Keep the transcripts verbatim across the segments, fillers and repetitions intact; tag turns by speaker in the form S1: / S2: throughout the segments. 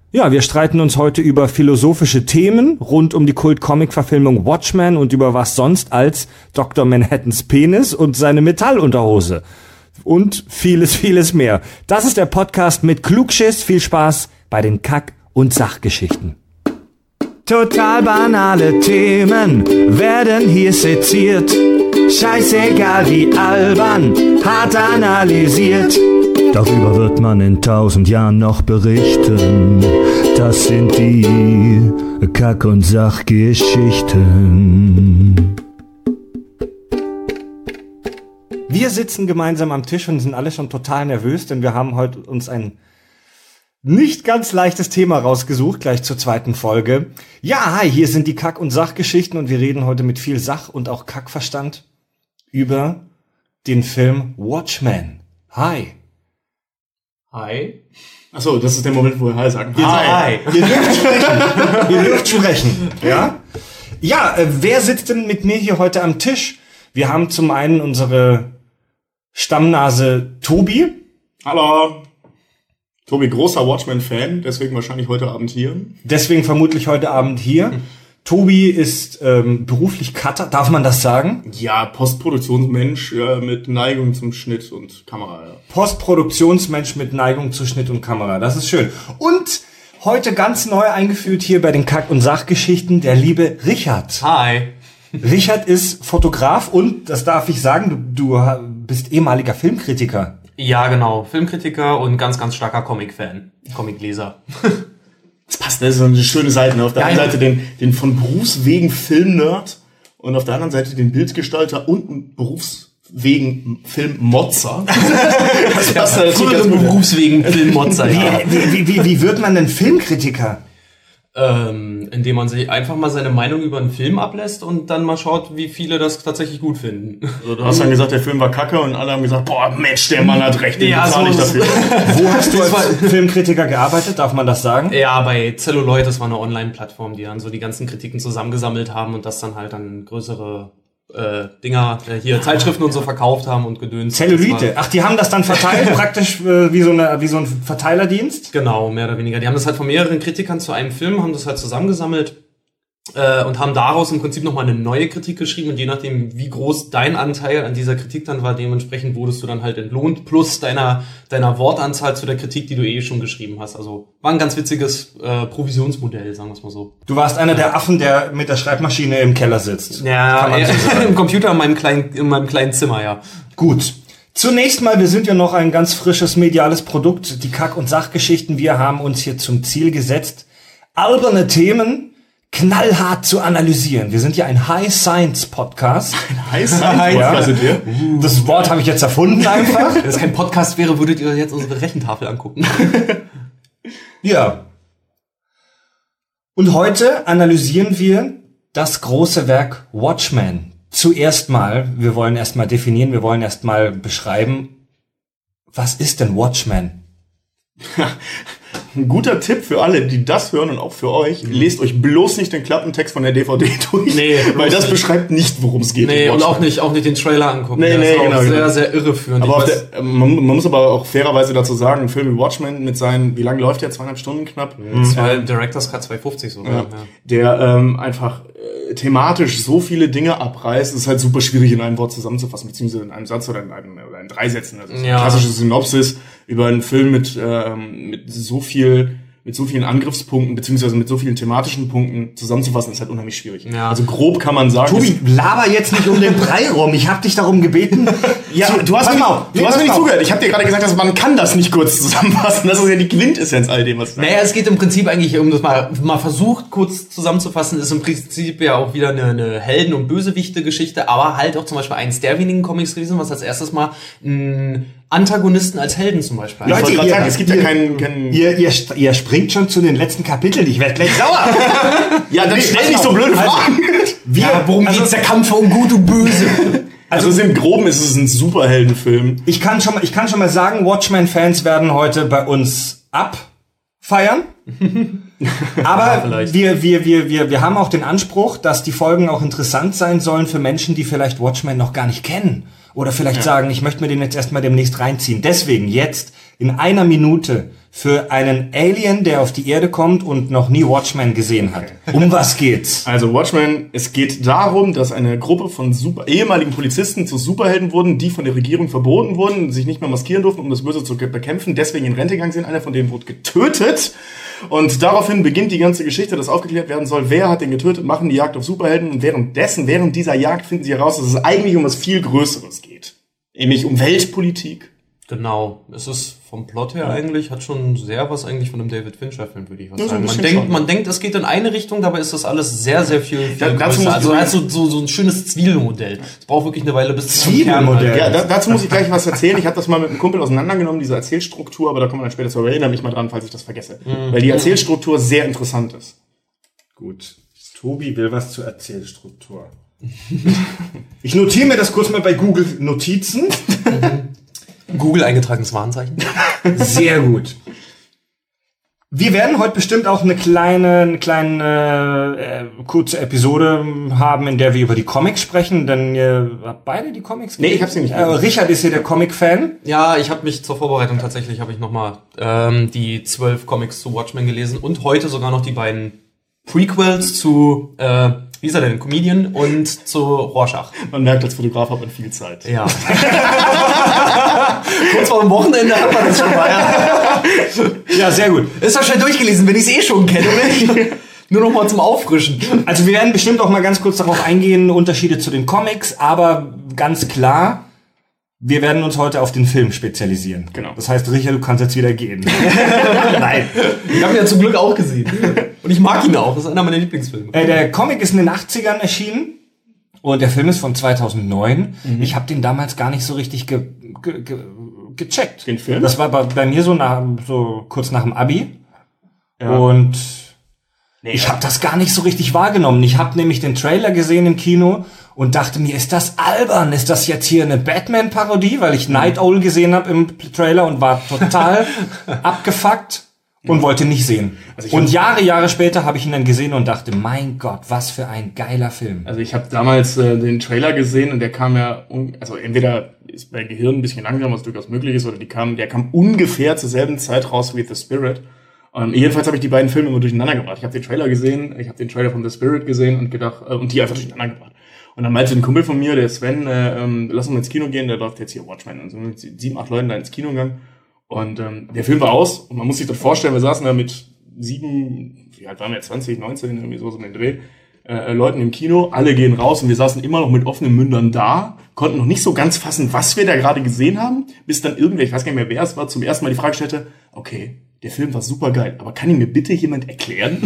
S1: Ja, wir streiten uns heute über philosophische Themen rund um die Kult-Comic-Verfilmung Watchmen und über was sonst als Doktor Manhattans Penis und seine Metallunterhose. Und vieles, vieles mehr. Das ist der Podcast mit Klugschiss. Viel Spaß bei den Kack- und Sachgeschichten. Total banale Themen werden hier seziert. Scheißegal wie albern, hart analysiert. Darüber wird man in tausend Jahren noch berichten. Das sind die Kack- und Sachgeschichten. Wir sitzen gemeinsam am Tisch und sind alle schon total nervös, denn wir haben heute uns ein nicht ganz leichtes Thema rausgesucht, gleich zur zweiten Folge. Ja, hi, hier sind die Kack- und Sachgeschichten und wir reden heute mit viel Sach- und auch Kackverstand über den Film Watchmen. Hi.
S2: Hi. Achso, das ist der Moment, wo wir Hi sagen.
S1: Hi. Hi. Ihr dürft sprechen. Ihr dürft sprechen. Ja? Ja, äh, wer sitzt denn mit mir hier heute am Tisch? Wir haben zum einen unsere Stammnase Tobi.
S2: Hallo. Tobi, großer Watchmen-Fan, deswegen wahrscheinlich heute Abend hier.
S1: Deswegen vermutlich heute Abend hier. Hm. Tobi ist ähm, beruflich Cutter, darf man das sagen?
S2: Ja, Postproduktionsmensch ja, mit Neigung zum Schnitt und Kamera. Ja.
S1: Postproduktionsmensch mit Neigung zu Schnitt und Kamera, das ist schön. Und heute ganz neu eingeführt hier bei den Kack- und Sachgeschichten der liebe Richard.
S3: Hi.
S1: Richard ist Fotograf und, das darf ich sagen, du, du bist ehemaliger Filmkritiker.
S3: Ja, genau. Filmkritiker und ganz, ganz starker Comic-Fan. Comicleser.
S2: Das passt, das ist so eine schöne Seite. Ne? Auf der ja, einen ja. Seite den, den von Berufswegen Film-Nerd und auf der anderen Seite den Bildgestalter und einen Berufswegen Film-Motzer.
S3: Das passt ja, früheren Berufswegen Film-Motzer, ja.
S1: Wie, wie, wie, wie wird man denn Filmkritiker?
S3: Ähm, indem man sich einfach mal seine Meinung über einen Film ablässt und dann mal schaut, wie viele das tatsächlich gut finden.
S2: Also du hast dann gesagt, der Film war kacke und alle haben gesagt, boah, Mensch, der Mann hat recht, den
S3: ja,
S2: bezahle
S3: so
S2: ich dafür.
S1: Wo hast du als Filmkritiker gearbeitet? Darf man das sagen?
S3: Ja, bei Celluloid, das war eine Online-Plattform, die dann so die ganzen Kritiken zusammengesammelt haben und das dann halt an größere äh, Dinger, äh, hier Zeitschriften und so verkauft haben und gedöns.
S1: Zellulite. Ach, die haben das dann verteilt, praktisch äh, wie so eine wie so ein Verteilerdienst?
S3: Genau, mehr oder weniger. Die haben das halt von mehreren Kritikern zu einem Film, haben das halt zusammengesammelt äh, und haben daraus im Prinzip nochmal eine neue Kritik geschrieben und je nachdem, wie groß dein Anteil an dieser Kritik dann war, dementsprechend wurdest du dann halt entlohnt, plus deiner deiner Wortanzahl zu der Kritik, die du eh schon geschrieben hast. Also war ein ganz witziges äh, Provisionsmodell, sagen wir es mal so.
S1: Du warst einer der Affen, der mit der Schreibmaschine im Keller sitzt.
S3: Ja, kann man so sagen. Im Computer in meinem kleinen in meinem kleinen Zimmer, ja.
S1: Gut. Zunächst mal, wir sind ja noch ein ganz frisches mediales Produkt, die Kack- und Sachgeschichten. Wir haben uns hier zum Ziel gesetzt, alberne Themen knallhart zu analysieren. Wir sind ja ein High-Science-Podcast.
S2: Ein High-Science-Podcast sind wir?
S1: Das Wort habe ich jetzt erfunden einfach.
S3: Wenn es kein Podcast wäre, würdet ihr jetzt unsere Rechentafel angucken.
S1: Ja. Und heute analysieren wir das große Werk Watchmen. Zuerst mal, wir wollen erst mal definieren, wir wollen erst mal beschreiben, was ist denn Watchmen?
S2: Ein guter Tipp für alle, die das hören und auch für euch, mhm. lest euch bloß nicht den Klappentext von der D V D durch,
S3: nee,
S2: weil das beschreibt nicht, worum es geht.
S3: Nee, und auch nicht, auch nicht den Trailer angucken.
S2: Nee,
S3: das
S2: nee,
S3: ist auch
S2: genau,
S3: sehr,
S2: genau.
S3: sehr irreführend.
S2: Aber auf der, man, man muss aber auch fairerweise dazu sagen, ein Film wie Watchmen mit seinen, wie lange läuft der? Zweieinhalb Stunden knapp?
S3: Mhm. Zwei, Director's Cut zwei fünfzig sogar.
S2: Ja,
S3: ja.
S2: Der ähm, einfach äh, thematisch so viele Dinge abreißt, ist halt super schwierig in einem Wort zusammenzufassen, beziehungsweise in einem Satz oder in, einem, oder in drei Sätzen. Also ja. Eine klassische Synopsis über einen Film mit, ähm, mit so viel mit so vielen Angriffspunkten, beziehungsweise mit so vielen thematischen Punkten zusammenzufassen, ist halt unheimlich schwierig. Ja. Also grob kann man sagen...
S1: Tobi, laber jetzt nicht um den Brei rum. Ich hab dich darum gebeten.
S2: Ja, zu, du hast mir, auf, du hast mir nicht zugehört. Ich habe dir gerade gesagt, dass man kann das nicht kurz zusammenfassen. Das ist ja die Quintessenz all dem, was du
S3: Naja, es geht im Prinzip eigentlich, um das mal, mal versucht kurz zusammenzufassen, ist im Prinzip ja auch wieder eine, eine Helden- und Bösewichte-Geschichte, aber halt auch zum Beispiel eins der wenigen Comics gewesen, was als erstes mal ein Antagonisten als Helden zum Beispiel.
S1: Leute, ihr,
S2: sagen, es gibt ihr, ja keinen... keinen
S1: ihr, ihr, ihr springt schon zu den letzten Kapiteln. Ich werde gleich sauer.
S2: Ja, dann stell nicht so blöde Fragen.
S3: Also, wir, ja, worum also, geht's? Der Kampf um Gut und Böse.
S2: Also, also im Groben ist es ein Superheldenfilm.
S1: Ich kann schon mal, ich kann schon mal sagen, Watchmen-Fans werden heute bei uns abfeiern. Aber ja, wir, wir, wir, wir, wir haben auch den Anspruch, dass die Folgen auch interessant sein sollen für Menschen, die vielleicht Watchmen noch gar nicht kennen. Oder vielleicht ja. sagen, ich möchte mir den jetzt erstmal demnächst reinziehen. Deswegen jetzt in einer Minute für einen Alien, der auf die Erde kommt und noch nie Watchmen gesehen hat. Um was geht's?
S2: Also Watchmen, es geht darum, dass eine Gruppe von super, ehemaligen Polizisten zu Superhelden wurden, die von der Regierung verboten wurden, sich nicht mehr maskieren durften, um das Böse zu bekämpfen, deswegen in Rente gegangen sind. Einer von denen wurde getötet. Und daraufhin beginnt die ganze Geschichte, dass aufgeklärt werden soll, wer hat den getötet, machen die Jagd auf Superhelden. Und währenddessen, während dieser Jagd finden sie heraus, dass es eigentlich um was viel Größeres geht. Nämlich um Weltpolitik.
S3: Genau, es ist vom Plot her eigentlich, hat schon sehr was eigentlich von einem David Fincher-Film, würde ich was
S2: Ja, so ein
S3: sagen. Man
S2: bisschen
S3: denkt,
S2: schon.
S3: man denkt, es geht in eine Richtung, dabei ist das alles sehr, sehr viel, viel
S2: Da- dazu
S3: größer.
S2: muss
S3: Also,
S2: ich-
S3: also so, so ein schönes Zwiebelmodell. Es braucht wirklich eine Weile, bis es zum
S1: Zwiebelmodell.
S3: Kern halt-
S2: Ja, da, dazu muss ich gleich was erzählen. Ich habe das mal mit einem Kumpel auseinandergenommen, diese Erzählstruktur, aber da kommen wir dann später zu. Aber erinnere mich mal dran, falls ich das vergesse.
S3: Mhm.
S2: Weil die Erzählstruktur sehr interessant ist.
S1: Gut. Tobi will was zur Erzählstruktur. Ich notiere mir das kurz mal bei Google Notizen.
S3: Google eingetragenes Warenzeichen.
S1: Sehr gut. Wir werden heute bestimmt auch eine kleine, eine kleine äh, kurze Episode haben, in der wir über die Comics sprechen, denn ihr habt beide die Comics
S2: Nee, ich hab sie nicht
S1: Äh, Richard ist hier der Comic-Fan.
S3: Ja, ich habe mich zur Vorbereitung tatsächlich, habe ich nochmal ähm, die zwölf Comics zu Watchmen gelesen und heute sogar noch die beiden Prequels zu, äh, wie ist er denn, Comedian und zu Rorschach.
S2: Man merkt, als Fotograf hat man viel Zeit.
S3: Ja. Kurz vor dem Wochenende hat man das schon mal. Ja.
S1: Ja, sehr gut.
S3: Ist doch schnell durchgelesen, wenn ich es eh schon kenne. Nur noch mal zum Auffrischen.
S1: Also wir werden bestimmt auch mal ganz kurz darauf eingehen, Unterschiede zu den Comics, aber ganz klar, wir werden uns heute auf den Film spezialisieren.
S2: Genau.
S1: Das heißt, Richard, du kannst jetzt wieder gehen. Nein.
S3: Ich habe ihn ja zum Glück auch gesehen. Und ich mag ihn auch. Das ist einer meiner Lieblingsfilme.
S1: Äh, der Comic ist in den achtzigern erschienen und der Film ist von zweitausendneun.
S2: Mhm.
S1: Ich habe den damals gar nicht so richtig ge ge ge gecheckt.
S2: Den Film?
S1: Das war bei, bei mir so, nach, so kurz nach dem Abi.
S2: Ja.
S1: Und ich habe das gar nicht so richtig wahrgenommen. Ich habe nämlich den Trailer gesehen im Kino und dachte mir, ist das albern? Ist das jetzt hier eine Batman-Parodie? Weil ich Night Owl gesehen habe im Trailer und war total abgefuckt und wollte nicht sehen.
S2: Also ich
S1: Und
S2: hab-
S1: Jahre, Jahre später habe ich ihn dann gesehen und dachte, mein Gott, was für ein geiler Film.
S2: Also ich habe damals äh, den Trailer gesehen und der kam ja, un- also entweder ist bei Gehirn ein bisschen langsam, was durchaus möglich ist, oder die kam, der kam ungefähr zur selben Zeit raus wie The Spirit. Und jedenfalls habe ich die beiden Filme immer durcheinander gebracht. Ich habe den Trailer gesehen, ich habe den Trailer von The Spirit gesehen und gedacht, äh, und die einfach durcheinander gebracht. Und dann meinte ein Kumpel von mir, der Sven, äh, ähm, lass uns mal ins Kino gehen, der läuft jetzt hier Watchmen. Und so mit sieben, acht Leuten da ins Kino gegangen. Und ähm, der Film war aus und man muss sich das vorstellen, wir saßen da mit sieben, wie alt waren wir, zwanzig, neunzehn, irgendwie so so um den Dreh, äh, Leuten im Kino, alle gehen raus und wir saßen immer noch mit offenen Mündern da, konnten noch nicht so ganz fassen, was wir da gerade gesehen haben, bis dann irgendwer, ich weiß gar nicht mehr, wer es war, zum ersten Mal die Frage stellte, okay, der Film war super geil, aber kann ihn mir bitte jemand erklären?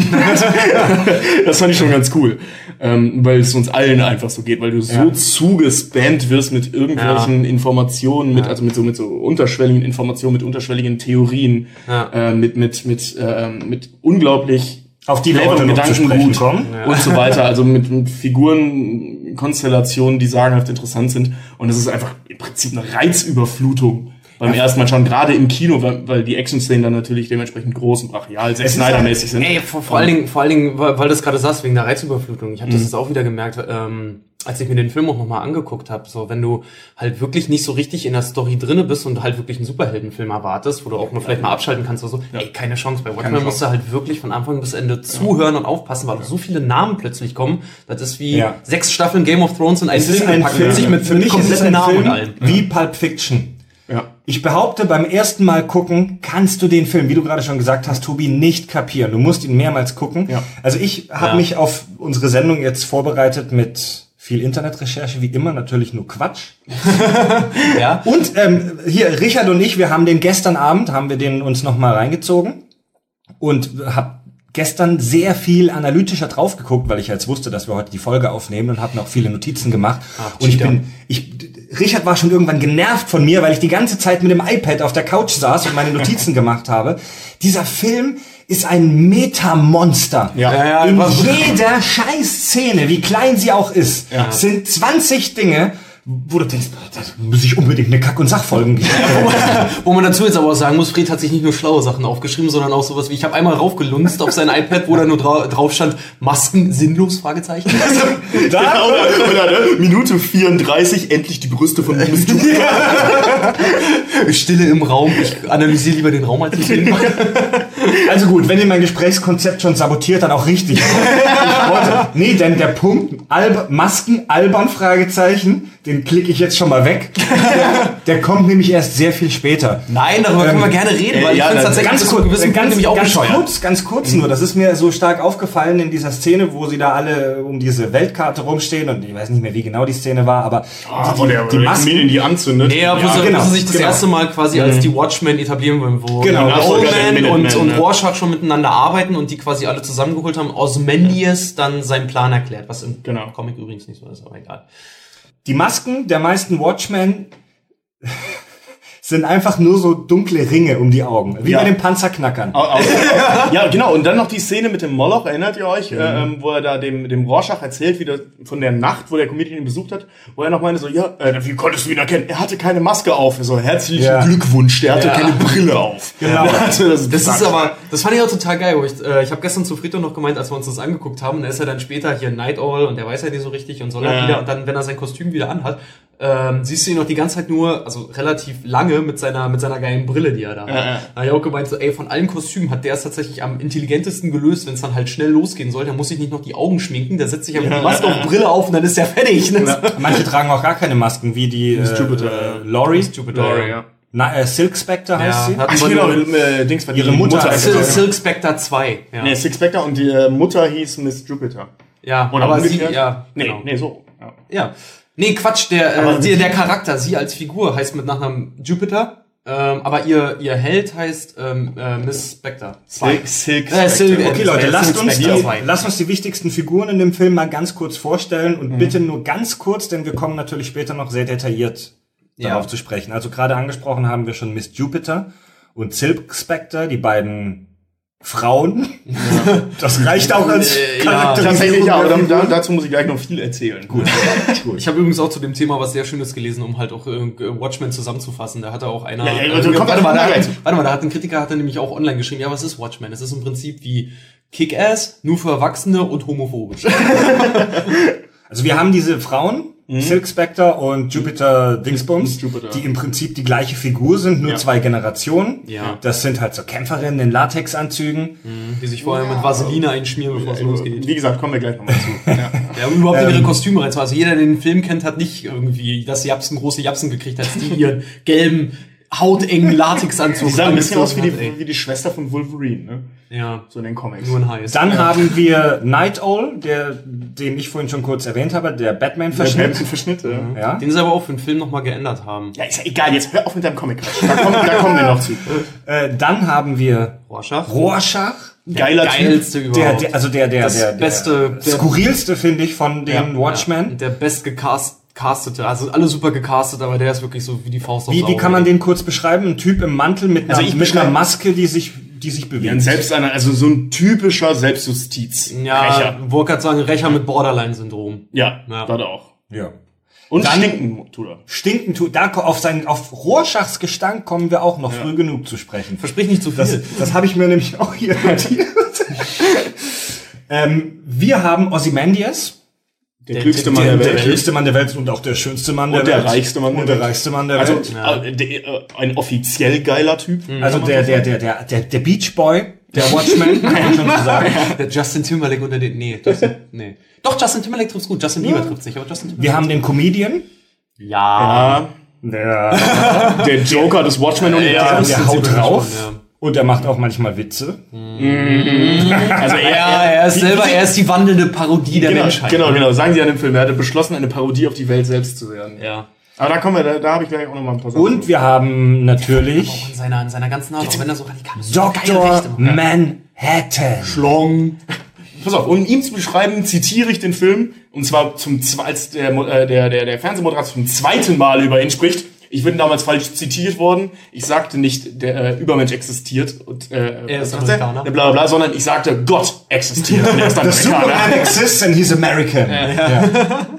S2: Das fand ich schon ganz cool, ähm, weil es uns allen einfach so geht, weil du so
S1: Ja.
S2: zugespammt wirst mit irgendwelchen
S3: Ja.
S2: Informationen, mit
S3: Ja.
S2: also mit so mit so unterschwelligen Informationen, mit unterschwelligen Theorien,
S3: Ja.
S2: äh, mit mit mit äh, mit unglaublich
S1: Auf die
S2: cleverem
S1: Leute noch zu sprechen
S2: Gedankengut
S1: kommen.
S2: und so weiter, also mit, mit Figurenkonstellationen, die sagenhaft interessant sind. Und es ist einfach im Prinzip eine Reizüberflutung beim ersten Mal schon, gerade im Kino, weil, weil die Action-Szenen dann natürlich dementsprechend groß und brachial, Zack
S1: ist
S2: Snyder-mäßig sind.
S3: Ey, vor, vor allen Dingen, vor allen Dingen, weil, weil du es gerade sagst, wegen der Reizüberflutung. Ich habe das jetzt auch wieder gemerkt, ähm, als ich mir den Film auch nochmal angeguckt habe. So, wenn du halt wirklich nicht so richtig in der Story drinne bist und halt wirklich einen Superheldenfilm erwartest, wo du auch nur vielleicht mal abschalten kannst oder so, ey, keine Chance. Bei Watchmen
S2: Chance.
S3: musst du halt wirklich von Anfang bis Ende zuhören und aufpassen, weil so viele Namen plötzlich kommen. Das ist wie
S1: Ja.
S3: sechs Staffeln Game of Thrones in einen
S1: Es ist
S3: Film
S1: ein
S3: gepackt,
S1: Film,
S3: sich mit,
S1: für
S3: mit
S1: mich ist es
S3: kompletten
S1: ein
S3: Namen
S1: Film
S3: und allem.
S1: wie Pulp Fiction.
S2: Ja.
S1: Ich behaupte, beim ersten Mal gucken kannst du den Film, wie du gerade schon gesagt hast, Tobi, nicht kapieren. Du musst ihn mehrmals gucken.
S2: Ja.
S1: Also ich habe
S3: Ja.
S1: mich auf unsere Sendung jetzt vorbereitet mit viel Internetrecherche, wie immer, natürlich nur Quatsch.
S3: Ja.
S1: Und ähm, hier, Richard und ich, wir haben den gestern Abend, haben wir den uns nochmal reingezogen und hab gestern sehr viel analytischer drauf geguckt, weil ich jetzt wusste, dass wir heute die Folge aufnehmen und habe noch viele Notizen gemacht.
S3: Ach,
S1: und ich
S3: Cheater.
S1: bin, ich, Richard war schon irgendwann genervt von mir, weil ich die ganze Zeit mit dem iPad auf der Couch saß und meine Notizen gemacht habe. Dieser Film ist ein Metamonster.
S2: Ja.
S3: Ja, ja,
S1: In
S3: was-
S1: jeder Scheißszene, wie klein sie auch ist,
S2: Ja.
S1: sind zwanzig Dinge, wo du denkst, das muss ich unbedingt eine Kack- und Sachfolgen geben.
S3: wo, man, wo man dazu jetzt aber auch sagen muss, Fred hat sich nicht nur schlaue Sachen aufgeschrieben, sondern auch sowas wie, ich habe einmal raufgelunzt auf sein iPad, wo da nur dra- drauf stand, Masken sinnlos, Fragezeichen.
S2: Da, oder, oder, oder, Minute vierunddreißig, endlich die Brüste von Miss Jupiter.
S3: Stille im Raum, ich analysiere lieber den Raum, als ich den mache.
S1: Also gut, wenn ihr mein Gesprächskonzept schon sabotiert, dann auch richtig. Ich wollte, nee, denn der Punkt, Alb, Masken, albern, Fragezeichen, den klicke ich jetzt schon mal weg. Der, der kommt nämlich erst sehr viel später.
S3: Nein, darüber können wir gerne reden, weil
S2: ja,
S3: ich finde es
S2: ganz
S3: tatsächlich
S1: kurz,
S3: gewissen
S1: ganz,
S3: nämlich auch
S1: ganz
S3: bescheuert.
S1: kurz, ganz kurz nur. Das ist mir so stark aufgefallen in dieser Szene, wo sie da alle um diese Weltkarte rumstehen und ich weiß nicht mehr, wie genau die Szene war, aber
S2: Ah,
S1: die,
S2: wo der,
S1: die, die Masken,
S2: in die anzündet.
S3: Nee, ja, wo,
S2: ja,
S3: sie,
S1: genau,
S3: wo sie sich das
S1: genau.
S3: erste Mal quasi mhm. als die Watchmen etablieren wollen, wo
S1: Genau,
S2: Nachfolger der
S3: Oldman und,
S2: Minutemen,
S3: und
S2: ja.
S3: Rorschach schon miteinander arbeiten und die quasi alle zusammengeholt haben. Ozymandias dann seinen Plan erklärt, was im
S2: Genau.
S3: Comic übrigens nicht so ist, aber egal.
S1: die Masken der meisten Watchmen sind einfach nur so dunkle Ringe um die Augen, wie
S2: Ja.
S1: bei den Panzerknackern.
S2: Au- au- Ja, genau. Und dann noch die Szene mit dem Moloch, erinnert ihr euch, mhm. äh, ähm, wo er da dem, dem Rorschach erzählt, wie der, von der Nacht, wo der Comedian ihn besucht hat, wo er noch meinte so, ja, äh, wie konntest du ihn erkennen? Er hatte keine Maske auf. So, herzlichen
S1: Ja.
S2: Glückwunsch, der hatte
S3: Ja.
S2: keine Brille auf.
S1: Genau.
S2: Der hatte das
S3: Das ist aber, das fand ich auch total geil. Wo ich äh, ich habe gestern zu Friedhof noch gemeint, als wir uns das angeguckt haben, und da ist er dann später hier Night Owl und der weiß ja nicht so richtig und soll halt
S2: Ja.
S3: wieder, und dann, wenn er sein Kostüm wieder anhat, ähm, siehst du ihn noch die ganze Zeit nur, also relativ lange mit seiner mit seiner geilen Brille, die er da hat.
S2: Ja, ja.
S3: Da hab ich auch gemeint, so, ey, von allen Kostümen hat der es tatsächlich am intelligentesten gelöst, wenn es dann halt schnell losgehen soll. Der muss sich nicht noch die Augen schminken, der setzt sich einfach die Maske auf, Brille auf und dann ist der fertig. Ne?
S2: Ja.
S1: Manche tragen auch gar keine Masken, wie die
S2: Miss
S1: äh,
S2: Jupiter.
S1: äh, Laurie.
S3: Miss Jupiter,
S2: Laurie,
S3: ja.
S2: ja.
S1: Na, äh, Silk Spectre heißt
S3: Ja,
S1: sie.
S3: hat-
S2: Ach, genau, äh, Dings war die
S1: Ihre Mutter
S2: Mutter.
S1: ist-
S3: Sil
S1: Ja.
S3: Silk Spectre zwei. Ja,
S2: Nee, Six Spectre und die äh, Mutter hieß Miss Jupiter.
S3: ja
S2: Oder
S3: aber sie,
S2: umgekehrt?
S3: ja,
S2: Nee,
S3: genau.
S2: nee, so. Ja.
S3: Ja. Nee, Quatsch, der,
S2: Aber
S3: äh, der, der Charakter, sie als Figur heißt mit Nachnamen Jupiter, ähm, aber ihr, ihr Held heißt ähm, äh, Miss Spectre.
S2: Silk, Silk
S3: Äh, Silk-
S2: Spectre.
S1: Okay, Leute,
S3: Silk
S1: lasst uns, die,
S3: Spectre zwei.
S1: lasst uns die wichtigsten Figuren in dem Film mal ganz kurz vorstellen und bitte nur ganz kurz, denn wir kommen natürlich später noch sehr detailliert darauf
S3: Ja.
S1: zu sprechen. Also gerade angesprochen haben wir schon Miss Jupiter und Silk Spectre, die beiden Frauen. Das reicht auch als
S3: Äh, ja.
S1: Charakterisierung
S2: Tatsächlich, ja, aber
S1: der
S2: dann,
S1: Figur.
S2: da, dazu muss ich gleich noch viel erzählen. Gut.
S3: Ich habe übrigens auch zu dem Thema was sehr Schönes gelesen, um halt auch äh, Watchmen zusammenzufassen. Da hatte auch einer.
S2: Ja, ja,
S3: äh,
S2: also kommt
S3: warte, mal,
S2: da
S3: da
S2: gleich
S3: hat,
S2: zu.
S3: warte mal, da hat ein Kritiker hat er nämlich auch online geschrieben, ja, was ist Watchmen? Es ist im Prinzip wie Kick-Ass, nur für Erwachsene und homophobisch.
S1: Also wir haben diese Frauen, Silk Spectre und Jupiter Dingsbums,
S2: Jupiter.
S1: die im Prinzip die gleiche Figur sind, nur
S2: Ja.
S1: zwei Generationen.
S3: Ja.
S1: Das sind halt so Kämpferinnen in Latexanzügen.
S3: Die sich vorher mit Vaseline einschmieren, bevor es losgeht.
S2: Wie gesagt, kommen wir gleich nochmal zu. Ja.
S3: Ja, um überhaupt in ihre Kostüme reinzumachen. Also jeder, der den Film kennt, hat nicht irgendwie das Japsen, große Japsen gekriegt, als die ihren gelben, hautengen Latexanzug
S2: Die sah ein bisschen aus wie
S3: angezogen
S2: die,
S3: hat, ey.
S2: wie die Schwester von Wolverine, ne?
S3: Ja,
S2: So in den Comics.
S3: nur ein Heiß.
S1: Dann haben wir Night Owl, der, den ich vorhin schon kurz erwähnt habe, der Batman-Verschnitt.
S2: Verschnitt, ja.
S1: Ja.
S3: Den sie aber auch für den Film nochmal geändert haben.
S2: Ja, ist ja egal, jetzt hör auf mit deinem Comic. Da kommen, da kommen wir noch zu.
S1: Äh, dann haben wir
S3: Rorschach.
S1: Rorschach.
S2: Geiler Typ.
S3: Geilste
S1: Der,
S3: überhaupt.
S1: der, also der, der,
S3: Das
S1: der, der
S3: beste- der-
S1: skurrilste, finde ich, von den
S2: Ja,
S1: Watchmen.
S3: Ja, der bestgecastete, also alle super gecastet, aber der ist wirklich so wie die Faust aufs
S1: Wie, wie
S3: Auge.
S1: kann man den kurz beschreiben? Ein Typ im Mantel mit einer,
S2: Also ich
S1: mit einer
S2: beschreib-
S1: Maske, die sich, die sich bewegt.
S2: Ja, ein Selbst einer, also so ein typischer Selbstjustiz.
S3: Ja,
S2: Rächer.
S3: wollte gerade sagen, Rächer mit Borderline-Syndrom.
S2: Ja,
S3: Ja.
S2: war da auch.
S1: Ja.
S2: Und
S1: Dann-
S2: stinken tut er.
S1: Stinken tut, da ko- auf seinen, auf Rorschachs Gestank kommen wir auch noch früh genug zu sprechen.
S3: Versprich nicht zu viel.
S1: Das, das habe ich mir nämlich auch hier notiert. ähm, wir haben Ozymandias.
S2: Der,
S3: Der-
S2: klügste
S3: der-
S2: Mann
S1: Der,
S2: der,
S1: der
S2: Welt.
S1: klügste Mann der Welt und auch der schönste Mann der
S2: Und der
S1: Welt.
S2: reichste Mann der
S1: und der
S2: Welt.
S1: reichste Mann der
S2: Also
S1: Welt.
S2: äh, der, äh, ein offiziell geiler Typ.
S1: Also der, der, der, der, der, der Beach Boy, der Watchman, kann man schon so sagen.
S3: Der Justin Timberlake unter den, nee, Justin, nee. Doch, Justin Timberlake trifft's gut, Justin Bieber trifft's nicht, aber Justin Timberlake.
S1: Wir haben den Comedian.
S3: Ja.
S2: Ja,
S1: Der,
S2: der Joker des Watchmen und
S1: der,
S2: der,
S3: das
S1: der
S3: sind
S1: haut
S3: sie
S1: drauf.
S3: schon, ja.
S1: Und er macht auch manchmal Witze.
S2: also er,
S3: Ja, er ist selber, er ist die wandelnde Parodie der
S2: genau,
S3: Menschheit.
S2: genau, genau, sagen sie an dem Film, er hatte beschlossen, eine Parodie auf die Welt selbst zu werden.
S3: Ja.
S2: Aber da kommen wir, da, da habe ich gleich auch noch mal ein paar Sachen.
S1: Und wir haben natürlich
S3: Auch in seiner, in seiner ganzen Art, auch wenn er so radikal ist.
S1: Doktor Manhattan.
S2: Schlong. Pass auf, um ihn zu beschreiben, zitiere ich den Film, und zwar zum zwe- als der, äh, der, der, der Fernsehmoderator zum zweiten Mal über ihn spricht. Ich bin damals falsch zitiert worden. Ich sagte nicht, der äh, Übermensch existiert und äh,
S3: Er ist
S2: was sagt er?
S3: Amerikaner.
S2: Der bla bla bla, sondern ich sagte, Gott existiert und er ist
S1: The
S2: Amerikaner.
S1: Superman exists and he's American. Ja.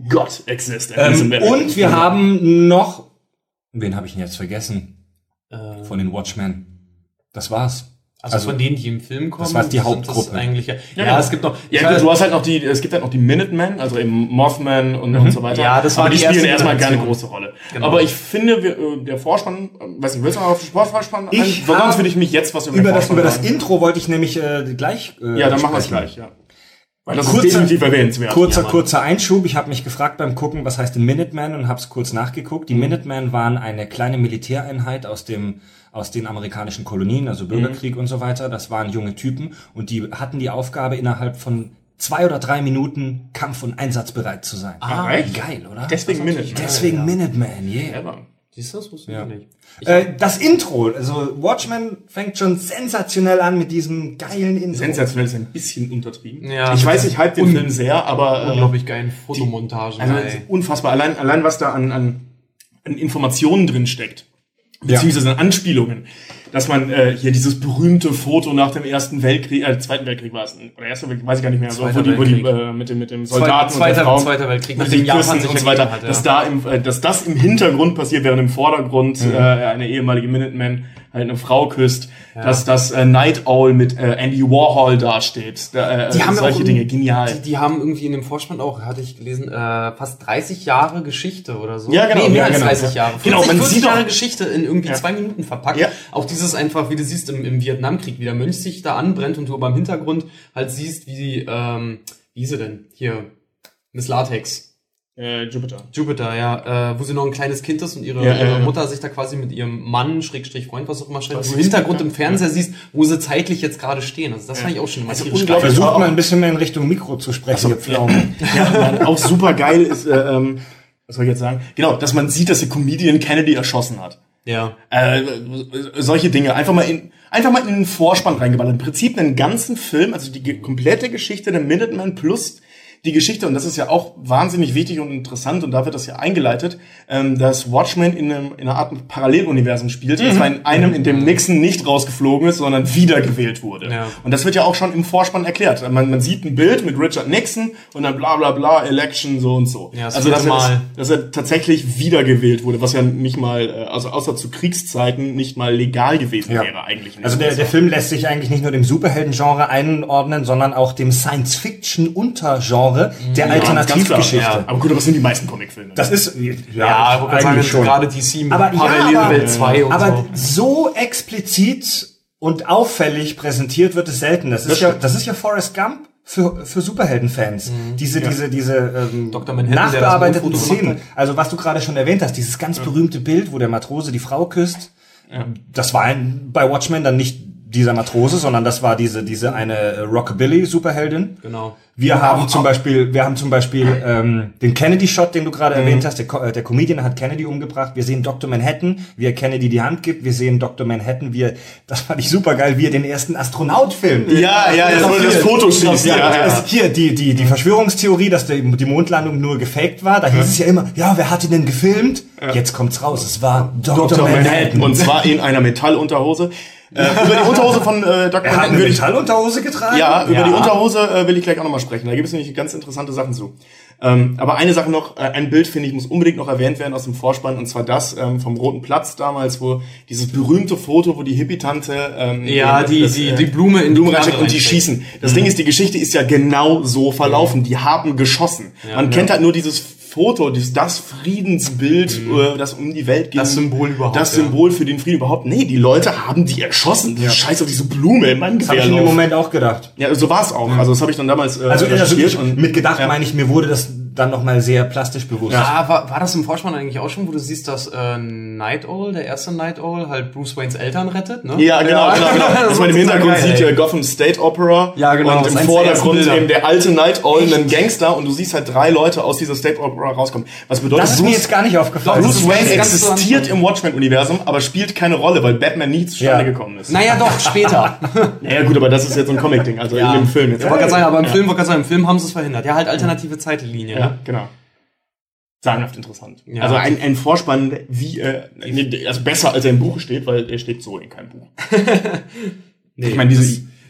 S2: God exist.
S1: Ähm, und wir haben noch, wen habe ich denn jetzt vergessen? Äh, Von den Watchmen. Das war's.
S3: Also, also von denen, die im Film kommen.
S1: Das war die Hauptgruppe.
S3: Das eigentlich, ja,
S2: ja,
S3: ja, es gibt noch.
S2: Ja, weiß, du hast halt noch die. Es gibt halt noch die Minutemen, also eben Mothman und, mhm. und so weiter.
S3: Ja, das war
S2: aber die,
S3: die
S2: spielen erstmal keine große Rolle.
S3: Genau.
S2: Aber ich finde, wir, der Vorspann, weiß nicht, willst du mal auf den Vorspann?
S1: Ich
S2: ein? Sonst würde ich mich jetzt was über,
S1: über das über das Intro wollte ich nämlich äh, gleich.
S2: Äh, ja, dann machen wir es gleich. Ja. Weil das
S1: kurzer,
S2: ist definitiv erwähnenswert.
S1: Kurzer, ja, kurzer Einschub. Ich habe mich gefragt beim Gucken, was heißt ein Minuteman, und habe es kurz nachgeguckt. Die Minutemen waren eine kleine Militäreinheit aus dem aus den amerikanischen Kolonien, also Bürgerkrieg mhm. und so weiter. Das waren junge Typen und die hatten die Aufgabe, innerhalb von zwei oder drei Minuten kampf- und einsatzbereit zu sein.
S2: Ah,
S1: geil, oder?
S2: Deswegen Minuteman.
S1: Deswegen ja. Minuteman, yeah.
S2: ja.
S3: Siehst du, das wusste ich
S1: ja.
S3: nicht. Ich
S1: äh, das Intro, also Watchmen fängt schon sensationell an mit diesem geilen Intro.
S2: Sensationell ist ein bisschen untertrieben.
S3: Ja,
S2: ich weiß, ich hype den Film sehr, aber...
S3: Unglaublich geilen Fotomontagen.
S2: Also unfassbar. Allein, allein was da an, an, an Informationen drin steckt. Beziehungsweise an Anspielungen. Dass man äh, hier dieses berühmte Foto nach dem Ersten Weltkrieg, äh, Zweiten Weltkrieg war es, oder Erster Weltkrieg, weiß ich gar nicht mehr, so, wo die, wo die äh, mit dem mit dem Soldaten
S3: Zweiter,
S2: und der Frau,
S3: Zweiter Weltkrieg,
S2: mit dem Japan und so weiter,
S3: hat, ja.
S2: dass da im, äh, dass das im Hintergrund passiert, während im Vordergrund mhm. äh, eine ehemalige Minuteman halt eine Frau küsst, ja. dass das äh, Night Owl mit äh, Andy Warhol dasteht, äh,
S3: die haben
S2: solche
S3: auch
S2: Dinge, genial.
S3: Die, die haben irgendwie in dem Vorspann auch, hatte ich gelesen, äh, fast dreißig Jahre Geschichte oder so.
S2: Ja, genau.
S3: Nee, mehr
S2: ja,
S3: als
S2: genau.
S3: dreißig Jahre.
S2: Genau, man
S3: vierzig
S2: sieht
S3: Jahre
S2: auch
S3: Geschichte in irgendwie
S2: ja.
S3: zwei Minuten verpackt.
S2: Ja.
S3: Auch dieses einfach, wie du siehst, im, im Vietnamkrieg, wie der Mönch sich da anbrennt und du aber im Hintergrund halt siehst, wie, ähm, wie hieß sie denn? Hier, Miss Latex.
S2: Äh, Jupiter.
S3: Jupiter, ja, äh, wo sie noch ein kleines Kind ist und ihre,
S2: ja,
S3: ihre
S2: äh,
S3: Mutter sich da quasi mit ihrem Mann, Schrägstrich Freund, was auch immer stellt, wo du im Hintergrund im Fernseher ja. siehst, wo sie zeitlich jetzt gerade stehen. Also das ja. fand ich auch schon immer
S2: also
S3: unglaublich.
S1: Versucht mal ein bisschen mehr in Richtung Mikro zu sprechen.
S2: Also, ja, ja, auch super geil ist, äh, ähm, was soll ich jetzt sagen? Genau, dass man sieht, dass der Comedian Kennedy erschossen hat.
S3: Ja.
S2: Äh, solche Dinge. Einfach mal in, einfach mal in den Vorspann reingeballert. Im Prinzip einen ganzen Film, also die ge- komplette Geschichte der Minutemen plus die Geschichte, und das ist ja auch wahnsinnig wichtig und interessant, und da wird das ja eingeleitet, ähm, dass Watchmen in, einem, in einer Art Paralleluniversum spielt, mhm. und zwar in einem, in dem Nixon nicht rausgeflogen ist, sondern wiedergewählt wurde.
S3: Ja.
S2: Und das wird ja auch schon im Vorspann erklärt. Man, man sieht ein Bild mit Richard Nixon und dann bla bla bla, Election, so und so.
S3: Ja, das
S2: also dass er,
S3: mal.
S2: dass er tatsächlich wiedergewählt wurde, was ja nicht mal, also außer zu Kriegszeiten, nicht mal legal gewesen ja. wäre eigentlich.
S1: Also der, der Film lässt sich eigentlich nicht nur dem Superhelden-Genre einordnen, sondern auch dem Science-Fiction-Untergenre der
S2: ja,
S1: Alternativgeschichte.
S2: Ja. Aber gut, aber was sind die meisten Comicfilme?
S1: Das ist, ja,
S3: ja ich sagen, schon. Gerade D C mit Parallelwelt zwei und
S1: aber
S3: so.
S1: Aber so explizit und auffällig präsentiert wird es selten. Das ist das ja, das ist ja Forrest Gump für, für Superheldenfans. Mhm. Diese, ja. diese, diese, ähm,
S3: Doktor Manhattan,
S1: nachbearbeiteten Szenen. Also was du gerade schon erwähnt hast, dieses ganz ja. berühmte Bild, wo der Matrose die Frau küsst. Ja. Das war ein, bei Watchmen dann nicht dieser Matrose, sondern das war diese diese eine Rockabilly-Superheldin.
S3: Genau.
S1: Wir
S3: ja,
S1: haben zum Beispiel, wir haben zum Beispiel ähm, den Kennedy-Shot, den du gerade mhm. erwähnt hast. Der, Co- der Comedian hat Kennedy umgebracht. Wir sehen Doktor Manhattan, wie er Kennedy die Hand gibt. Wir sehen Doktor Manhattan, wie er, das fand ich super geil, wie er den ersten Astronaut filmt.
S2: Ja, ja, das, das, das Foto schießt.
S1: Ja, ja, ja. Hier die die die Verschwörungstheorie, dass die, die Mondlandung nur gefaked war. Da hieß ja. es ja immer, ja, wer hat ihn denn gefilmt? Ja. Jetzt kommt's raus. Es war Doktor, Doktor Manhattan. Manhattan.
S2: Und zwar in einer Metallunterhose. Äh, über die Unterhose von äh, Doktor
S1: Er hat eine Metallunterhose getragen?
S2: Ja, über ja. die Unterhose äh, will ich gleich auch nochmal sprechen. Da gibt es nämlich ganz interessante Sachen zu. Ähm, aber eine Sache noch, äh, ein Bild, finde ich, muss unbedingt noch erwähnt werden aus dem Vorspann, und zwar das ähm, vom Roten Platz damals, wo dieses berühmte Foto, wo die Hippie-Tante ähm,
S3: ja, die,
S2: das,
S3: die,
S2: äh,
S3: die Blume in
S2: Blume reinsteckt und die schießen. Das mhm. Ding ist, die Geschichte ist ja genau so verlaufen. Die haben geschossen. Ja, Man ja. kennt halt nur dieses Foto, das, das Friedensbild, mhm. das um die Welt geht.
S3: Das Symbol überhaupt.
S2: Das Symbol ja. für den Frieden überhaupt. Nee, die Leute haben die erschossen.
S1: Ja.
S2: Scheiß auf diese Blume in meinem
S1: Gewehrlauf. Das habe ich in dem Moment auch gedacht.
S2: Ja, so war es auch. Also das habe ich dann damals äh,
S1: Also, also ich,
S2: und
S1: mit gedacht
S2: ja.
S1: meine ich, mir wurde das dann nochmal sehr plastisch bewusst.
S3: Ja, war, war das im Vorspann eigentlich auch schon, wo du siehst, dass äh, Night Owl, der erste Night Owl, halt Bruce Waynes Eltern rettet, ne?
S2: Ja, genau, ja. genau, genau. Dass man im Hintergrund sieht ja Gotham State Opera.
S3: Ja, genau.
S2: Und im Vordergrund eben der alte Night Owl, ein Gangster, und du siehst halt drei Leute aus dieser State Opera rauskommen. Was bedeutet,
S1: das ist mir jetzt gar nicht aufgefallen.
S2: Bruce Wayne existiert im Watchmen-Universum, aber spielt keine Rolle, weil Batman nie zustande ja. gekommen ist.
S3: Naja, doch, später.
S2: Naja, gut, aber das ist jetzt so ein Comic-Ding, also ja. in dem Film jetzt.
S3: Ich wollte gerade sagen, aber im ja. Film, wollte gerade sagen, im Film haben sie es verhindert. Ja, halt alternative Zeitlinien.
S2: Ja,
S3: ne?
S2: genau. Sagenhaft interessant.
S3: Ja.
S2: Also ein, ein Vorspann, wie, äh, also besser als er im Buch steht, weil er steht so in keinem Buch.
S3: nee,
S2: ich meine, diese,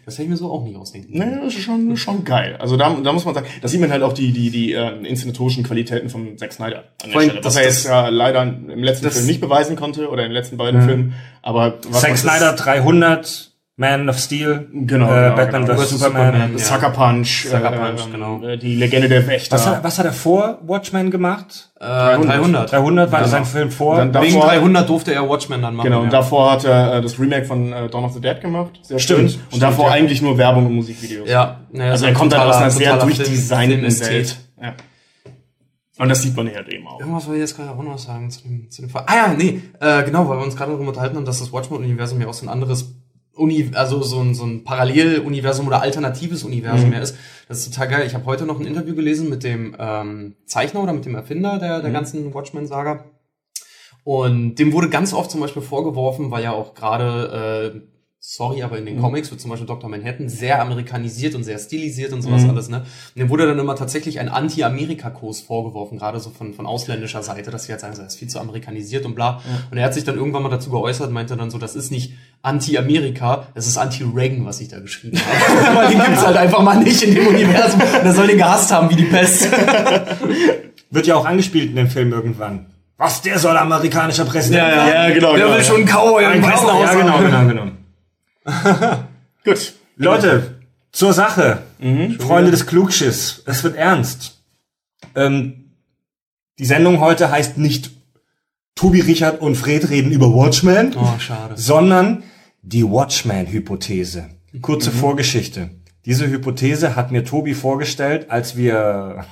S3: Das hätte ich mir so auch nicht ausdenken.
S2: Nee, das ist schon, schon geil. Also da, da muss man sagen, da sieht man halt auch die, die, die äh, inszenatorischen Qualitäten von Zack Snyder an der Stelle. Was er jetzt ja leider im letzten Film nicht beweisen konnte oder in den letzten beiden ja. Filmen. Aber was
S1: Zack Snyder dreihundert, Man of Steel,
S2: genau,
S1: äh,
S2: genau,
S1: Batman
S2: genau.
S1: versus. Superman, Superman
S2: ja. Sucker Punch,
S3: Sucker Punch
S2: äh,
S3: genau.
S2: die Legende der Wächter.
S1: Was hat, was hat er vor Watchmen gemacht?
S3: Äh, dreihundert.
S1: dreihundert war
S2: genau.
S1: sein Film vor.
S2: Dann
S3: Wegen dreihundert durfte er Watchmen dann machen.
S2: Genau, und
S3: ja.
S2: davor hat er äh, das Remake von äh, Dawn of the Dead gemacht. Sehr
S1: Stimmt.
S2: schön. Und davor
S1: ja.
S2: eigentlich nur Werbung und Musikvideos.
S3: Ja. Naja,
S2: also
S3: so
S2: er kommt dann aus einer sehr
S3: Film-
S2: durchdesignten
S3: Film-
S2: Welt. Ja. Und das sieht man hier halt eben auch.
S3: Irgendwas wollte ich jetzt gerade auch noch sagen zu dem, zu dem Fall. Ah ja, nee, äh, genau, weil wir uns gerade darüber unterhalten haben, dass das Watchmen-Universum ja auch so ein anderes Uni, also so ein, so ein Paralleluniversum oder alternatives Universum
S2: Mhm.
S3: mehr ist. Das ist total geil. Ich habe heute noch ein Interview gelesen mit dem ähm, Zeichner oder mit dem Erfinder der, der mhm. ganzen Watchmen-Saga. Und dem wurde ganz oft zum Beispiel vorgeworfen, weil ja auch gerade, äh, sorry, aber in den mhm. Comics wird zum Beispiel Doktor Manhattan sehr amerikanisiert und sehr stilisiert und sowas mhm. alles, ne? Und dem wurde dann immer tatsächlich ein Anti-Amerika-Kurs vorgeworfen, gerade so von von ausländischer Seite, dass sie halt sagen, so, das ist viel zu amerikanisiert und bla. Ja. Und er hat sich dann irgendwann mal dazu geäußert, meinte dann so, das ist nicht Anti-Amerika, das ist Anti-Reagan, was ich da geschrieben habe. Weil den gibt's halt einfach mal nicht in dem Universum. Und er soll den gehasst haben wie die Pest.
S1: Wird ja auch angespielt in dem Film irgendwann. Was, der soll amerikanischer Präsident
S2: ja, ja, ja, genau.
S3: Der
S2: genau,
S3: will
S2: ja.
S3: schon einen Cowboy im Weißen Haus.
S1: Ja, genau, genau, genau.
S2: Gut.
S1: Leute, zur Sache. Mhm. Freunde des Klugschiss. Es wird ernst. Ähm, die Sendung heute heißt nicht Tobi, Richard und Fred reden über Watchmen,
S3: oh, schade.
S1: sondern die Watchmen-Hypothese. Kurze mhm. Vorgeschichte. Diese Hypothese hat mir Tobi vorgestellt, als wir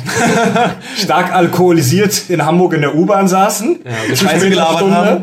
S1: stark alkoholisiert in Hamburg in der U-Bahn saßen.
S3: Ja, wir Scheiße gelabert haben.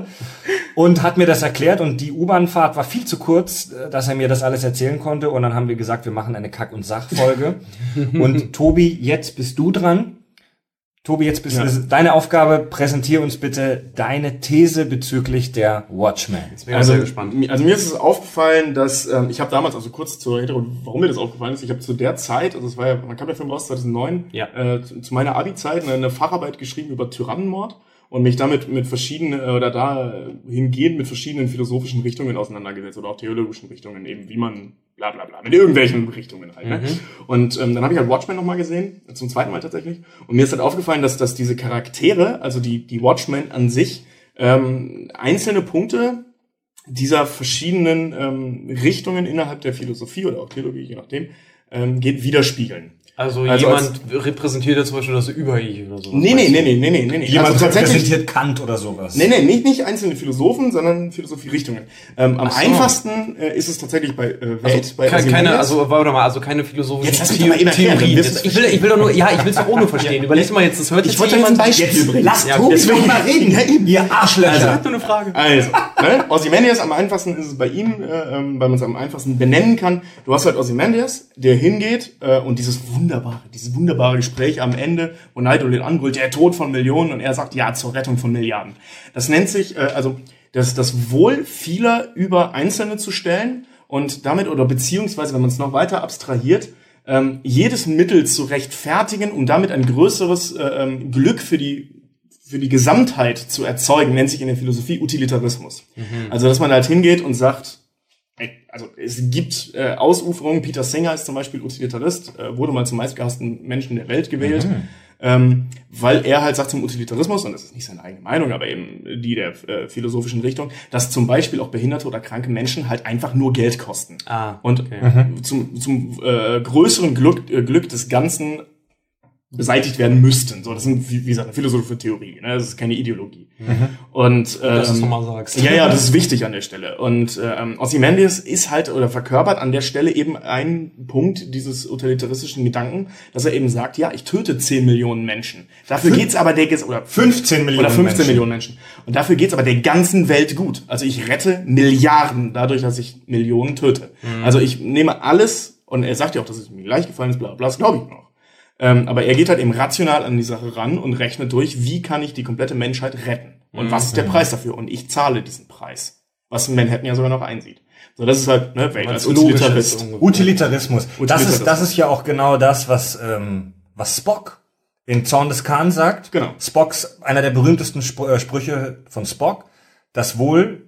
S1: Und hat mir das erklärt und die U-Bahn-Fahrt war viel zu kurz, dass er mir das alles erzählen konnte. Und dann haben wir gesagt, wir machen eine Kack- und Sach-Folge. Und Tobi, jetzt bist du dran. Tobi, jetzt bist ja. du, deine Aufgabe, präsentier uns bitte deine These bezüglich der Watchmen.
S3: Jetzt bin ich
S2: also,
S3: sehr gespannt.
S2: Also mir ist es aufgefallen, dass ähm, ich habe damals, also kurz zur Erinnerung, warum mir das aufgefallen ist, ich habe zu der Zeit, also es war ja, man kam der Film raus zweitausendneun,
S3: ja.
S2: äh, zu, zu meiner Abi-Zeit eine Facharbeit geschrieben über Tyrannenmord und mich damit mit verschiedenen, oder da hingehend mit verschiedenen philosophischen Richtungen auseinandergesetzt oder auch theologischen Richtungen, eben wie man bla bla bla, mit irgendwelchen Richtungen halt. Ne? Mhm. Und ähm, dann habe ich halt Watchmen nochmal gesehen, zum zweiten Mal tatsächlich, und mir ist halt aufgefallen, dass, dass diese Charaktere, also die, die Watchmen an sich, ähm, einzelne Punkte dieser verschiedenen ähm, Richtungen innerhalb der Philosophie oder auch Theologie, je nachdem, ähm, geht widerspiegeln.
S3: Also, also jemand repräsentiert ja zum Beispiel das Über-Ich oder so.
S2: Nee, nee, nee, nee, nee, nee, nee.
S1: Jemand also repräsentiert Kant oder sowas.
S2: Nee, nee, nicht, nicht einzelne Philosophen, sondern Philosophierichtungen. Ähm, am so. einfachsten äh, ist es tatsächlich bei äh, Welt,
S3: also,
S2: bei
S3: keine, keine, also, warte mal, also keine philosophischen
S2: jetzt lass mich doch mal Theorien.
S3: Jetzt, ich will, ich will doch nur, ja, ich will es doch auch nur verstehen. Überleg mal jetzt, das hört
S2: ich wollte jemand ein Beispiel jetzt, bringen.
S1: Lass ja, Tobi doch mal reden, ja, eben, ihr Arschlöcher.
S2: Also,
S3: ich hab nur eine Frage.
S2: Also, ne, Ozymandias, am einfachsten ist es bei ihm, äh, weil man es am einfachsten benennen kann. Du hast halt Ozymandias, der hingeht äh, und dieses wunderbare, dieses wunderbare wunderbare Gespräch am Ende, wo Naito den anbrüllt, der Tod von Millionen, und er sagt, ja, zur Rettung von Milliarden. Das nennt sich, äh, also das, das Wohl vieler über Einzelne zu stellen und damit, oder beziehungsweise, wenn man es noch weiter abstrahiert, ähm, jedes Mittel zu rechtfertigen, um damit ein größeres äh, Glück für die für die Gesamtheit zu erzeugen, nennt sich in der Philosophie Utilitarismus. Mhm. Also, dass man halt hingeht und sagt, also es gibt äh, Ausuferungen, Peter Singer ist zum Beispiel Utilitarist, äh, wurde mal zum meistgehassten Menschen der Welt gewählt, mhm. ähm, weil er halt sagt zum Utilitarismus, und das ist nicht seine eigene Meinung, aber eben die der äh, philosophischen Richtung, dass zum Beispiel auch behinderte oder kranke Menschen halt einfach nur Geld kosten.
S3: Ah,
S2: und
S3: okay.
S2: mhm. zum, zum äh, größeren Glück, äh, Glück des Ganzen beseitigt werden müssten. So, das sind, wie, wie gesagt, eine philosophische Theorie, ne? Das ist keine Ideologie.
S1: Mhm.
S2: Und ähm,
S3: dass du es nochmal sagst.
S2: Ja, ja, das ist wichtig an der Stelle. Und ähm, Ozymandias ist halt oder verkörpert an der Stelle eben einen Punkt dieses utilitaristischen Gedanken, dass er eben sagt, ja, ich töte zehn Millionen Menschen. Dafür Fün- geht's aber der oder
S1: fünfzehn Millionen
S2: oder fünfzehn
S1: Menschen.
S2: Millionen Menschen. Und dafür geht's aber der ganzen Welt gut. Also ich rette Milliarden dadurch, dass ich Millionen töte. Mhm. Also ich nehme alles, und er sagt ja auch, dass es mir leicht gefallen ist, bla bla, das glaube ich noch. Ähm, aber er geht halt eben rational an die Sache ran und rechnet durch, wie kann ich die komplette Menschheit retten? Und mhm. was ist der Preis dafür? Und ich zahle diesen Preis. Was Manhattan ja sogar noch einsieht. So, das ist halt, ne, Welt als Utilitarist.
S1: Utilitarismus. Das ist, das ist ja auch genau das, was, ähm, was Spock in Zorn des Khan sagt.
S2: Genau.
S1: Spocks, einer der berühmtesten Spr- äh, Sprüche von Spock, das Wohl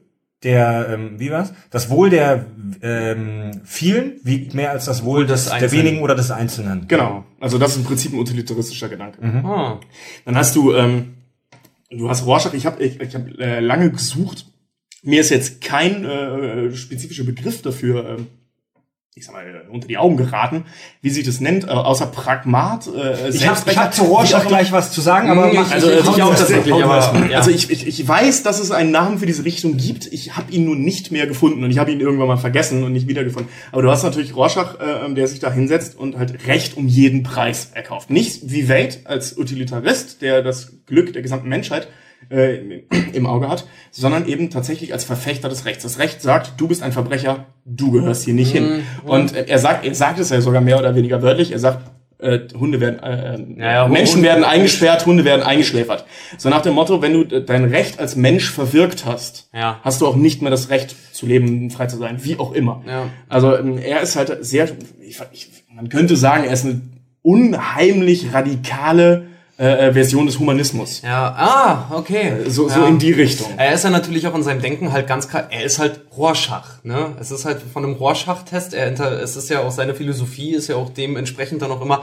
S1: der, ähm, wie war's? Das Wohl der ähm, vielen wiegt mehr als das Wohl des, der wenigen oder des Einzelnen.
S2: Genau. Also das ist im Prinzip ein utilitaristischer Gedanke.
S1: Mhm.
S3: Ah.
S2: Dann hast du, ähm, du hast Rorschach. Ich habe ich, ich hab, äh, lange gesucht. Mir ist jetzt kein äh, spezifischer Begriff dafür, äh, ich sag mal, unter die Augen geraten, wie sich das nennt, äh, außer Pragmat. Äh,
S1: ich habe hab zu Rorschach gleich was zu sagen, aber
S2: mach, also ich, ich auch tatsächlich. Aber,
S3: ja.
S2: Also ich, ich, ich weiß, dass es einen Namen für diese Richtung gibt. Ich habe ihn nun nicht mehr gefunden und ich habe ihn irgendwann mal vergessen und nicht wiedergefunden. Aber du hast natürlich Rorschach, äh, der sich da hinsetzt und halt Recht um jeden Preis erkauft. Nicht wie Wade als Utilitarist, der das Glück der gesamten Menschheit äh, im Auge hat, sondern eben tatsächlich als Verfechter des Rechts. Das Recht sagt, du bist ein Verbrecher, du gehörst hier nicht hin.
S3: Mhm.
S2: Und äh, er sagt, er sagt es ja sogar mehr oder weniger wörtlich, er sagt, äh, Hunde werden, äh,
S3: ja, ja,
S2: Menschen
S3: Hunde
S2: werden eingesperrt, Hunde werden eingeschläfert. So nach dem Motto, wenn du dein Recht als Mensch verwirkt hast,
S3: ja.
S2: hast du auch nicht mehr das Recht zu leben, frei zu sein, wie auch immer.
S3: Ja.
S2: Also ähm, er ist halt sehr, ich, ich, man könnte sagen, er ist eine unheimlich radikale Äh, Version des Humanismus.
S3: Ja, ah, okay.
S2: So,
S3: ja.
S2: so in die Richtung.
S3: Er ist ja natürlich auch in seinem Denken halt ganz klar, er ist halt Rorschach, ne? Es ist halt von einem Rorschach-Test, er inter, es ist ja auch seine Philosophie, ist ja auch dementsprechend dann auch immer,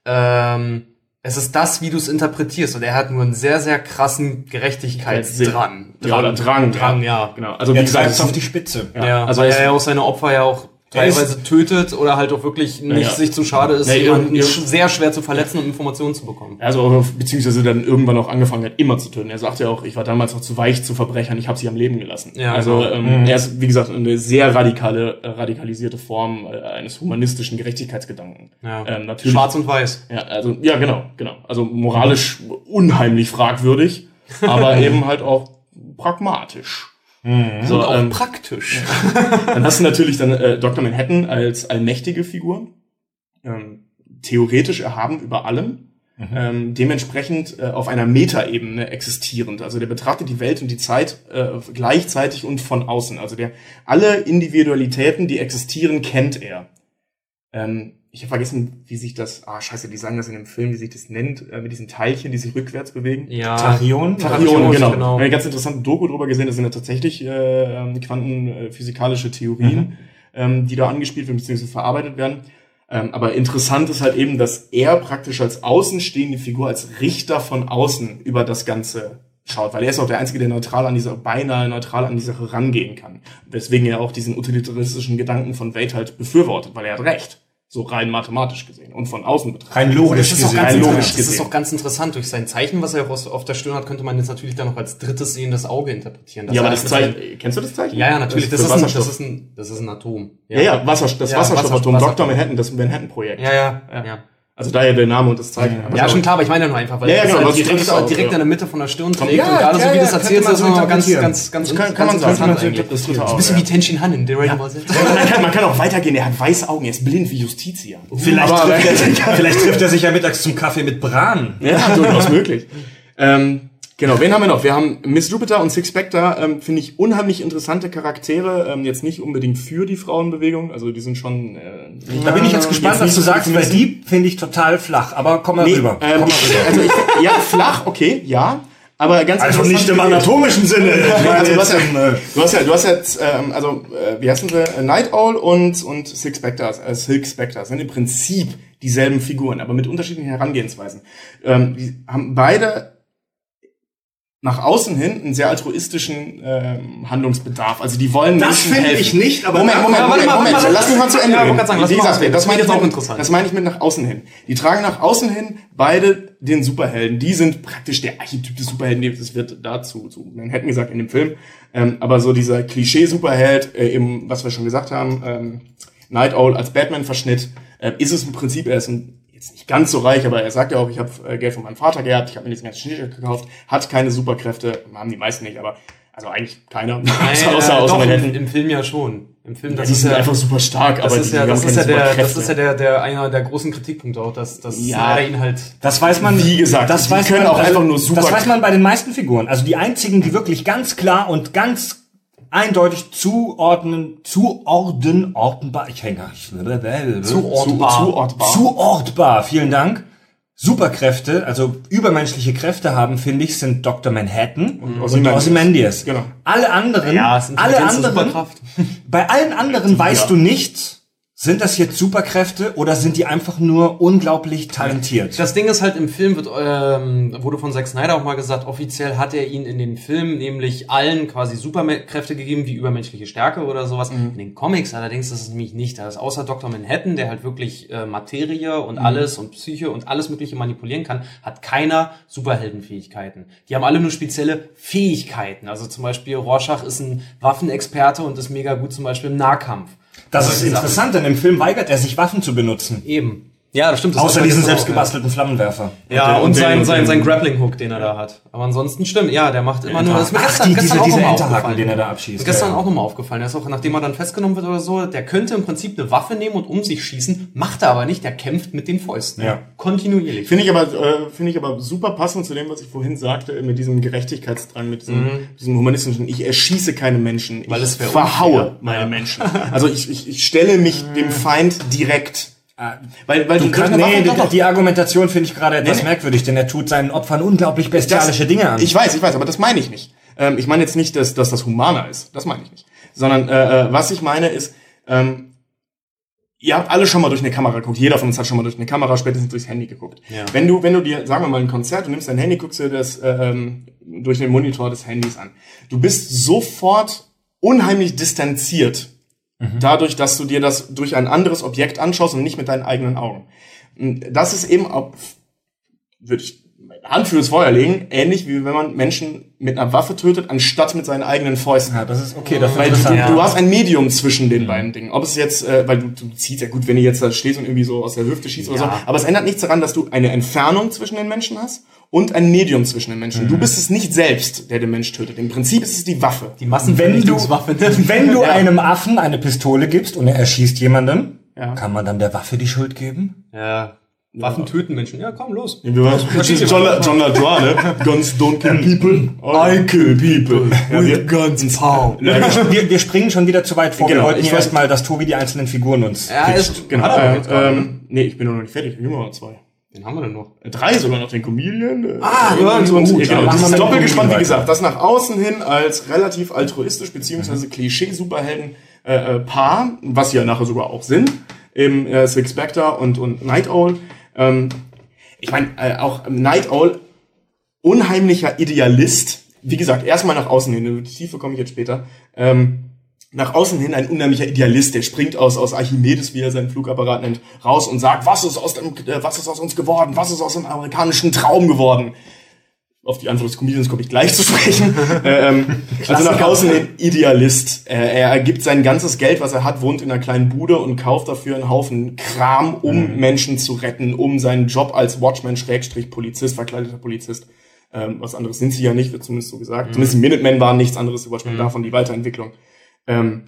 S3: ähm, es ist das, wie du es interpretierst. Und er hat nur einen sehr, sehr krassen Gerechtigkeitsdrang.
S2: Ja, oder Drang.
S3: Drang, ja.
S2: Genau. Also
S1: er
S2: wie gesagt,
S1: treibt auf die Spitze.
S3: Ja, ja, also weil er ja auch seine Opfer ja auch teilweise tötet oder halt auch wirklich nicht
S2: ja.
S3: sich zu schade ist,
S2: ja,
S3: jemanden
S2: ja.
S3: sehr schwer zu verletzen und Informationen zu bekommen.
S2: Also beziehungsweise dann irgendwann auch angefangen hat, immer zu töten. Er sagt ja auch, ich war damals noch zu weich zu Verbrechern, ich habe sie am Leben gelassen.
S3: Ja,
S2: also
S3: genau.
S2: ähm,
S1: mhm.
S2: er ist, wie gesagt, eine sehr radikale, äh, radikalisierte Form äh, eines humanistischen Gerechtigkeitsgedanken.
S3: Ja.
S2: Ähm, natürlich,
S3: Schwarz und Weiß.
S2: Ja, also ja, genau, genau. Also moralisch unheimlich fragwürdig, aber eben halt auch pragmatisch.
S3: Mhm.
S2: So,
S3: und auch
S2: ähm,
S3: praktisch.
S2: Dann hast du natürlich dann äh, Doktor Manhattan als allmächtige Figur, ähm, theoretisch erhaben über allem, mhm. ähm, dementsprechend äh, auf einer Metaebene existierend. Also der betrachtet die Welt und die Zeit äh, gleichzeitig und von außen. Also der alle Individualitäten, die existieren, kennt er. Ähm, ich habe vergessen, wie sich das, ah scheiße, die sagen das in dem Film, wie sich das nennt, äh, mit diesen Teilchen, die sich rückwärts bewegen.
S3: Ja.
S1: Tachyon?
S2: Tachyon, genau.
S3: genau.
S2: Eine ganz interessante Doku drüber gesehen, das sind ja tatsächlich äh, quantenphysikalische Theorien, mhm. ähm, die da angespielt werden bzw. verarbeitet werden. Ähm, aber interessant ist halt eben, dass er praktisch als außenstehende Figur, als Richter von außen über das Ganze schaut, weil er ist auch der Einzige, der neutral an diese, beinahe neutral an die Sache rangehen kann. Weswegen er auch diesen utilitaristischen Gedanken von Wade halt befürwortet, weil er hat recht. So rein mathematisch gesehen und von außen betrachtet.
S1: Rein logisch
S3: gesehen.
S2: Rein logisch
S3: Das
S2: gesehen.
S3: ist auch ganz interessant. Durch sein Zeichen, was er auf der Stirn hat, könnte man jetzt natürlich dann noch als drittes sehendes Auge interpretieren.
S2: Ja, aber
S3: halt
S2: das Zeichen, kennst du das Zeichen?
S3: Ja, ja, natürlich. Das,
S2: das,
S3: ist, ein,
S2: Wasserstoff.
S3: das ist ein, das ist ein Atom.
S2: Ja, ja, Wasser, das
S3: ja,
S2: Wasserstoffatom,
S3: Wasser,
S2: Doktor Manhattan, das Manhattan-Projekt.
S3: Ja, ja,
S2: ja.
S3: ja.
S2: Also daher der Name und das Zeichen.
S3: Ja, ja schon klar, aber ich meine ja nur einfach, weil
S2: ja, ja,
S3: das
S2: genau,
S3: halt direkt,
S2: das auch,
S3: direkt
S2: ja.
S3: in der Mitte von der Stirn trägt
S1: ja,
S3: und gerade
S1: ja,
S3: so wie
S1: ja,
S3: das erzählt
S1: man
S3: ist,
S1: so
S3: ist ganz,
S1: interpretieren.
S3: ganz, ganz,
S2: Das kann,
S3: ganz
S2: kann man so
S3: interessant
S2: kann man
S3: eigentlich.
S2: das tut er
S3: Ein
S2: auch,
S3: bisschen
S2: ja.
S3: wie Tenshin Han in Dragon Ball Z.
S2: man, kann, man kann auch weitergehen, er hat weiße Augen, er ist blind wie Justitia.
S1: Vielleicht,
S2: Aber,
S1: trifft er sich, vielleicht trifft er sich ja mittags zum Kaffee mit Bran.
S2: Ja, durchaus möglich. Ähm, genau, wen haben wir noch? Wir haben Miss Jupiter und Six Spectre, ähm, finde ich unheimlich interessante Charaktere, ähm, jetzt nicht unbedingt für die Frauenbewegung, also die sind schon... Äh,
S1: Da bin ich jetzt gespannt,
S2: jetzt
S1: was
S2: nicht
S1: du
S2: so
S1: sagst, weil die finde ich total flach, aber komm mal
S2: nee,
S1: rüber.
S2: Ähm,
S1: komm mal rüber.
S2: Also ich, ja, flach, okay, ja, aber ganz
S1: Also
S2: interessant-
S1: nicht im anatomischen Sinne.
S2: Also du, hast ja,
S1: Jetzt im, äh,
S2: du hast ja, du hast jetzt, ähm, also äh, wie heißen sie? Äh, Night Owl und und Six Spectre, äh, Silk Spectre sind im Prinzip dieselben Figuren, aber mit unterschiedlichen Herangehensweisen. Ähm, die haben beide nach außen hin einen sehr altruistischen ähm, Handlungsbedarf. Also die wollen
S1: Das
S2: Menschen
S1: finde
S2: helfen.
S1: ich nicht, aber
S2: Moment,
S1: da-
S2: Moment,
S3: Ja, warte
S2: Moment,
S3: mal,
S2: Moment,
S3: warte mal,
S2: lass mich mal zu Ende
S3: Ja, ich
S2: reden.
S3: wollte gerade sagen, lass
S2: Wie
S3: mal
S2: gesagt,
S3: ausreden.
S2: das meine ich
S3: Das ist auch
S2: mit,
S3: interessant.
S2: das meine ich mit nach außen hin. Die tragen nach außen hin beide den Superhelden. Die sind praktisch der Archetyp des Superhelden. Das wird dazu zu Manhattan gesagt in dem Film. Ähm, aber so dieser Klischee-Superheld, äh, im, was wir schon gesagt haben, ähm, Night Owl als Batman-Verschnitt, äh, ist es im Prinzip, er ist ein jetzt nicht ganz so reich, aber er sagt ja auch, ich habe äh, Geld von meinem Vater geerbt, ich habe mir diesen ganzen Schnitt gekauft, hat keine Superkräfte, haben die meisten nicht, aber also eigentlich keiner,
S3: Nein,
S2: außer,
S3: äh,
S2: außer
S3: doch,
S2: Manhattan.
S3: im, im Film ja schon. Im Film,
S2: Ja,
S3: das
S2: die
S3: ist
S2: sind
S3: ja
S2: einfach super stark,
S3: das
S2: aber
S3: ist
S2: die
S3: ja,
S2: haben
S3: das
S2: keine
S3: ist ja der, das
S2: Superkräfte.
S3: ist ja der, der einer der großen Kritikpunkte auch, dass, dass
S2: Ja.
S3: er ihn halt.
S1: Das weiß man,
S2: Wie gesagt,
S1: das
S2: die
S1: weiß
S2: können
S1: man,
S2: auch einfach nur super-
S1: Das weiß man bei den meisten Figuren. Also die einzigen, die wirklich ganz klar und ganz eindeutig zuordnen, zuordnen, ortenbar, ich hänge,
S3: Zuordbar.
S2: Zu, zuortbar.
S1: zuortbar, vielen Dank, Superkräfte, also übermenschliche Kräfte haben, finde ich, sind Doktor Manhattan und,
S2: und
S1: Ozymandias.
S2: Genau.
S1: Alle anderen,
S3: ja, sind
S1: alle anderen,
S3: Superkraft.
S1: bei allen anderen weißt
S2: ja.
S1: du nicht, sind das jetzt Superkräfte oder sind die einfach nur unglaublich talentiert?
S3: Das Ding ist halt, im Film wird, ähm, wurde von Zack Snyder auch mal gesagt, offiziell hat er ihn in den Filmen nämlich allen quasi Superkräfte gegeben, wie übermenschliche Stärke oder sowas. Mhm. In den Comics allerdings ist es nämlich nicht. Da ist außer Doktor Manhattan, der halt wirklich äh, Materie und mhm. alles und Psyche und alles Mögliche manipulieren kann, hat keiner Superheldenfähigkeiten. Die haben alle nur spezielle Fähigkeiten. Also zum Beispiel Rorschach ist ein Waffenexperte und ist mega gut zum Beispiel im Nahkampf.
S1: Das ist interessant, denn im Film weigert er sich, Waffen zu benutzen.
S3: Eben. Ja, das stimmt. Das
S1: Außer diesen selbstgebastelten Flammenwerfer.
S3: Ja, und,
S2: und
S3: sein,
S2: den,
S3: sein,
S2: den,
S3: sein Grappling-Hook, den er da hat. Aber ansonsten stimmt, ja, der macht immer nur... Das ist mir
S1: Ach,
S3: gestern,
S1: die,
S3: gestern
S1: diese,
S3: auch
S1: diese
S3: nochmal
S1: Enterhaken,
S3: aufgefallen.
S1: den er da abschießt.
S3: Ist gestern
S1: ja.
S3: auch nochmal aufgefallen. Der ist auch, nachdem er dann festgenommen wird oder so, der könnte im Prinzip eine Waffe nehmen und um sich schießen, macht er aber nicht, der kämpft mit den Fäusten.
S1: Ja.
S3: Kontinuierlich.
S2: Finde ich aber, äh, finde ich aber super passend zu dem, was ich vorhin sagte, mit diesem Gerechtigkeitsdrang, mit diesem, mhm. diesem humanistischen, ich erschieße keine Menschen,
S3: Weil
S2: ich
S3: es
S2: verhaue
S3: unfair.
S2: meine
S3: Ja.
S2: Menschen. Also ich, ich, ich stelle mich dem Feind direkt. Weil, weil
S1: Du
S2: du
S1: kannst,
S2: eine Waffe
S1: nee,
S2: doch
S1: die,
S2: noch-
S1: die Argumentation finde ich gerade etwas
S2: Nee, nee.
S1: merkwürdig, denn er tut seinen Opfern unglaublich bestialische
S2: Das-
S1: Dinge an.
S2: Ich weiß, ich weiß, aber das meine ich nicht. Ähm, ich meine jetzt nicht, dass, dass das humaner ist. Das meine ich nicht. Sondern äh, äh, was ich meine ist, ähm, ihr habt alle schon mal durch eine Kamera geguckt. Jeder von uns hat schon mal durch eine Kamera, spätestens durchs Handy geguckt.
S3: Ja.
S2: Wenn du, wenn du dir, sagen wir mal, ein Konzert, du nimmst dein Handy, guckst dir das äh, ähm, durch den Monitor des Handys an. Du bist sofort unheimlich distanziert. Dadurch, dass du dir das durch ein anderes Objekt anschaust und nicht mit deinen eigenen Augen. Das ist eben auch, würde ich meine Hand fürs Feuer legen, ähnlich wie wenn man Menschen mit einer Waffe tötet, anstatt mit seinen eigenen Fäusten.
S1: Ja, das ist okay, das ist
S2: Weil du,
S1: interessant.
S3: Ja.
S2: du hast ein Medium zwischen den beiden Dingen. Ob es jetzt, äh, weil du, du ziehst ja gut, wenn du jetzt da stehst und irgendwie so aus der Hüfte schießt oder
S3: Ja.
S2: so. Aber es ändert nichts daran, dass du eine Entfernung zwischen den Menschen hast und ein Medium zwischen den Menschen. Du bist es nicht selbst, der den Mensch tötet. Im Prinzip ist es die Waffe.
S3: Die
S1: Wenn du,
S3: Massenvernichtungswaffe.
S1: wenn du
S2: Ja.
S1: einem Affen eine Pistole gibst und er erschießt jemanden,
S2: Ja.
S1: kann man dann der Waffe die Schuld geben?
S3: Ja. Waffen töten Menschen. Ja, komm, los.
S2: Wie war John, John LaDroix, ne? Guns don't kill people, I kill people. Ja, wir,
S3: guns pow.
S1: Wir, wir springen schon wieder zu weit vor.
S2: Genau,
S1: wir wollten
S2: ich
S1: erst
S2: weiß-
S1: mal, dass Tobi die einzelnen Figuren uns
S3: Ja,
S1: pitcht.
S3: ist,
S2: genau,
S3: hat er doch
S2: äh,
S3: jetzt gerade, ne?
S2: ähm, nee, ich bin noch nicht fertig. Ich habe noch zwei.
S3: Den haben wir denn noch?
S2: Äh, Drei sogar noch, den Comedian. Äh,
S3: Ah, ja,
S2: und,
S3: gut,
S2: und,
S3: dann
S2: ja, genau,
S1: machen
S2: das
S1: wir
S2: ist
S1: mit dem
S2: doppelgespannt, wie
S1: Comedian
S2: gesagt. Das nach außen hin als relativ altruistisch, beziehungsweise Klischee-Superhelden äh, äh, Paar, was sie ja nachher sogar auch sind, im äh, Six Spectre und, und Night Owl. Ähm, ich meine, äh, auch Night Owl, unheimlicher Idealist. Wie gesagt, erstmal nach außen hin, in die Tiefe komme ich jetzt später. Ähm, nach außen hin ein unheimlicher Idealist, der springt aus, aus Archimedes, wie er seinen Flugapparat nennt, raus und sagt, was ist aus dem, äh, was ist aus uns geworden? Was ist aus dem amerikanischen Traum geworden? Auf die Antwort des Comedians komme ich gleich zu sprechen. ähm, also nach außen hin Idealist. Äh, er gibt sein ganzes Geld, was er hat, wohnt in einer kleinen Bude und kauft dafür einen Haufen Kram, um mhm. Menschen zu retten, um seinen Job als Watchman, Schrägstrich, Polizist, verkleideter Polizist. Ähm, was anderes sind sie ja nicht, wird zumindest so gesagt. Mhm. Zumindest die Minutemen waren nichts anderes, die Watchmen mhm. davon, die Weiterentwicklung. Ähm,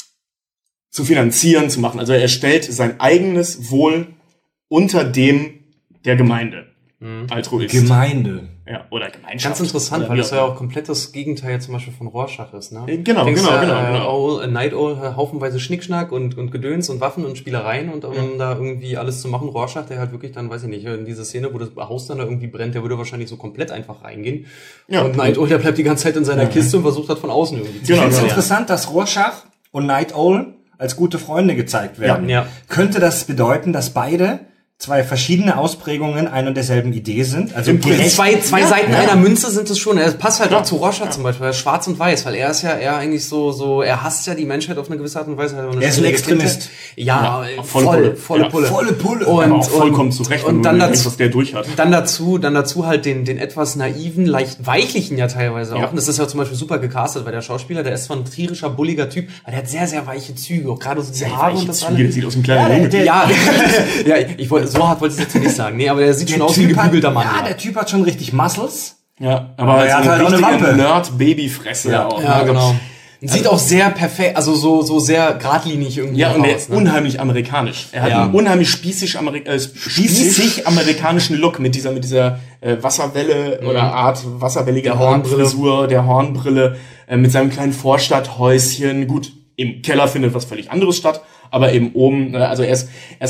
S2: zu finanzieren, zu machen. Also er stellt sein eigenes Wohl unter dem der Gemeinde. Mhm. Altruist.
S1: Gemeinde.
S2: Ja, oder Gemeinschaft.
S3: Ganz interessant,
S2: oder
S3: weil
S2: wie
S3: das
S2: auch
S3: ja
S2: immer.
S3: auch komplett das Gegenteil zum Beispiel von Rorschach ist, ne?
S2: Genau,
S3: Denkst
S2: genau,
S3: du,
S2: genau,
S3: äh,
S2: genau.
S3: Owl, äh, Night Owl, äh, haufenweise Schnickschnack und, und Gedöns und Waffen und Spielereien und um
S2: Ja.
S3: da irgendwie alles zu machen. Rorschach, der halt wirklich dann, weiß ich nicht, in diese Szene, wo das Haus dann da irgendwie brennt, der würde wahrscheinlich so komplett einfach reingehen.
S2: Ja.
S3: Und Night Owl, der bleibt die ganze Zeit in seiner Kiste und versucht hat von außen irgendwie zu
S2: Genau,
S1: Ich finde es
S2: genau.
S1: interessant, dass Rorschach und Night Owl als gute Freunde gezeigt werden.
S3: Ja.
S1: Könnte das bedeuten, dass beide zwei verschiedene Ausprägungen einer und derselben Idee sind? Also
S2: Im Prinzip
S1: gerecht-
S3: Zwei, zwei
S2: Ja,
S3: Seiten
S2: ja.
S3: einer Münze sind es schon. Er passt halt
S2: Ja.
S3: auch zu Rorschach zum Beispiel. Er ist schwarz und weiß, weil er ist ja eher eigentlich so, so, er hasst ja die Menschheit auf eine gewisse Art und Weise.
S1: Er ist ein Extremist.
S3: Ja,
S2: Ja,
S3: voll,
S2: volle
S3: volle
S2: Pulle.
S3: Pulle.
S2: Ja.
S3: Volle Pulle.
S1: Volle Pulle.
S3: Und,
S2: Aber auch vollkommen
S3: und,
S2: zu Recht,
S3: und
S2: wenn
S3: dann
S2: du denkst,
S3: dazu,
S2: was der durch hat.
S3: dann dazu, dann dazu halt den, den etwas naiven, leicht weichlichen ja teilweise auch.
S2: Ja.
S3: Und das ist ja zum Beispiel super gecastet, weil der Schauspieler, der ist zwar ein tierischer, bulliger Typ, aber der hat sehr, sehr weiche Züge. Auch gerade so diese Haare und das
S2: Der
S3: alles.
S2: sieht aus dem kleinen
S1: Ja,
S2: Junge.
S1: der-
S3: Ja, ja, ich wollte, so hart wollte ich es jetzt nicht sagen. Nee, aber der sieht schon aus wie ein
S1: hat,
S3: gebügelter Mann.
S1: ja, der Typ hat schon richtig Muscles.
S2: Ja,
S1: Aber
S2: aber
S1: er
S2: er
S1: hat
S2: hat
S1: halt auch eine
S2: richtige
S1: Wampe.
S2: Nerd-Babyfresse
S1: Ja.
S2: auch.
S3: Ja,
S2: Also-
S3: genau. Sieht auch sehr perfekt, also so so sehr geradlinig irgendwie
S2: Ja, und der
S3: aus.
S2: ist
S3: Ne?
S2: unheimlich amerikanisch. Er hat
S3: Ja.
S2: einen unheimlich spießig, Ameri äh, spießig amerikanischen Look mit dieser mit dieser äh, Wasserwelle oder Art wasserwellige
S3: Der Hornbrille.
S2: Haarfrisur, der Hornbrille, äh, mit seinem kleinen Vorstadthäuschen. Gut, im Keller findet was völlig anderes statt, aber eben oben, äh, also er ist, er ist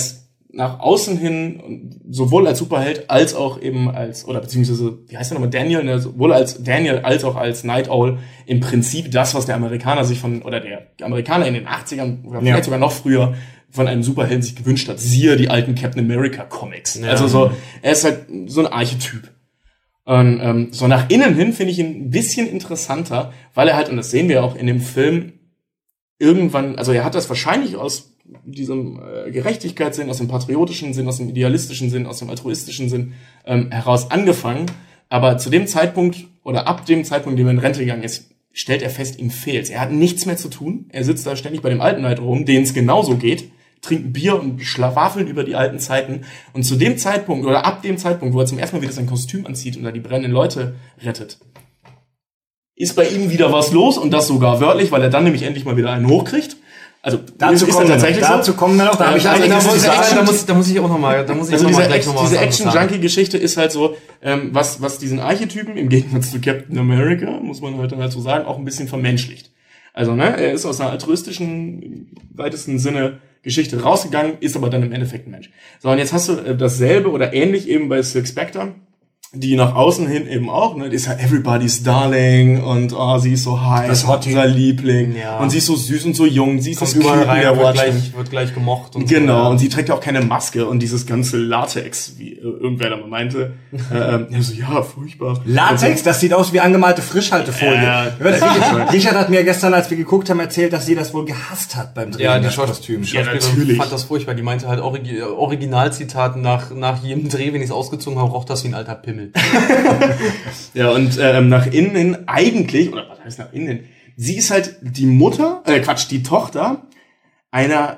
S2: nach außen hin sowohl als Superheld als auch eben als, oder beziehungsweise, wie heißt der nochmal, Daniel, ne, sowohl als Daniel als auch als Night Owl im Prinzip das, was der Amerikaner sich von, oder der Amerikaner in den achtzigern oder vielleicht ja. sogar noch früher von einem Superhelden sich gewünscht hat. Siehe die alten Captain America Comics. Ja. Also so, er ist halt so ein Archetyp. Und ähm, so nach innen hin finde ich ihn ein bisschen interessanter, weil er halt, und das sehen wir auch in dem Film, irgendwann, also er hat das wahrscheinlich aus diesem äh, Gerechtigkeitssinn, aus dem patriotischen Sinn, aus dem idealistischen Sinn, aus dem altruistischen Sinn ähm, heraus angefangen. Aber zu dem Zeitpunkt oder ab dem Zeitpunkt, in dem er in Rente gegangen ist, stellt er fest, ihm fehlt's. Er hat nichts mehr zu tun. Er sitzt da ständig bei dem alten Knight rum, denen es genauso geht, trinken Bier und schlawafeln über die alten Zeiten. Und zu dem Zeitpunkt oder ab dem Zeitpunkt, wo er zum ersten Mal wieder sein Kostüm anzieht und da die brennenden Leute rettet, ist bei ihm wieder was los, und das sogar wörtlich, weil er dann nämlich endlich mal wieder einen hochkriegt. Also
S1: dazu ist, ist kommen tatsächlich noch. Dazu kommen wir noch. Da habe ich
S3: also, da, muss, da, muss, da muss ich auch noch mal, da muss ich
S2: also
S3: noch
S2: diese,
S3: mal gleich noch mal
S2: diese Action-Junkie-Geschichte ist halt so, ähm, was was diesen Archetypen im Gegensatz zu Captain America, muss man halt dann halt so sagen, auch ein bisschen vermenschlicht. Also ne, er ist aus einer altruistischen, im weitesten Sinne Geschichte rausgegangen, ist aber dann im Endeffekt ein Mensch. So, und jetzt hast du äh, dasselbe oder ähnlich eben bei Silk Spectre, die nach außen hin eben auch, ne, die ist halt everybody's darling und oh, sie ist so heiß, unser Liebling,
S3: ja.
S2: Und sie ist so süß und so jung, sie ist
S3: Kommt
S2: das
S3: überall rein,
S2: der
S3: wird gleich, wird gleich gemocht und
S2: genau,
S3: so, ja.
S2: Und sie trägt ja auch keine Maske und dieses ganze Latex, wie äh, irgendwer da mal meinte, äh, ja, so, ja, furchtbar.
S1: Latex, das sieht aus wie angemalte Frischhaltefolie. Äh, Richard hat mir gestern, als wir geguckt haben, erzählt, dass sie das wohl gehasst hat beim Drehen
S3: ja,
S1: des
S3: Kostüms.
S1: Ja,
S3: natürlich. Fand das furchtbar. Die meinte halt Origi- Originalzitat nach, nach jedem Dreh, wenn ich es ausgezogen habe, roch das wie ein alter Pimmel.
S2: Ja, und ähm, nach innen hin eigentlich, oder was heißt nach innen hin, sie ist halt die Mutter, äh Quatsch, die Tochter einer,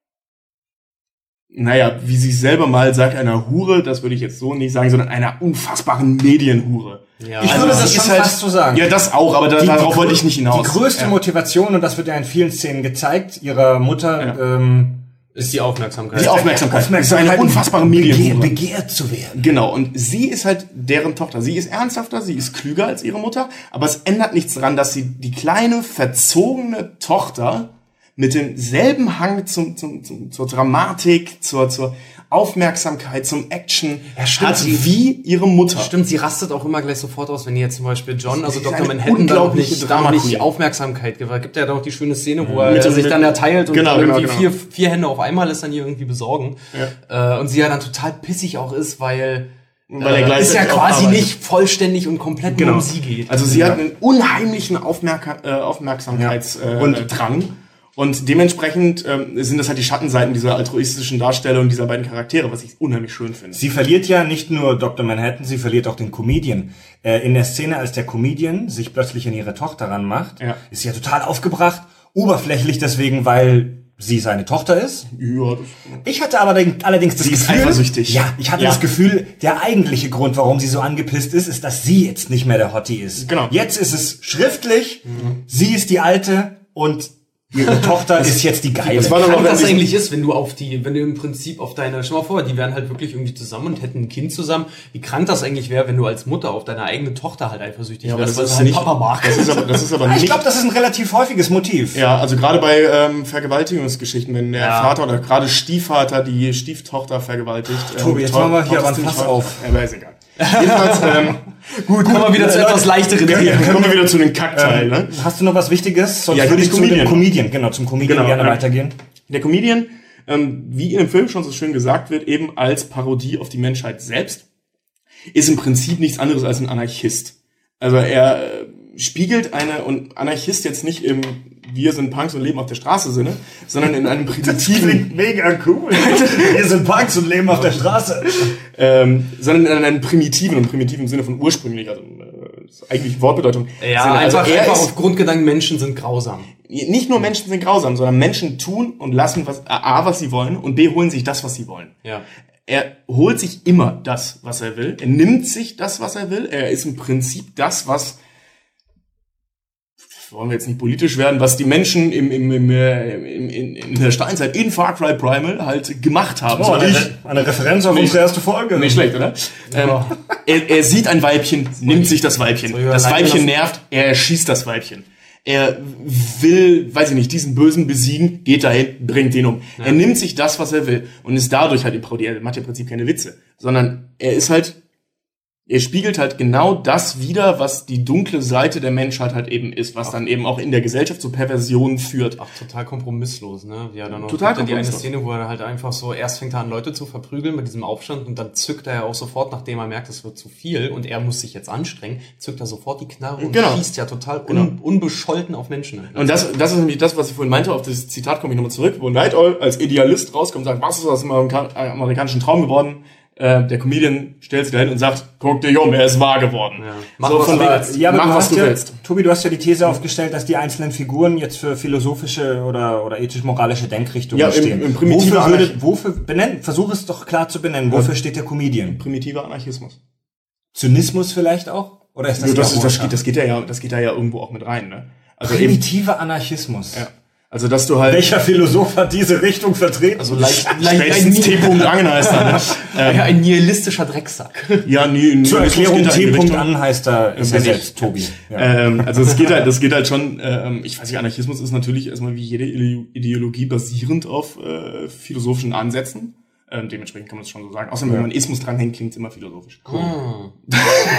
S2: naja, wie sie selber mal sagt, einer Hure, das würde ich jetzt so nicht sagen, sondern einer unfassbaren Medienhure.
S1: Ja, ich also würde das schon halt, fast so sagen.
S2: Ja, das auch, aber da, die, darauf die, wollte ich nicht hinaus.
S1: Die größte ja. Motivation, und das wird ja in vielen Szenen gezeigt, ihrer Mutter,
S3: ja.
S1: ähm,
S3: ist die Aufmerksamkeit.
S2: Die Aufmerksamkeit. Aufmerksamkeit. Ist eine unfassbare Medienhure.
S1: Begehrt, begehrt zu werden.
S2: Genau. Und sie ist halt deren Tochter. Sie ist ernsthafter, sie ist klüger als ihre Mutter. Aber es ändert nichts daran, dass sie die kleine, verzogene Tochter mit demselben Hang zum, zum, zum, zur Dramatik, zur, zur Aufmerksamkeit, zum Action
S3: ja, stimmt,
S2: hat wie ihre Mutter.
S3: Stimmt, sie rastet auch immer gleich sofort aus, wenn ihr jetzt zum Beispiel John, also Doktor Manhattan, da noch nicht, da noch nicht Aufmerksamkeit gibt. Es gibt ja doch die schöne Szene, wo er, er sich dann erteilt und
S2: genau,
S3: dann irgendwie
S2: genau,
S3: vier,
S2: genau.
S3: vier Hände auf einmal ist dann hier irgendwie besorgen. Ja. Äh, und sie ja dann total pissig auch ist, weil
S2: Weil er
S3: äh, ist ja quasi nicht vollständig und komplett
S2: genau.
S3: nur um sie geht.
S2: Also sie ja. hat einen unheimlichen Aufmerk- äh, Aufmerksamkeitsdrang. Ja. Äh, Drang. Und dementsprechend ähm, sind das halt die Schattenseiten dieser altruistischen Darstellung dieser beiden Charaktere, was ich unheimlich schön finde.
S1: Sie verliert ja nicht nur Doktor Manhattan, sie verliert auch den Comedian. Äh, in der Szene, als der Comedian sich plötzlich an ihre Tochter ranmacht, ja. ist sie ja total aufgebracht, oberflächlich deswegen, weil sie seine Tochter ist.
S2: Ja, das
S1: ich hatte aber den, allerdings das
S2: sie
S1: Gefühl,
S2: ist eifersüchtig.
S1: Ja, ich hatte ja. das Gefühl, der eigentliche Grund, warum sie so angepisst ist, ist, dass sie jetzt nicht mehr der Hottie ist.
S2: Genau.
S1: Jetzt ist es schriftlich, mhm. sie ist die Alte und ihre Tochter ist jetzt die Geile.
S3: Was krank das eigentlich ist, wenn du auf die, wenn du im Prinzip auf deine, stell mal vor, die wären halt wirklich irgendwie zusammen und hätten ein Kind zusammen. Wie krank das eigentlich wäre, wenn du als Mutter auf deine eigene Tochter halt eifersüchtig
S2: ja,
S3: wärst,
S2: weil
S3: das
S2: halt
S3: nicht Papa mag.
S2: Das ist aber, das ist aber
S1: nicht.
S2: Ich
S1: glaube, das ist ein relativ häufiges Motiv.
S2: Ja, also gerade bei ähm, Vergewaltigungsgeschichten, wenn der
S3: ja.
S2: Vater oder gerade Stiefvater die Stieftochter vergewaltigt.
S1: Ach, Tobi, ähm, jetzt machen wir hier aber ein Fass auf.
S2: Aber ist egal. Jedenfalls, ähm,
S3: gut, kommen wir wieder zu etwas leichteren
S2: Themen. Kommen wir wieder zu den Kackteilen, ähm,
S1: ne? Hast du noch was Wichtiges?
S2: Sonst ja, würde ich
S1: zu dem Comedian, genau, zum Comedian
S2: genau,
S1: gerne
S2: ja.
S1: weitergehen.
S2: Der Comedian, ähm, wie in dem Film schon so schön gesagt wird, eben als Parodie auf die Menschheit selbst, ist im Prinzip nichts anderes als ein Anarchist. Also er äh, spiegelt eine, und Anarchist jetzt nicht im wir sind Punks und leben auf der Straße Sinne, sondern in einem primitiven...
S1: mega cool. Wir sind Punks und leben auf der Straße.
S2: ähm, sondern in einem primitiven und primitiven Sinne von ursprünglich, also äh, eigentlich Wortbedeutung.
S3: Ja,
S2: Sinne. Also
S3: einfach,
S2: er
S3: einfach
S2: ist,
S3: auf Grundgedanken, Menschen sind grausam.
S2: Nicht nur Menschen sind grausam, sondern Menschen tun und lassen was A, was sie wollen, und B, holen sich das, was sie wollen.
S3: Ja.
S2: Er holt sich immer das, was er will. Er nimmt sich das, was er will. Er ist im Prinzip das, was... wollen wir jetzt nicht politisch werden, was die Menschen im, im, im, im, in, in der Steinzeit in Far Cry Primal halt gemacht haben.
S1: Oh,
S2: so
S1: eine, Re- eine Referenz auf nicht, unsere erste Folge.
S2: Nicht schlecht, oder? Ja. Ähm, er, er sieht ein Weibchen, nimmt sich das Weibchen. Das Weibchen nervt, er erschießt das Weibchen. Er will, weiß ich nicht, diesen Bösen besiegen, geht dahin, bringt ihn um. Ja. Er nimmt sich das, was er will und ist dadurch halt imparodiert. Er macht ja im Prinzip keine Witze, sondern er ist halt, er spiegelt halt genau das wider, was die dunkle Seite der Menschheit halt eben ist, was Ach. dann eben auch in der Gesellschaft zu Perversionen führt.
S3: Ach, total kompromisslos, ne? Wie er dann noch
S2: total
S3: die eine Szene, wo er halt einfach so, erst fängt er an, Leute zu verprügeln mit diesem Aufstand und dann zückt er ja auch sofort, nachdem er merkt, es wird zu viel und er muss sich jetzt anstrengen, zückt er sofort die Knarre und genau. schießt ja total un- genau. unbescholten auf Menschen.
S2: Und das, das ist nämlich das, was ich vorhin meinte, auf das Zitat komme ich nochmal zurück, wo Night Owl als Idealist rauskommt und sagt, was ist aus dem Amerika- amerikanischen Traum geworden? Äh, der Comedian stellt sich dahin und sagt, guck dich um, er ist wahr geworden.
S3: Ja. Mach, so, was, von
S1: wegen, ja, mach was du ja, willst. Tobi, du hast ja die These aufgestellt, dass die einzelnen Figuren jetzt für philosophische oder, oder ethisch-moralische Denkrichtungen
S2: ja,
S1: stehen.
S2: Im, im wofür,
S1: würde, wofür benennen, versuch es doch klar zu benennen. Wofür ja. steht der Comedian?
S2: Primitiver Anarchismus.
S1: Zynismus vielleicht auch? Oder ist das,
S2: ja, das, ist, das, geht, das geht ja, ja, das geht ja, ja irgendwo auch mit rein, ne?
S1: Also primitiver eben, Anarchismus.
S2: Ja. Also, dass du halt...
S1: Welcher Philosoph hat diese Richtung vertreten?
S3: Also, leicht,
S2: leicht ein T. Angenheister, ne?
S3: ähm, ein nihilistischer Drecksack.
S2: Ja, nie,
S1: zur Erklärung T. Angenheister ist ja selbst Tobi.
S2: Ja. Ähm, also, es geht halt, das geht halt schon, ähm, ich weiß nicht, Anarchismus ist natürlich erstmal wie jede Ideologie basierend auf, äh, philosophischen Ansätzen. Ähm, dementsprechend kann man das schon so sagen. Außerdem, ja. wenn man Ismus dranhängt, klingt es immer philosophisch. Cool. Oh.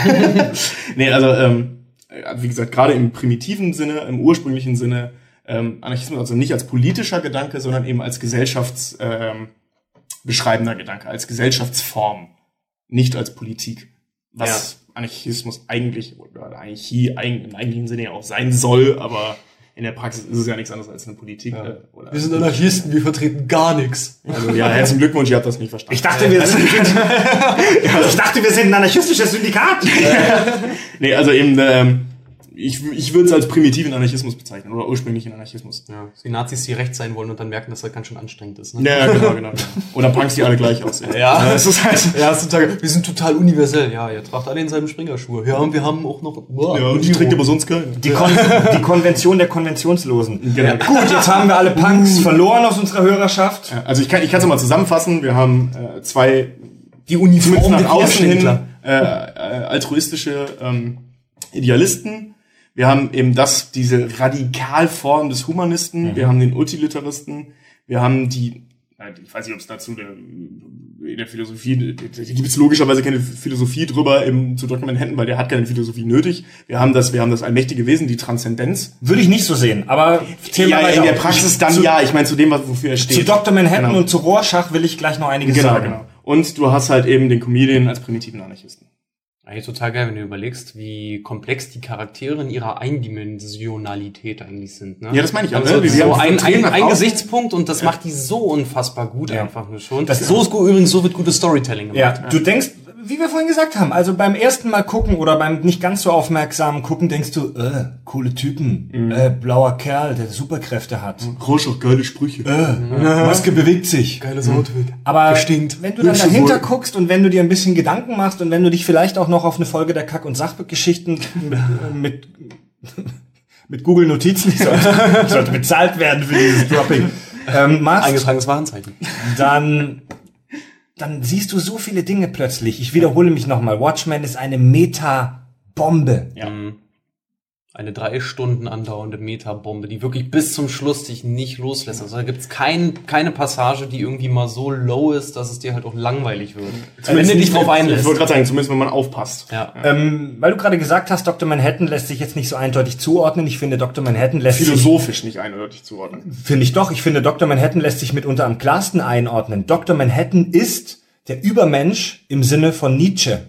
S2: Nee, also, ähm, wie gesagt, gerade im primitiven Sinne, im ursprünglichen Sinne, Ähm, Anarchismus also nicht als politischer Gedanke, sondern eben als gesellschaftsbeschreibender ähm, Gedanke, als Gesellschaftsform, nicht als Politik. Was ja. Anarchismus eigentlich, oder Anarchie im eigentlichen Sinne ja auch sein soll, aber in der Praxis ist es ja nichts anderes als eine Politik.
S3: Ja.
S2: Äh, oder
S3: wir sind Anarchisten, wir vertreten gar nichts.
S2: Also ja, herzlichen Glückwunsch, ihr habt das nicht verstanden.
S1: Ich dachte, wir sind, ich dachte, wir sind ein anarchistisches Syndikat.
S2: Nee, also eben, ähm, Ich, ich würde es als primitiven Anarchismus bezeichnen oder ursprünglichen Anarchismus.
S3: Ja, die Nazis, die rechts sein wollen und dann merken, dass das ganz schön anstrengend ist. Ne?
S2: Ja, genau, genau. Oder Punks, die alle gleich aussehen.
S3: Ja, ja, das ist halt, ja, das ist total, wir sind total universell. Ja, ihr tragt alle in seinem Springerschuhe. Ja, und wir haben auch noch... Wow,
S2: ja, und die trägt aber sonst keine.
S1: Die, Kon- die Konvention der Konventionslosen. Genau. Gut, jetzt haben wir alle Punks verloren aus unserer Hörerschaft.
S2: Ja, also ich kann ich kann es mal zusammenfassen. Wir haben äh, zwei,
S3: die Uniform
S2: nach außen hin äh, äh, altruistische ähm, Idealisten. Wir haben eben das, diese Radikalform des Humanisten, mhm. wir haben den Utilitaristen, wir haben die, ich weiß nicht, ob es dazu der, in der Philosophie, da gibt es logischerweise keine Philosophie drüber im, zu Doktor Manhattan, weil der hat keine Philosophie nötig. Wir haben das, wir haben das allmächtige Wesen, die Transzendenz.
S1: Würde ich nicht so sehen, aber
S2: ja, in der Praxis dann zu, ja, ich meine zu dem, wofür er steht.
S1: Zu Doktor Manhattan genau. und zu Rorschach will ich gleich noch einiges
S2: genau,
S1: sagen.
S2: Genau. Und du hast halt eben den Comedian als primitiven Anarchisten.
S3: Eigentlich total geil, wenn du überlegst, wie komplex die Charaktere in ihrer Eindimensionalität eigentlich sind. Ne?
S2: Ja, das meine ich auch.
S3: Also
S2: Ne?
S3: so ein, ein, ein Gesichtspunkt und das ja. macht die so unfassbar gut ja. einfach nur schon.
S1: Das
S3: so ist gut, übrigens, so wird gutes Storytelling gemacht.
S1: Ja, ja. Du denkst, wie wir vorhin gesagt haben, also beim ersten Mal gucken oder beim nicht ganz so aufmerksamen Gucken denkst du, äh, coole Typen, mhm. äh, blauer Kerl, der Superkräfte hat.
S2: Rorschach, geile Sprüche.
S1: Äh, mhm. Maske bewegt sich.
S3: Geiles Outfit.
S1: Aber Bestimmt. wenn du dann dahinter Wolken. guckst und wenn du dir ein bisschen Gedanken machst und wenn du dich vielleicht auch noch auf eine Folge der Kack- und Sachgeschichten mit, mit, mit Google Notizen, ich sollte, ich sollte bezahlt werden für dieses Dropping, ähm, machst,
S3: eingetragenes Warenzeichen.
S1: Dann dann siehst du so viele Dinge plötzlich. Ich wiederhole mich nochmal. Watchmen ist eine Meta-Bombe.
S3: Ja. Eine drei Stunden andauernde Meta-Bombe, die wirklich bis zum Schluss dich nicht loslässt. Also da gibt's kein, keine Passage, die irgendwie mal so low ist, dass es dir halt auch langweilig wird.
S2: Wenn du dich drauf einlässt. Ich wollte gerade sagen, zumindest wenn man aufpasst.
S1: Ja. Ja. Ähm, weil du gerade gesagt hast, Doktor Manhattan lässt sich jetzt nicht so eindeutig zuordnen. Ich finde, Doktor Manhattan lässt
S2: Philosophisch sich... nicht eindeutig zuordnen.
S1: Finde ich doch. Ich finde, Doktor Manhattan lässt sich mitunter am klarsten einordnen. Doktor Manhattan ist der Übermensch im Sinne von Nietzsche.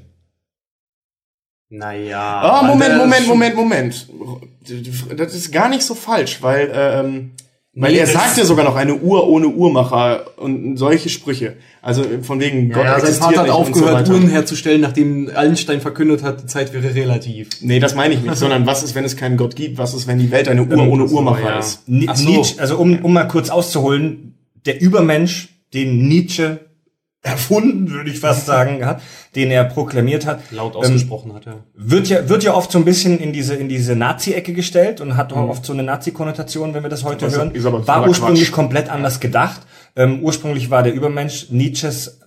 S3: Naja.
S2: Ah, Moment, Moment, Moment, Moment. Das ist gar nicht so falsch, weil, ähm, weil nee, er sagt ja sogar noch eine Uhr ohne Uhrmacher und solche Sprüche. Also von wegen
S3: ja,
S2: Gott
S3: ja,
S2: existiert
S3: sein Vater
S2: nicht
S3: hat aufgehört,
S2: so
S3: Uhren herzustellen, nachdem Einstein verkündet hat, die Zeit wäre relativ.
S2: Nee, das meine ich nicht, sondern was ist, wenn es keinen Gott gibt? Was ist, wenn die Welt eine Uhr ohne so, Uhrmacher ja. ist?
S1: Ach so. Nietzsche, also um, um mal kurz auszuholen, der Übermensch, den Nietzsche erfunden, würde ich fast sagen, hat, den er proklamiert hat,
S3: laut ausgesprochen ähm, hat, ja.
S1: Wird ja wird ja oft so ein bisschen in diese in diese Nazi-Ecke gestellt und hat mhm. oft so eine Nazi-Konnotation, wenn wir das heute das hören. War ursprünglich Quatsch. komplett anders gedacht. Ähm, ursprünglich war der Übermensch Nietzsches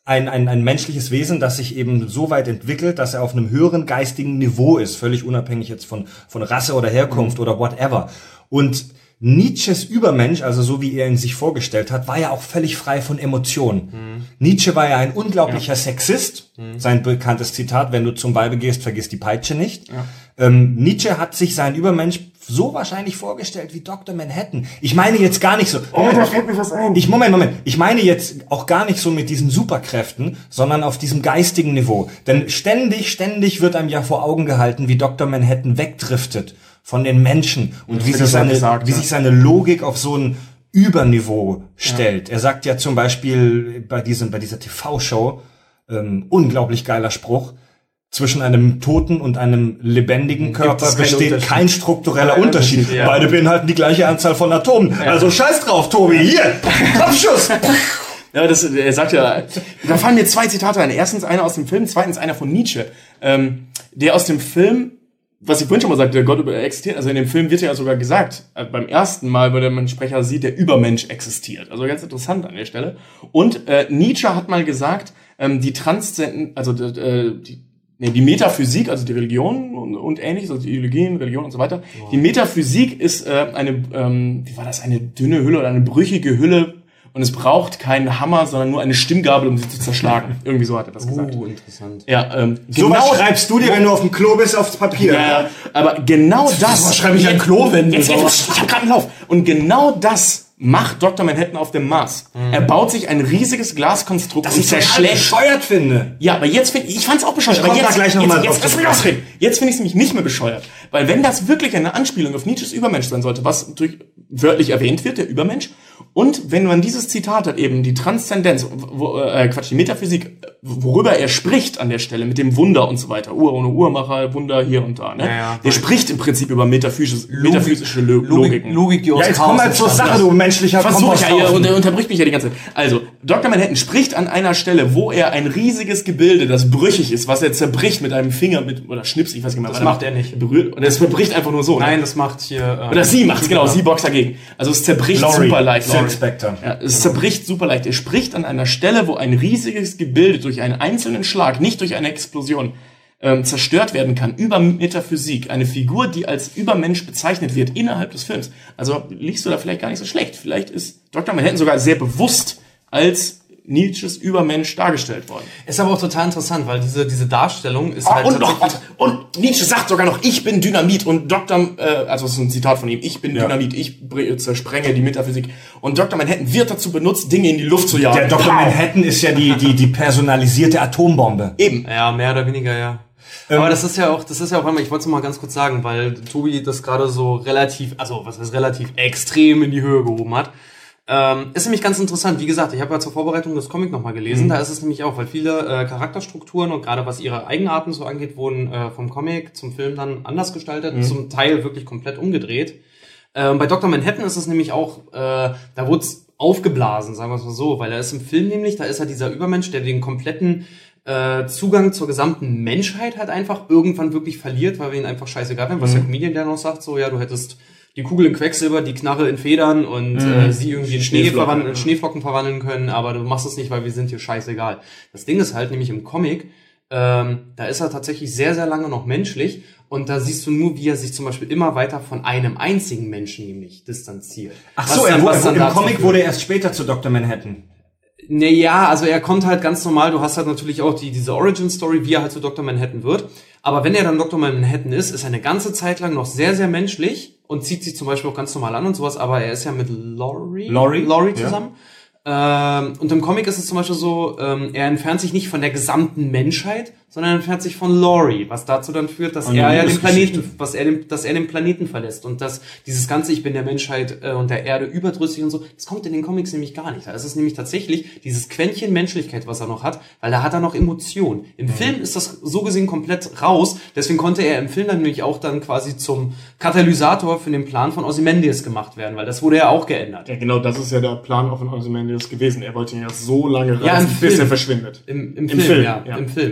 S1: ein, ein, ein menschliches Wesen, das sich eben so weit entwickelt, dass er auf einem höheren geistigen Niveau ist, völlig unabhängig jetzt von, von Rasse oder Herkunft mhm. oder whatever. Und Nietzsches Übermensch, also so wie er ihn sich vorgestellt hat, war ja auch völlig frei von Emotionen. Mhm. Nietzsche war ja ein unglaublicher ja. Sexist. Mhm. Sein bekanntes Zitat, wenn du zum Weibe gehst, vergiss die Peitsche nicht. Ja. Ähm, Nietzsche hat sich seinen Übermensch so wahrscheinlich vorgestellt wie Doktor Manhattan. Ich meine jetzt gar nicht so...
S2: Oh, da fällt mir was ein.
S1: Ich, Moment, Moment. Ich meine jetzt auch gar nicht so mit diesen Superkräften, sondern auf diesem geistigen Niveau. Denn ständig, ständig wird einem ja vor Augen gehalten, wie Doktor Manhattan wegdriftet von den Menschen und wie sich, seine, gesagt, wie ja. sich seine Logik auf so ein Überniveau stellt. Ja. Er sagt ja zum Beispiel bei diesem, bei dieser T V-Show, ähm, unglaublich geiler Spruch, zwischen einem toten und einem lebendigen Körper besteht kein struktureller ja, Unterschied. Ja. Beide beinhalten die gleiche Anzahl von Atomen. Ja. Also scheiß drauf, Tobi, hier, Kopfschuss!
S2: Ja, das, er sagt ja, da fallen mir zwei Zitate ein. Erstens einer aus dem Film, zweitens einer von Nietzsche. Ähm, der aus dem Film, was ich vorhin schon mal sagte, der Gott über existiert, also in dem Film wird ja sogar gesagt, also beim ersten Mal, wo der Sprecher sieht, der Übermensch existiert. Also ganz interessant an der Stelle. Und äh, Nietzsche hat mal gesagt, ähm, die Transzenden, also äh, die, nee, die Metaphysik, also die Religion und, und ähnliches, also die Ideologien, Religion und so weiter. Wow. Die Metaphysik ist äh, eine, ähm, wie war das, eine dünne Hülle oder eine brüchige Hülle. Und es braucht keinen Hammer, sondern nur eine Stimmgabel, um sie zu zerschlagen. Irgendwie so hat er das gesagt.
S3: Oh, interessant.
S2: Ja, ähm,
S1: so genau was schreibst du dir, wenn du auf dem Klo bist, aufs Papier.
S2: Ja, aber genau das...
S1: Was schreibe ich an Klo, wenn...
S2: Jetzt, jetzt, ich hab gerade einen Lauf. Und genau das macht Doktor Manhattan auf dem Mars. Mhm. Er baut sich ein riesiges Glaskonstrukt
S1: das und zerschlägt. Das ich bescheuert finde.
S2: Ja, aber jetzt finde ich, ich fand's auch bescheuert.
S1: Ich aber
S2: jetzt,
S1: da gleich noch
S2: jetzt,
S1: mal
S2: jetzt, jetzt, jetzt, jetzt, jetzt finde ich es nämlich nicht mehr bescheuert. Weil wenn das wirklich eine Anspielung auf Nietzsches Übermensch sein sollte, was natürlich wörtlich erwähnt wird, der Übermensch, und wenn man dieses Zitat hat, eben die Transzendenz, wo, äh, Quatsch, die Metaphysik, worüber er spricht an der Stelle, mit dem Wunder und so weiter, Uhr ohne Uhrmacher, Wunder hier und da, ne? Ja, ja. Der spricht im Prinzip über metaphysische, metaphysische Logik, Logiken.
S1: Logik, die aus ja, jetzt komm mal zur Sache, du menschlicher
S2: Versuch ich ja, und er unterbricht mich ja die ganze Zeit. Also, Doktor Manhattan spricht an einer Stelle, wo er ein riesiges Gebilde, das brüchig ist, was er zerbricht mit einem Finger, mit, oder Schnips, ich weiß nicht mehr.
S3: Das macht er nicht.
S2: Berührt, und es zerbricht einfach nur so.
S3: Nein,
S2: ne?
S3: das macht hier,
S2: ähm, oder sie macht's, genau, sie boxt dagegen. Also, es zerbricht
S1: Laurie,
S2: super leicht.
S1: Laurie. Spectre.
S2: Ja, es zerbricht super leicht. Er spricht an einer Stelle, wo ein riesiges Gebilde durch einen einzelnen Schlag, nicht durch eine Explosion, ähm, zerstört werden kann, über Metaphysik. Eine Figur, die als Übermensch bezeichnet wird innerhalb des Films. Also liegst du da vielleicht gar nicht so schlecht. Vielleicht ist Doktor Manhattan sogar sehr bewusst als Nietzsches Übermensch dargestellt worden.
S3: Ist aber auch total interessant, weil diese diese Darstellung ist
S2: oh,
S3: halt
S2: und, noch, und Nietzsche sagt sogar noch, ich bin Dynamit, und Doktor, äh, also das ist ein Zitat von ihm, ich bin ja. Dynamit, ich zersprenge die Metaphysik, und Doktor Manhattan wird dazu benutzt, Dinge in die Luft zu jagen.
S1: Der Doktor Manhattan ist ja die die die personalisierte Atombombe.
S2: Eben.
S3: Ja, mehr oder weniger, ja. Ähm, aber das ist ja auch, das ist ja auch einmal, ich wollte es mal ganz kurz sagen, weil Tobi das gerade so relativ, also was heißt relativ extrem in die Höhe gehoben hat. Ähm, ist nämlich ganz interessant. Wie gesagt, ich habe ja zur Vorbereitung das Comic nochmal gelesen. Mhm. Da ist es nämlich auch, weil viele äh, Charakterstrukturen und gerade was ihre Eigenarten so angeht, wurden äh, vom Comic zum Film dann anders gestaltet, mhm. zum Teil wirklich komplett umgedreht. Ähm, bei Doktor Manhattan ist es nämlich auch, äh, da wurde es aufgeblasen, sagen wir es mal so, weil er ist im Film nämlich, da ist er dieser Übermensch, der den kompletten äh, Zugang zur gesamten Menschheit halt einfach irgendwann wirklich verliert, weil wir ihn einfach scheißegal werden, was mhm. der Comedian der noch sagt, so ja, du hättest die Kugel in Quecksilber, die Knarre in Federn und mhm. äh, sie irgendwie in Schnee verwandeln, in Schneeflocken verwandeln können, aber du machst es nicht, weil wir sind hier scheißegal. Das Ding ist halt nämlich im Comic, ähm, da ist er tatsächlich sehr, sehr lange noch menschlich, und da siehst du nur, wie er sich zum Beispiel immer weiter von einem einzigen Menschen nämlich distanziert.
S1: Ach so, er wurde, im Comic führt. wurde er erst später zu Doktor Manhattan.
S3: Naja, also er kommt halt ganz normal, du hast halt natürlich auch die diese Origin-Story, wie er halt zu Doktor Manhattan wird. Aber wenn er dann Doktor Manhattan ist, ist er eine ganze Zeit lang noch sehr, sehr menschlich und zieht sich zum Beispiel auch ganz normal an und sowas, aber er ist ja mit Laurie,
S1: Laurie,
S3: Laurie zusammen. Ja. Ähm, und im Comic ist es zum Beispiel so, ähm, er entfernt sich nicht von der gesamten Menschheit, sondern entfernt sich von Laurie, was dazu dann führt, dass er ja den Planeten, was er den, dass er den Planeten verlässt, und dass dieses ganze Ich bin der Menschheit äh, und der Erde überdrüssig und so, das kommt in den Comics nämlich gar nicht. Da ist es nämlich tatsächlich dieses Quäntchen Menschlichkeit, was er noch hat, weil da hat er noch Emotionen. Im mhm. Film ist das so gesehen komplett raus, deswegen konnte er im Film dann nämlich auch dann quasi zum Katalysator für den Plan von Ozymandias gemacht werden, weil das wurde ja auch geändert.
S2: Ja, genau, das ist ja der Plan auch von Ozymandias gewesen. Er wollte ihn ja so lange reißen, ja, bis er verschwindet.
S3: Im, im, Im Film, Film, ja, ja. Im Film. Im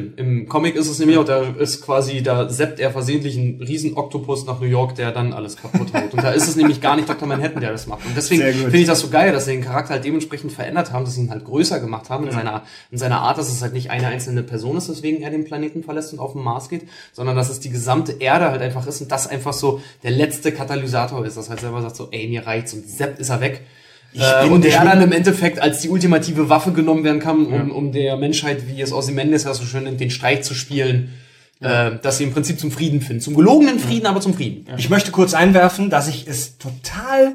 S3: Comic ist es nämlich auch, da ist quasi, da seppt er versehentlich einen riesen Oktopus nach New York, der dann alles kaputt haut. Und da ist es nämlich gar nicht Doktor Manhattan, der das macht. Und deswegen finde ich das so geil, dass sie den Charakter halt dementsprechend verändert haben, dass sie ihn halt größer gemacht haben in seiner, in seiner Art, dass es halt nicht eine einzelne Person ist, weswegen er den Planeten verlässt und auf den Mars geht, sondern dass es die gesamte Erde halt einfach ist und das einfach so der letzte Katalysator ist, das halt selber sagt so, ey, mir reicht's und seppt ist er weg. Äh, und der dann im Endeffekt als die ultimative Waffe genommen werden kann, um, ja. um der Menschheit, wie es Ozymandias ja so schön nennt, den Streich zu spielen, ja. äh, dass sie im Prinzip zum Frieden finden. Zum gelogenen Frieden, ja. aber zum Frieden.
S1: Ja. Ich möchte kurz einwerfen, dass ich es total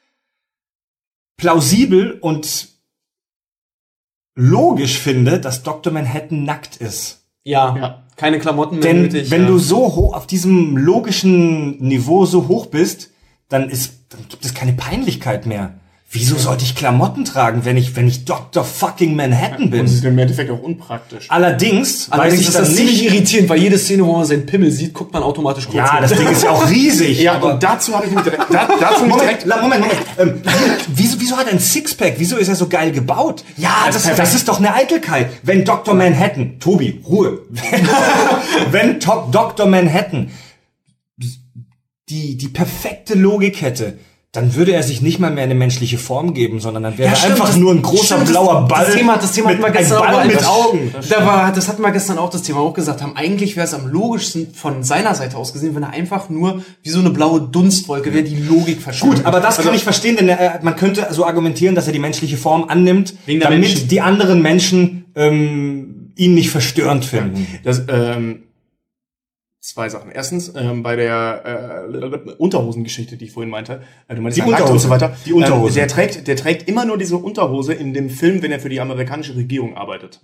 S1: plausibel und logisch finde, dass Doktor Manhattan nackt ist.
S3: Ja, ja. Keine Klamotten mehr
S1: Denn
S3: nötig.
S1: wenn
S3: ja.
S1: du so hoch, auf diesem logischen Niveau so hoch bist, dann ist, dann gibt es keine Peinlichkeit mehr. Wieso sollte ich Klamotten tragen, wenn ich, wenn ich Doktor fucking Manhattan bin?
S2: Und es ist im Endeffekt auch unpraktisch.
S1: Allerdings,
S3: Allerdings
S1: weiß ich
S3: ist
S1: dann
S3: das
S1: nicht,
S3: ziemlich irritierend, weil jede Szene, wo man seinen Pimmel sieht, guckt man automatisch kurz
S1: ja,
S3: hin.
S1: das Ding ist ja auch riesig.
S2: Ja, und dazu habe ich mich direkt, da, dazu mich
S1: Moment,
S2: direkt,
S1: Moment, Moment, Moment. Ähm, wieso, wieso hat er ein Sixpack? Wieso ist er so geil gebaut? Ja, das, das ist doch eine Eitelkeit. Wenn Doktor Manhattan, Tobi, Ruhe. Wenn Top Doktor Manhattan die, die perfekte Logik hätte, dann würde er sich nicht mal mehr eine menschliche Form geben, sondern dann wäre
S3: Ja,
S1: er
S3: stimmt,
S1: einfach
S3: das-
S1: nur ein großer
S3: stimmt,
S1: blauer
S3: das,
S1: Ball.
S3: Das Thema, das Thema
S1: mit,
S3: hatten wir
S1: ein
S3: gestern
S1: Ball
S3: auch
S1: mit
S3: das,
S1: Augen.
S3: Da war, das hatten wir gestern auch das Thema auch gesagt haben. Eigentlich wäre es am logischsten von seiner Seite aus gesehen, wenn er einfach nur wie so eine blaue Dunstwolke wäre, die Logik verschwindet.
S1: Gut, aber das kann
S2: Also-
S1: ich verstehen, denn er, man könnte so argumentieren, dass er die menschliche Form annimmt,
S3: Wegen der
S1: damit
S3: Menschen.
S1: die anderen Menschen ähm, ihn nicht verstörend finden.
S2: das, ähm, zwei Sachen. Erstens, ähm, bei der äh, Unterhosengeschichte, die ich vorhin meinte, äh, du meinst
S1: Die
S2: ja nackt und
S1: Unterhose.
S2: so weiter.
S1: Die Unterhose.
S2: Ähm, der trägt, der trägt immer nur diese Unterhose in dem Film, wenn er für die amerikanische Regierung arbeitet.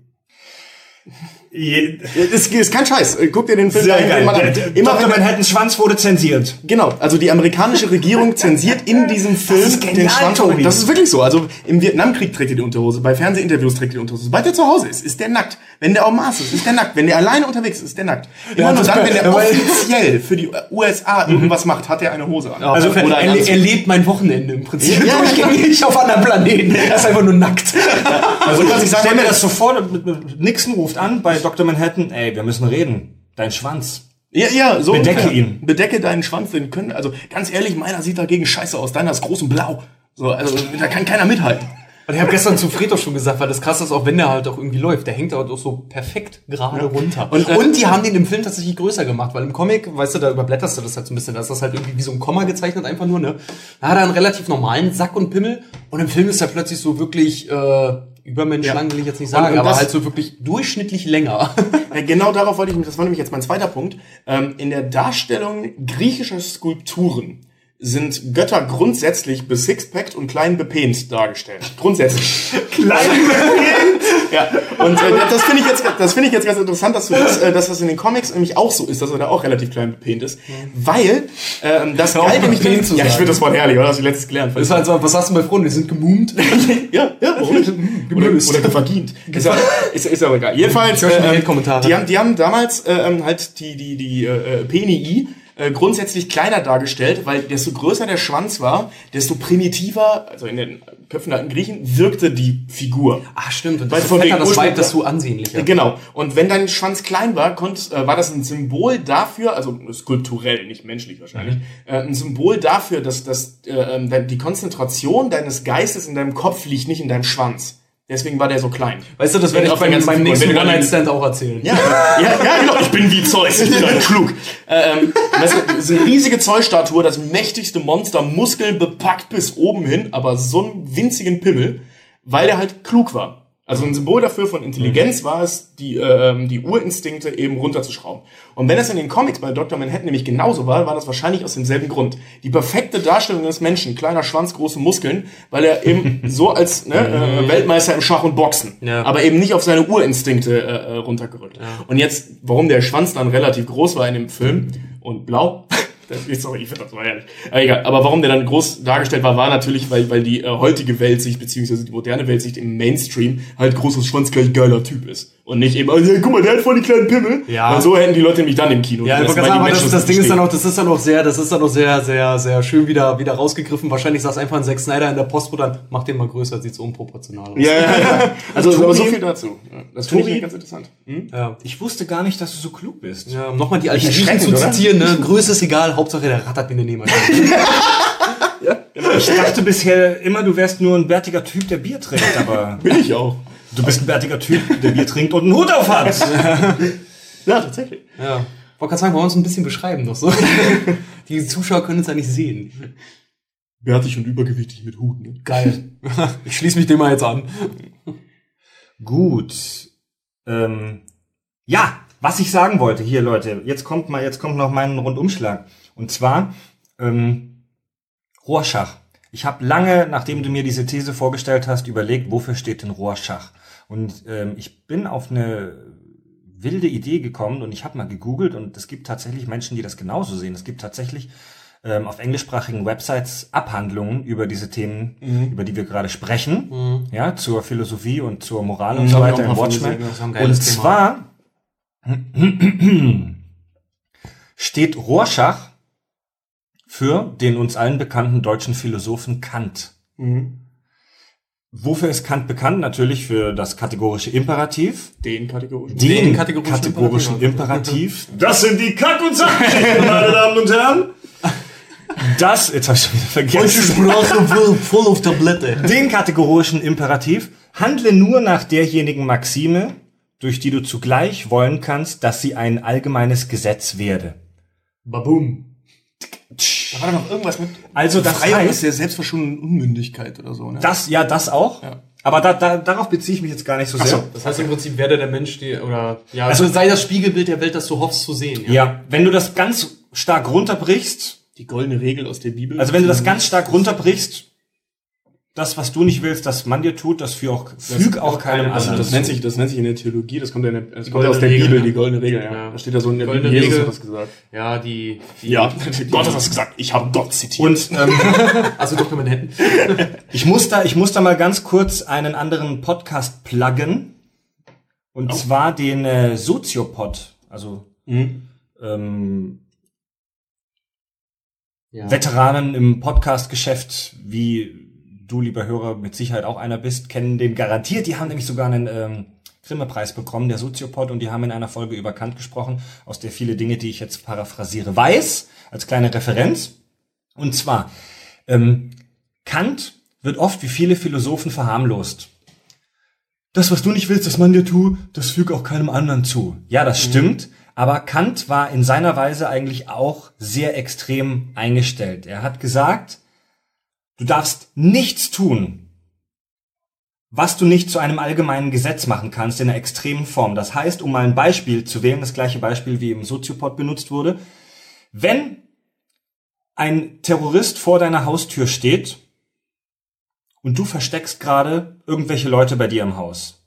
S2: Das ist kein Scheiß. Guck dir den Film
S1: Sehr
S2: mal
S1: geil.
S2: an.
S1: Der- der-
S2: Immer
S1: Doktor
S2: wenn er-
S1: Manhattans Schwanz wurde zensiert.
S2: Genau, also die amerikanische Regierung zensiert in diesem Film
S1: ist genial,
S2: den Schwanz.
S1: Tobi.
S2: Das ist wirklich so. Also im Vietnamkrieg trägt er die Unterhose, bei Fernsehinterviews trägt er die Unterhose. Sobald er zu Hause ist, ist der nackt. Wenn der auf dem Mars ist, ist der nackt. Wenn der alleine unterwegs ist, ist der nackt. Immer
S1: Ja,
S2: nur
S1: das
S2: dann,
S1: ist
S2: wenn der
S1: geil.
S2: offiziell für die U S A irgendwas macht, hat er eine Hose an.
S3: also
S2: Oder
S3: er,
S2: ein
S3: er,
S2: Anzug.
S3: er lebt mein Wochenende im Prinzip.
S2: Ja,
S3: Durchgängig auf anderen Planeten. Er ist einfach nur nackt.
S2: Also was ich
S1: Stell
S2: sagen
S1: mir
S2: will,
S1: das so vor, Nixon ruft an bei Doktor Manhattan, ey, wir müssen reden. Dein Schwanz.
S2: ja, ja, so
S1: Bedecke
S2: ungefähr.
S1: ihn.
S2: Bedecke deinen Schwanz, den können, also ganz ehrlich, meiner sieht dagegen scheiße aus, deiner ist groß und blau. So, also da kann keiner mithalten.
S3: Und ich habe gestern zu Fred auch schon gesagt, weil das krass ist, auch wenn der halt auch irgendwie läuft, der hängt halt auch so perfekt gerade runter. Und,
S2: Und, äh,
S3: und die haben den im Film tatsächlich größer gemacht, weil im Comic, weißt du, da überblätterst du das halt so ein bisschen, da ist das halt irgendwie wie so ein Komma gezeichnet einfach nur, ne? Da hat er einen relativ normalen Sack und Pimmel und im Film ist er plötzlich so wirklich, äh, übermenschlang
S2: Ja.
S3: will ich jetzt nicht
S2: Und-
S3: sagen,
S2: und
S3: aber
S2: das-
S3: halt so wirklich durchschnittlich länger.
S2: Ja, genau darauf wollte ich mich, das war nämlich jetzt mein zweiter Punkt. Ähm, in der Darstellung griechischer Skulpturen sind Götter grundsätzlich besixpackt und klein bepent dargestellt. Grundsätzlich.
S1: Klein
S2: Ja, und äh, das finde ich jetzt, das finde ich jetzt ganz interessant, dass du das, äh, dass das in den Comics nämlich auch so ist, dass er da auch relativ klein bepent ist, weil ähm, das
S3: Hör auf,
S2: galt nämlich,
S3: bepent zu
S2: ja, ich
S3: sagen.
S2: finde das Wort herrlich, oder? Das hast du letztes gelernt.
S3: Das ist halt so, was sagst du bei Freunden, die sind gemumt.
S2: Ja, ja, warum nicht? Oder, oder gevagint. Ist ja, ist, ist ja auch egal. Jedenfalls,
S3: Ich höre schon die
S2: äh,
S3: Hate-Kommentare.
S2: die haben, die haben damals ähm, halt die, die, die äh, Penii äh, grundsätzlich kleiner dargestellt, weil desto größer der Schwanz war, desto primitiver, also in den Köpfen der alten Griechen, wirkte die Figur.
S3: Ach stimmt, und
S2: Weil
S3: desto
S2: von
S3: fetter
S2: wegen
S3: das
S2: Ursprung-
S3: Weib, desto ansehnlicher.
S2: Genau. Und wenn dein Schwanz klein war, konnt, äh, war das ein Symbol dafür, also skulpturell, nicht menschlich wahrscheinlich,
S3: Mhm.
S2: äh, ein Symbol dafür, dass, dass äh, ähm, die Konzentration deines Geistes in deinem Kopf liegt, nicht in deinem Schwanz. Deswegen war der so klein.
S3: Weißt du, das werde ich
S2: Auf
S3: beim,
S2: den ganzen
S3: beim
S2: Figuren.
S3: nächsten
S2: Wenn du dann-
S3: One-Night-Stand auch erzählen.
S2: Ja, ja, ja, genau. Ich bin wie Zeus. Ich bin halt klug. Ähm, das ist eine riesige Zeus-Statue, das mächtigste Monster, Muskeln bepackt bis oben hin, aber so einen winzigen Pimmel, weil er halt klug war. Also ein Symbol dafür von Intelligenz war es, die, ähm, die Urinstinkte eben runterzuschrauben. Und wenn es in den Comics bei Doktor Manhattan nämlich genauso war, war das wahrscheinlich aus demselben Grund. Die perfekte Darstellung des Menschen, kleiner Schwanz, große Muskeln, weil er eben so als ne, äh, Weltmeister im Schach und Boxen,
S3: Ja.
S2: aber eben nicht auf seine Urinstinkte äh, runtergerückt. Ja. Und jetzt, warum der Schwanz dann relativ groß war in dem Film und blau, das ist sorry, ich finde das so herrlich. Aber egal. Aber warum der dann groß dargestellt war, war natürlich, weil weil die äh, heutige Weltsicht beziehungsweise die moderne Weltsicht im Mainstream halt großes Schwanz gleich geiler Typ ist. Und nicht eben, oh, guck mal, der hat voll die kleinen Pimmel.
S3: Ja.
S2: Und so hätten die Leute nämlich dann im Kino.
S3: Ja, ich wollte sagen, aber das, das Ding ist dann auch, das ist dann auch sehr, das ist dann auch sehr, sehr, sehr schön wieder, wieder rausgegriffen. Wahrscheinlich saß einfach ein Zack Snyder in der Postpro dann, mach den mal größer, sieht so unproportional aus.
S2: Ja, ja, ja. Also,
S1: Tobi,
S2: aber so viel dazu. Das finde
S1: Tobi,
S2: ich ganz interessant. Hm?
S3: Ja.
S1: Ich wusste gar nicht, dass du so klug bist.
S3: Ja, um nochmal die alten Griechen
S1: erschreckend,
S3: zu
S1: oder?
S3: zitieren, ne? Größe ist egal, Hauptsache der rattert wie eine Nähmaschine.
S1: Ich dachte bisher immer, du wärst nur ein bärtiger Typ, der Bier trinkt, aber
S2: Bin ich auch.
S1: du bist ein bärtiger Typ, der Bier trinkt und einen Hut auf hat.
S2: Ja, tatsächlich.
S3: Ja. Ich wollte gerade sagen, wollen wir uns ein bisschen beschreiben noch so. Die Zuschauer können uns ja nicht sehen.
S2: Bärtig und übergewichtig mit Hut, ne?
S3: Geil. Ich schließe mich dem mal jetzt an.
S1: Gut. Ähm, ja, was ich sagen wollte, hier Leute, jetzt kommt mal, jetzt kommt noch mein Rundumschlag. Und zwar ähm, Rorschach. Ich habe lange, nachdem du mir diese These vorgestellt hast, überlegt, wofür steht denn Rorschach? Und ähm, ich bin auf eine wilde Idee gekommen und ich habe mal gegoogelt und es gibt tatsächlich Menschen, die das genauso sehen. Es gibt tatsächlich ähm, auf englischsprachigen Websites Abhandlungen über diese Themen, mhm. über die wir gerade sprechen, mhm. ja, zur Philosophie und zur Moral und
S2: mhm,
S1: so weiter im Watchmen. Und zwar steht Rorschach für den uns allen bekannten deutschen Philosophen Kant.
S2: Mhm.
S1: Wofür ist Kant bekannt? Natürlich für das kategorische Imperativ.
S2: Den kategorischen.
S1: Den,
S3: Den kategorischen,
S1: kategorischen Imperativ. Das sind die Kack- und Sachgeschichten, meine Damen und Herren. Das, jetzt habe ich schon wieder vergessen.
S3: Sprache voll auf Tablette.
S1: Den kategorischen Imperativ. Handle nur nach derjenigen Maxime, durch die du zugleich wollen kannst, dass sie ein allgemeines Gesetz werde.
S2: Babum. Da war doch noch irgendwas mit
S1: Also das
S2: Freiheit
S1: heißt,
S2: der selbstverschulden Unmündigkeit oder so, ne?
S1: das, ja, das auch.
S2: Ja.
S1: Aber da, da, darauf beziehe ich mich jetzt gar nicht so sehr.
S2: so.
S3: Das heißt im Prinzip, werde der Mensch, die, oder, ja,
S1: Also-
S3: also sei das Spiegelbild der Welt, das du hoffst zu sehen.
S1: Ja, wenn du das ganz stark runterbrichst,
S2: Die goldene Regel aus der Bibel.
S1: also wenn du das ganz stark runterbrichst, das, was du nicht willst, dass man dir tut, das füg auch, füg auch keinem
S3: das-
S1: anderen.
S2: das
S1: zu.
S2: nennt sich, das nennt sich in der Theologie, das kommt, ja in der, das kommt
S3: goldene
S2: aus der
S3: Regel,
S2: Bibel,
S3: ja.
S2: die goldene Regel, ja.
S3: Ja.
S2: Da steht da so in der
S3: Goldene
S2: Bibel, Jesus
S3: Regel.
S2: hat das gesagt.
S3: Ja, die, die
S2: Ja, Gott hat das gesagt, ich habe Gott zitiert.
S1: Und ähm,
S3: also Doktor Manhattan.
S1: ich muss da, ich muss da mal ganz kurz einen anderen Podcast pluggen. Und
S2: Oh.
S1: zwar den äh, Soziopod, also
S2: Mhm.
S1: ähm,
S3: Ja.
S1: Veteranen im Podcast-Geschäft, wie du, lieber Hörer, mit Sicherheit auch einer bist, kennen den garantiert. Die haben nämlich sogar einen ähm, Grimme-Preis bekommen, der Soziopod, und die haben in einer Folge über Kant gesprochen, aus der viele Dinge, die ich jetzt paraphrasiere, weiß, als kleine Referenz. Und zwar, ähm, Kant wird oft wie viele Philosophen verharmlost. Das, was du nicht willst, dass man dir tut, das füg auch keinem anderen zu. Ja, das stimmt. Aber Kant war in seiner Weise eigentlich auch sehr extrem eingestellt. Er hat gesagt, du darfst nichts tun, was du nicht zu einem allgemeinen Gesetz machen kannst in einer extremen Form. Das heißt, um mal ein Beispiel zu wählen, das gleiche Beispiel wie im Soziopod benutzt wurde, wenn ein Terrorist vor deiner Haustür steht und du versteckst gerade irgendwelche Leute bei dir im Haus.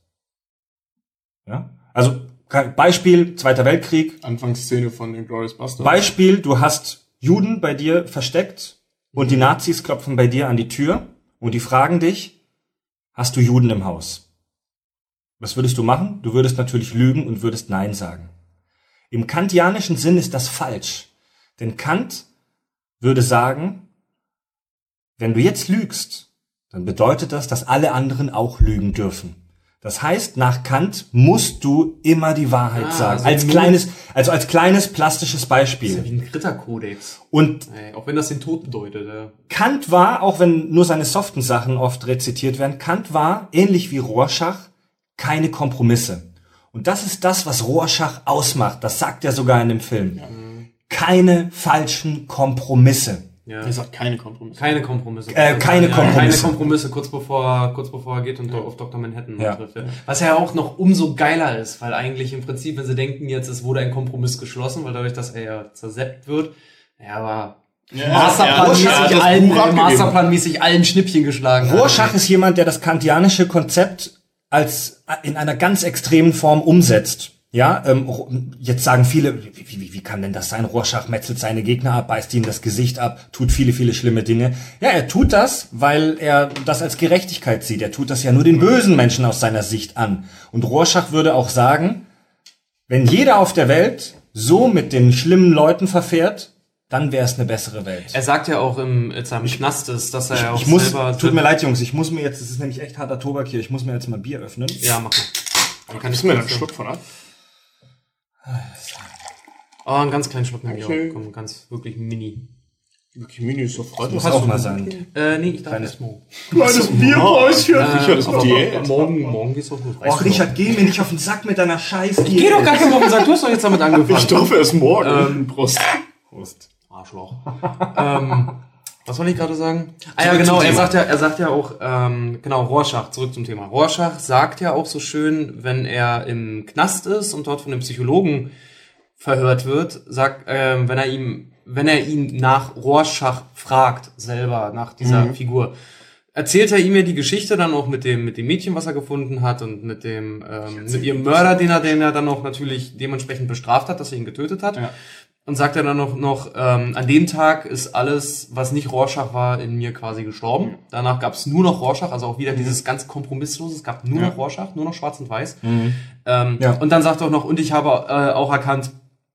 S1: Ja? Also Beispiel, Zweiter Weltkrieg.
S2: Anfangsszene von Inglourious Basterds.
S1: Beispiel, du hast Juden bei dir versteckt und die Nazis klopfen bei dir an die Tür und die fragen dich, hast du Juden im Haus? Was würdest du machen? Du würdest natürlich lügen und würdest Nein sagen. Im kantianischen Sinn ist das falsch. Denn Kant würde sagen, wenn du jetzt lügst, dann bedeutet das, dass alle anderen auch lügen dürfen. Das heißt, nach Kant musst du immer die Wahrheit
S3: Ah,
S1: sagen.
S3: also
S1: Als
S3: nur-
S1: kleines, also als kleines plastisches Beispiel.
S3: Das ist ja wie ein Ritterkodex.
S1: Und
S3: Ey, auch wenn das den Tod bedeutet. Ja.
S1: Kant war, auch wenn nur seine soften Sachen oft rezitiert werden, Kant war, ähnlich wie Rorschach, keine Kompromisse. Und das ist das, was Rorschach ausmacht. Das sagt er sogar in dem Film.
S2: Ja.
S1: Keine falschen Kompromisse.
S3: Ja.
S2: Er sagt keine Kompromisse.
S3: Keine Kompromisse.
S1: Äh, keine
S3: Ja,
S1: Kompromisse.
S3: Keine Kompromisse, kurz bevor, kurz bevor er geht und auf Doktor Manhattan
S1: Ja.
S3: trifft. Ja. Was ja auch noch umso geiler ist, weil eigentlich im Prinzip, wenn sie denken, jetzt es wurde ein Kompromiss geschlossen, weil dadurch, dass er ja zerseppt wird, ja, aber
S2: Ja,
S3: Masterplanmäßig
S2: er hat das
S3: allen,
S2: Buch abgegeben.
S3: Masterplanmäßig allen Schnippchen geschlagen hat.
S1: Rorschach ist jemand, der das kantianische Konzept als in einer ganz extremen Form umsetzt. Ja, ähm, jetzt sagen viele, wie, wie, wie kann denn das sein? Rorschach metzelt seine Gegner ab, beißt ihnen das Gesicht ab, tut viele, viele schlimme Dinge. Ja, er tut das, weil er das als Gerechtigkeit sieht. Er tut das ja nur den bösen Menschen aus seiner Sicht an. Und Rorschach würde auch sagen, wenn jeder auf der Welt so mit den schlimmen Leuten verfährt, dann wäre es eine bessere Welt.
S3: Er sagt ja auch im seinem Knast ist, dass er
S1: ich,
S3: ja auch
S1: ich muss,
S3: selber...
S1: Tut mir leid, Jungs, ich muss mir jetzt, das ist nämlich echt harter Tobak hier, ich muss mir jetzt mal Bier öffnen.
S3: Ja, mach mal.
S2: Dann kann ich mir einen Schluck von ab.
S3: Oh, einen ganz kleinen Schluck nämlich
S2: Okay.
S3: auch. Komm, ganz, wirklich mini.
S2: Wirklich Mini ist sofort.
S1: Das muss auch mal sein.
S3: Äh, nee, ich darf
S1: Kleines-
S3: erst morgen.
S2: Kleines Bierpäuschen.
S3: Äh,
S2: Richard ist auf
S3: aber
S2: Diät.
S3: Morgen, morgen geht's auch gut.
S1: Och, Richard, geh mir nicht auf den Sack mit deiner Scheiße.
S3: Ich geh doch gar keinen auf den Sack, du hast doch jetzt damit angefangen.
S2: Ich darf erst morgen.
S3: Ähm,
S2: Prost.
S1: Prost.
S3: Arschloch. ähm, was wollte ich gerade sagen? Ah ja, genau, er sagt ja, er sagt ja auch, ähm, genau, Rorschach, zurück zum Thema. Rorschach sagt ja auch so schön, wenn er im Knast ist und dort von einem Psychologen verhört wird, sagt, ähm, wenn er ihm, wenn er ihn nach Rorschach fragt, selber, nach dieser
S2: Mhm.
S3: Figur, erzählt er ihm ja die Geschichte dann auch mit dem, mit dem Mädchen, was er gefunden hat und mit dem, ähm, mit ihrem Mörder, den er, den er dann auch natürlich dementsprechend bestraft hat, dass er ihn getötet hat.
S2: Ja.
S3: Und sagt er dann noch, noch ähm, an dem Tag ist alles, was nicht Rorschach war, in mir quasi gestorben. Danach gab es nur noch Rorschach, also auch wieder dieses ganz kompromisslose, es gab nur
S2: Ja.
S3: noch Rorschach, nur noch schwarz und weiß.
S1: Mhm.
S3: Ähm,
S1: Ja.
S3: Und dann sagt er auch noch, und ich habe äh, auch erkannt,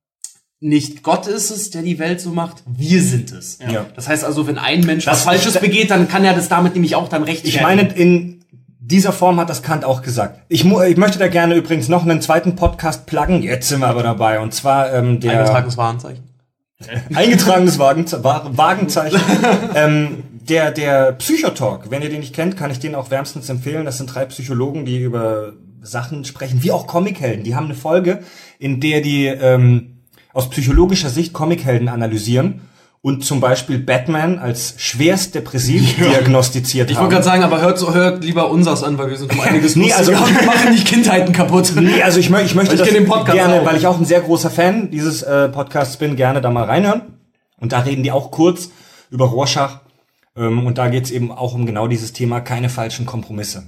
S3: nicht Gott ist es, der die Welt so macht, wir sind es.
S1: Ja.
S3: Das heißt also, wenn ein Mensch
S1: Das
S3: was Falsches
S1: ist-
S3: begeht, dann kann er das damit nämlich auch dann recht
S1: Ich meine, in dieser Form hat das Kant auch gesagt. Ich, mu ich möchte da gerne übrigens noch einen zweiten Podcast pluggen. Jetzt sind wir aber dabei. Und zwar ähm, der
S3: eingetragenes Warenzeichen.
S1: eingetragenes Wagenze Wa- Wagenzeichen. ähm, der der Psychotalk. Wenn ihr den nicht kennt, kann ich den auch wärmstens empfehlen. Das sind drei Psychologen, die über Sachen sprechen, wie auch Comichelden. Die haben eine Folge, in der die ähm, aus psychologischer Sicht Comichelden analysieren und zum Beispiel Batman als schwerst depressiv diagnostiziert
S3: Ich
S1: haben.
S3: wollte gerade sagen, aber hört, hört lieber unseres an, weil wir sind um einiges
S1: Nee, also-
S3: lustiger und machen nicht Kindheiten kaputt.
S1: Nee, also ich, mö ich möchte
S3: Ich
S1: das
S3: kenn den Podcast
S1: gerne,
S3: auch.
S1: weil ich auch ein sehr großer Fan dieses äh, Podcasts bin, gerne da mal reinhören. Und da reden die auch kurz über Rorschach. Ähm, und da geht's eben auch um genau dieses Thema, keine falschen Kompromisse.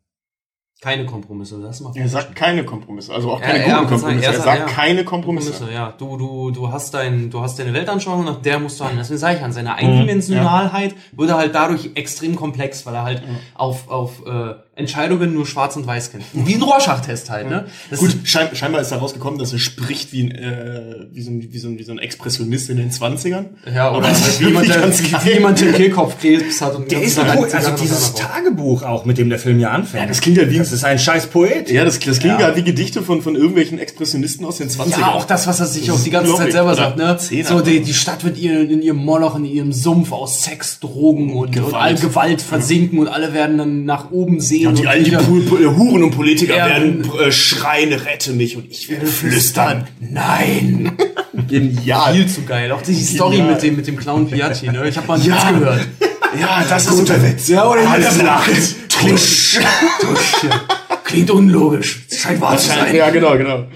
S3: Keine Kompromisse, das macht
S2: Er sagt keine Kompromisse, also auch keine
S3: Ja,
S2: guten
S3: ja,
S2: Kompromisse.
S3: er
S2: Er
S3: sagt-
S2: sagt
S3: ja.
S2: keine Kompromisse.
S3: Kompromisse, ja. Du, du, du hast dein, du hast deine Weltanschauung, nach der musst du handeln. Deswegen sage ich, an seiner Eindimensionalheit wird er halt dadurch extrem komplex, weil er halt auf, auf äh, Entscheidungen nur schwarz und weiß kennt. Wie ein Rorschach-Test halt, ne? Das
S2: Gut, schein scheinbar ist herausgekommen, dass er spricht wie ein, äh, wie so ein, wie so ein, wie so ein Expressionist in den zwanzigern.
S3: Ja, oder
S2: Aber das ist
S3: wie jemand,
S2: wirklich
S3: der,
S2: ganz geil.
S3: wie jemand, der Kehlkopfkrebs hat und
S1: Der ist
S3: ganze
S1: ein
S3: Zeit
S1: Poet, also
S3: Zigarren
S1: dieses
S3: und dann
S1: Tagebuch auch, mit dem der Film ja anfängt.
S2: Ja, das klingt ja wie-
S1: Das ist ein scheiß Poet.
S2: Ja, das, das klingt
S1: Ja.
S2: ja wie Gedichte von, von irgendwelchen Expressionisten aus den zwanzigern.
S3: Ja, auch das, was er sich
S2: Das
S3: auch
S2: ist
S3: die ganze Zeit
S2: unglaublich.
S3: selber
S2: Oder
S3: sagt, ne?
S2: Zehner.
S3: So, die, die Stadt wird in, in ihrem Moloch, in ihrem Sumpf aus Sex, Drogen und,
S2: Gewalt.
S3: und all Gewalt versinken und alle werden dann nach oben sehen.
S2: Und die allen die
S3: wieder-
S2: Pu- Pu- Huren und Politiker
S3: Ja.
S2: werden äh, schreien, rette mich und ich werde flüstern.
S3: Nein!
S2: Genial.
S3: Viel zu geil. Auch die Story
S2: Genial.
S3: mit dem, mit dem Clown Piatti, ne? Ich habe mal einen
S2: Ja.
S3: Witz gehört.
S2: Ja, das ist guter Witz.
S3: Ja, oder
S2: Alles lacht.
S3: Tusch. Tusch. Klingt unlogisch. Scheint wahr zu sein.
S2: Ja, genau, genau.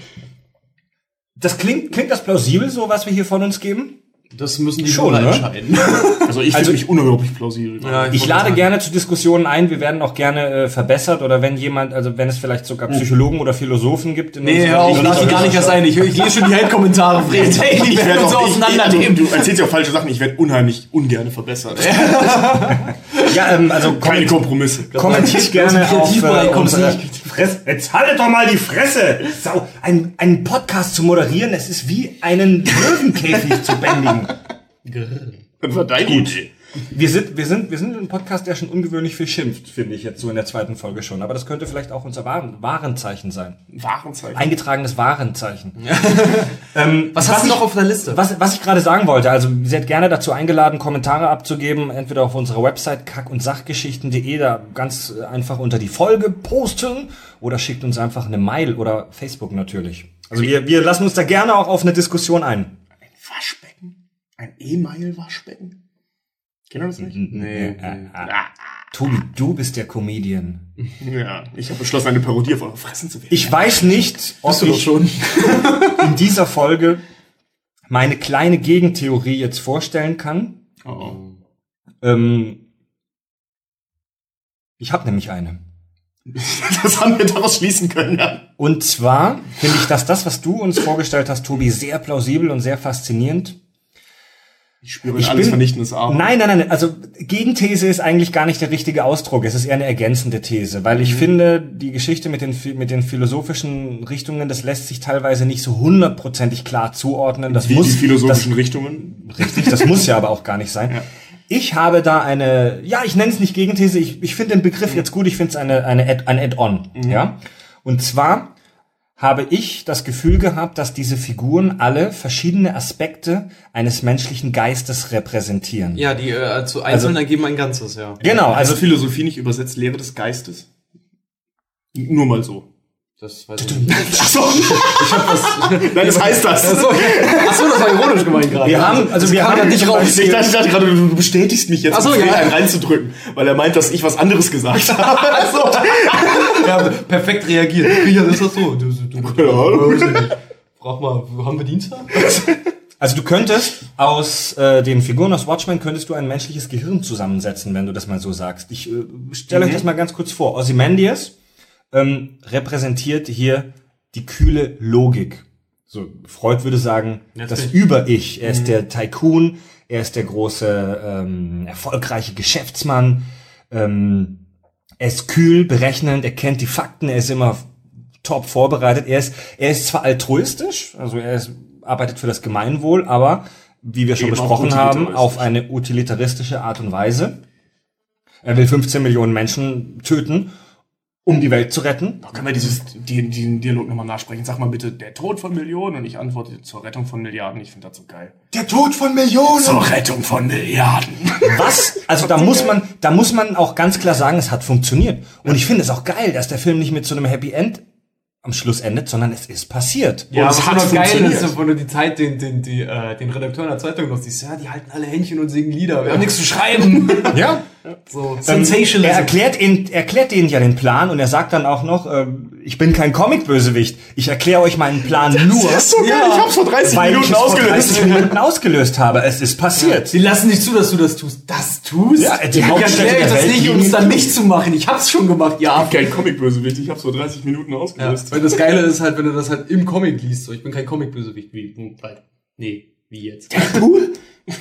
S1: Das klingt, klingt das plausibel, so was wir hier von uns geben?
S3: Das müssen die
S1: Schon,
S3: Schon,
S1: ne?
S3: entscheiden.
S2: Also ich
S1: Also-
S2: finde mich unglaublich plausibel.
S3: Ja,
S1: Ich
S3: wollte
S1: lade
S3: sagen.
S1: gerne zu Diskussionen ein. Wir werden auch gerne äh, verbessert oder wenn jemand, also wenn es vielleicht sogar Psychologen oder Philosophen gibt. In
S3: Nee,
S1: unserer
S3: hör auf,
S1: Liga-
S3: lade ich gar nicht erst ein. Ich, ich lese schon die Hate-Kommentare, Fred. Ey, die
S2: Ich
S3: werden
S2: werde
S3: uns so
S2: auch, ich,
S3: auseinandernehmen.
S2: du, du erzählst ja auch falsche Sachen. Ich werde unheimlich ungern verbessert.
S1: Ja, ähm, also
S2: Keine Kompromisse.
S1: kommentiert gerne
S3: Aus dem
S1: auf
S3: Kreativbereich
S1: äh,
S3: kommst du
S1: unsere
S3: nicht.
S1: Fresse. Jetzt haltet doch mal die Fresse! Sau, ein, einen Podcast zu moderieren, es ist wie einen Löwenkäfig zu bändigen.
S2: Das war deine Idee.
S1: Wir sind, wir sind, wir sind ein Podcast, der schon ungewöhnlich viel schimpft, finde ich jetzt so in der zweiten Folge schon. Aber das könnte vielleicht auch unser Waren, Warenzeichen sein.
S2: Warenzeichen.
S1: Eingetragenes Warenzeichen. ähm,
S3: Was hast du
S1: ich-
S3: noch auf der Liste?
S1: Was, was ich gerade sagen wollte, also ihr seid gerne dazu eingeladen, Kommentare abzugeben, entweder auf unserer Website kack- und sachgeschichten punkt de, da ganz einfach unter die Folge posten oder schickt uns einfach eine Mail oder Facebook natürlich. Also wir, wir lassen uns da gerne auch auf eine Diskussion ein.
S2: Ein Waschbecken? Ein E-Mail-Waschbecken? Kennt ihr das nicht?
S3: Nee.
S2: Ah,
S1: Tobi, du bist der Comedian.
S2: ja, ich habe beschlossen, eine Parodie auf eure Fressen zu werden.
S1: Ich weiß nicht, ob
S3: Bist du doch
S1: ich
S3: schon.
S1: in dieser Folge meine kleine Gegentheorie jetzt vorstellen kann.
S2: Oh, oh.
S1: Ähm, ich habe nämlich eine.
S2: Das haben wir daraus schließen können, ja.
S1: Und zwar finde ich, dass das, was du uns vorgestellt hast, Tobi, sehr plausibel und sehr faszinierend.
S2: Ich spüre ein alles vernichtendes Aber.
S1: Nein, nein, nein. Also Gegenthese ist eigentlich gar nicht der richtige Ausdruck. Es ist eher eine ergänzende These, weil ich mhm. finde, die Geschichte mit den mit den philosophischen Richtungen, das lässt sich teilweise nicht so hundertprozentig klar zuordnen. Das
S2: Wie
S1: muss
S2: die philosophischen
S1: das,
S2: Richtungen.
S1: Richtig, das muss ja aber auch gar nicht sein. Ja. Ich habe da eine, ja, ich nenne es nicht Gegenthese. Ich, ich finde den Begriff mhm. jetzt gut. Ich finde es eine eine Add, ein Add-on. Mhm. Ja, und zwar habe ich das Gefühl gehabt, dass diese Figuren alle verschiedene Aspekte eines menschlichen Geistes repräsentieren.
S3: Ja, die äh, zu einzeln also, ergeben ein Ganzes, ja.
S1: Genau.
S2: Also Philosophie nicht übersetzt Lehre des Geistes? Nur mal so.
S3: Das weiß ich nicht.
S2: Ach so. Ich hab was. Nein, das heißt das.
S3: Ach so, Ach so, das war ironisch gemeint gerade.
S1: Wir haben, also
S3: das
S1: wir haben
S3: ja nicht raus.
S2: Ich dachte, ich dachte gerade, du bestätigst mich jetzt,
S3: Ach so,
S2: um
S3: ja.
S2: einen reinzudrücken, weil er meint, dass ich was anderes gesagt habe.
S3: Ach so. Ja, perfekt reagiert. Ja, das ist das so. Du, du, du, Frag mal, haben wir Dienstag?
S1: Also du könntest aus äh, den Figuren aus Watchmen könntest du ein menschliches Gehirn zusammensetzen, wenn du das mal so sagst. Ich äh, stelle mhm. euch das mal ganz kurz vor. Ozymandias ähm, repräsentiert hier die kühle Logik. So, Freud würde sagen, Jetzt das Über-Ich. Er ist mhm. der Tycoon, er ist der große, ähm, erfolgreiche Geschäftsmann, ähm, er ist kühl, berechnend, er kennt die Fakten, er ist immer top vorbereitet. Er ist, er ist zwar altruistisch, also er ist, arbeitet für das Gemeinwohl, aber, wie wir schon Eben besprochen haben, auf eine utilitaristische Art und Weise. Er will fünfzehn Millionen Menschen töten, um die Welt zu retten.
S2: Können wir dieses, den, den Dialog nochmal nachsprechen? Sag mal bitte, der Tod von Millionen, und ich antworte zur Rettung von Milliarden. Ich finde das so geil.
S1: Der Tod von Millionen!
S2: Zur Rettung von Milliarden.
S1: Was? Also da muss man, da muss man auch ganz klar sagen, es hat funktioniert. Und ich finde es auch geil, dass der Film nicht mit so einem Happy End am Schluss endet, sondern es ist passiert.
S3: Ja, was hat noch geil ist, wenn du die Zeit, den, den, die, äh, den Redakteuren der Zeitung noch siehst, ja, die halten alle Händchen und singen Lieder, wir haben nichts zu schreiben.
S1: Ja.
S3: So,
S1: Sensationalism. Er erklärt ihnen, erklärt denen ja den Plan und er sagt dann auch noch, äh, ich bin kein Comic-Bösewicht, ich erkläre euch meinen Plan
S2: das
S1: nur,
S2: ist so geil. Ja, ich hab's vor dreißig
S1: weil
S2: Minuten
S1: ich es
S2: ausgelöst.
S1: vor dreißig Minuten ausgelöst habe. Es ist passiert.
S3: Sie lassen nicht zu, dass du das tust. Das tust?
S1: Ja, die
S3: ich erkläre das nicht, um es dann nicht zu machen. Ich hab's schon gemacht, ja.
S2: Ich bin kein Comic-Bösewicht, ich hab's vor dreißig Minuten ausgelöst.
S3: Ja, weil das Geile ist halt, wenn du das halt im Comic liest, so, ich bin kein Comic-Bösewicht, wie, nee, wie jetzt.
S1: Cool.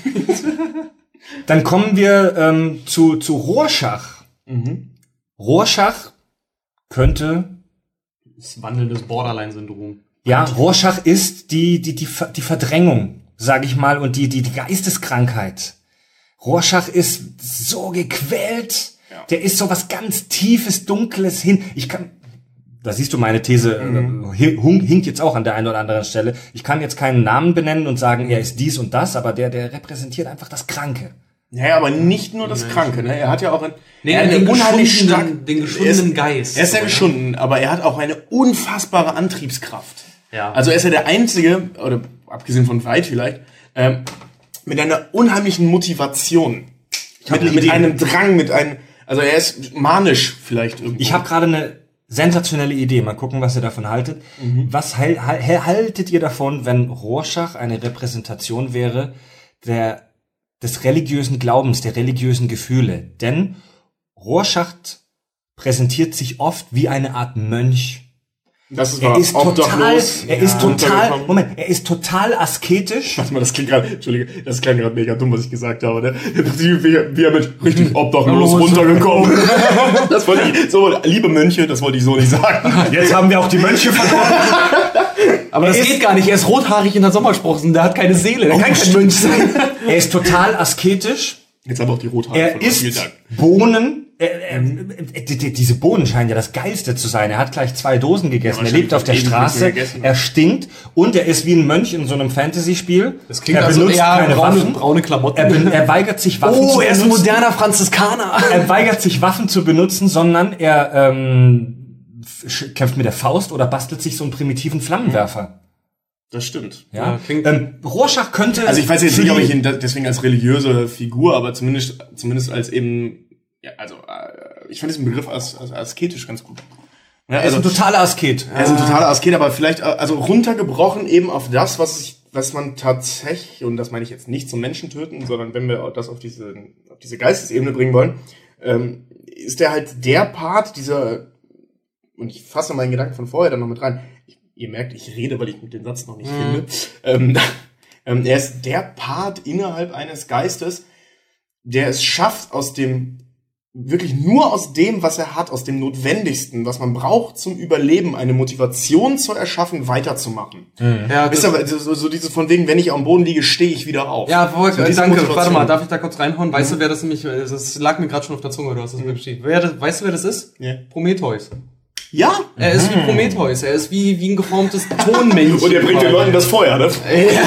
S1: Dann kommen wir ähm, zu, zu Rorschach. Mhm. Rorschach könnte...
S3: Das wandelndes Borderline-Syndrom.
S1: Ja, Rorschach ist die, die, die, die Verdrängung, sag ich mal, und die, die, die Geisteskrankheit. Rorschach ist so gequält, ja. Der ist so was ganz Tiefes, Dunkles hin. Ich kann... Da siehst du, meine These mhm. hinkt jetzt auch an der einen oder anderen Stelle. Ich kann jetzt keinen Namen benennen und sagen, er ist dies und das, aber der, der repräsentiert einfach das Kranke.
S2: Ja, aber nicht nur das Kranke, ne? Er hat ja auch ein,
S3: nee,
S2: er hat
S3: den,
S2: unheimlich stark,
S3: den geschundenen Geist.
S2: Er ist ja geschunden, aber er hat auch eine unfassbare Antriebskraft.
S3: Ja.
S2: Also er ist ja der Einzige, oder abgesehen von Veit vielleicht, ähm, mit einer unheimlichen Motivation. Mit, mit einem Drang, mit einem, also er ist manisch vielleicht irgendwie.
S1: Ich habe gerade eine sensationelle Idee. Mal gucken, was ihr davon haltet. Mhm. Was hal- hal- haltet ihr davon, wenn Rorschach eine Repräsentation wäre der des religiösen Glaubens, der religiösen Gefühle? Denn Rorschach präsentiert sich oft wie eine Art Mönch.
S2: Das ist
S1: er ist total, er
S2: ja,
S1: ist total, Moment, er ist total asketisch.
S2: Warte mal, das klingt gerade, Entschuldige, das klang gerade mega dumm, was ich gesagt habe, ne? Wie, wie er mit richtig obdachlos runtergekommen. Das wollte ich, so, liebe Mönche, das wollte ich so nicht sagen.
S1: Jetzt haben wir auch die Mönche verloren.
S3: Aber das geht gar nicht, er ist rothaarig in der Sommersprossen, der hat keine Seele, der oh, kann kein Mönch sein.
S1: Er ist total asketisch.
S2: Jetzt haben wir auch die Rothaare.
S1: Er isst Bohnen. Er, er, er, diese Bohnen scheinen ja das Geilste zu sein. Er hat gleich zwei Dosen gegessen. Ja, er lebt auf der Straße. Er stinkt. Und er ist wie ein Mönch in so einem Fantasy-Spiel.
S3: Das klingt
S1: er
S3: also
S1: benutzt
S3: eher
S1: keine
S3: braune,
S1: Waffen.
S3: braune Klamotten.
S1: Er, er weigert sich Waffen
S3: oh,
S1: zu benutzen. Oh,
S3: er ist ein moderner Franziskaner.
S1: Er weigert sich Waffen zu benutzen, sondern er ähm, kämpft mit der Faust oder bastelt sich so einen primitiven Flammenwerfer.
S2: Das stimmt.
S1: Ja. ja ähm, Rorschach könnte...
S2: Also ich weiß jetzt nicht, ob ich ihn deswegen als religiöse Figur, aber zumindest zumindest als eben... Ja, also äh, ich fand diesen Begriff als, als asketisch ganz gut.
S1: Ja, er ist also, ein totaler Asket.
S2: Er ist ein totaler Asket, aber vielleicht also runtergebrochen eben auf das, was ich, was man tatsächlich, und das meine ich jetzt nicht zum Menschen töten, sondern wenn wir das auf diese auf diese Geistesebene bringen wollen, ähm, ist der halt der Part dieser und ich fasse meinen Gedanken von vorher dann noch mit rein, ich, ihr merkt, ich rede, weil ich den Satz noch nicht mhm. finde, ähm, ähm, er ist der Part innerhalb eines Geistes, der es schafft, aus dem wirklich nur aus dem, was er hat, aus dem Notwendigsten, was man braucht zum Überleben, eine Motivation zu erschaffen, weiterzumachen. Mhm. Ja, ist aber so, so dieses von wegen, wenn ich am Boden liege, stehe ich wieder auf.
S3: Ja, wo, so, äh, danke. Motivation. Warte mal, darf ich da kurz reinhauen? Weißt mhm. du, wer das nämlich, das lag mir gerade schon auf der Zunge, du hast das mhm. mir beschrieben. Wer, weißt du, wer das ist?
S2: Ja.
S3: Prometheus.
S2: Ja?
S3: Er ist wie Prometheus, er ist wie, wie ein geformtes Tonmännchen.
S2: Und er bringt den Leuten das Feuer, ne?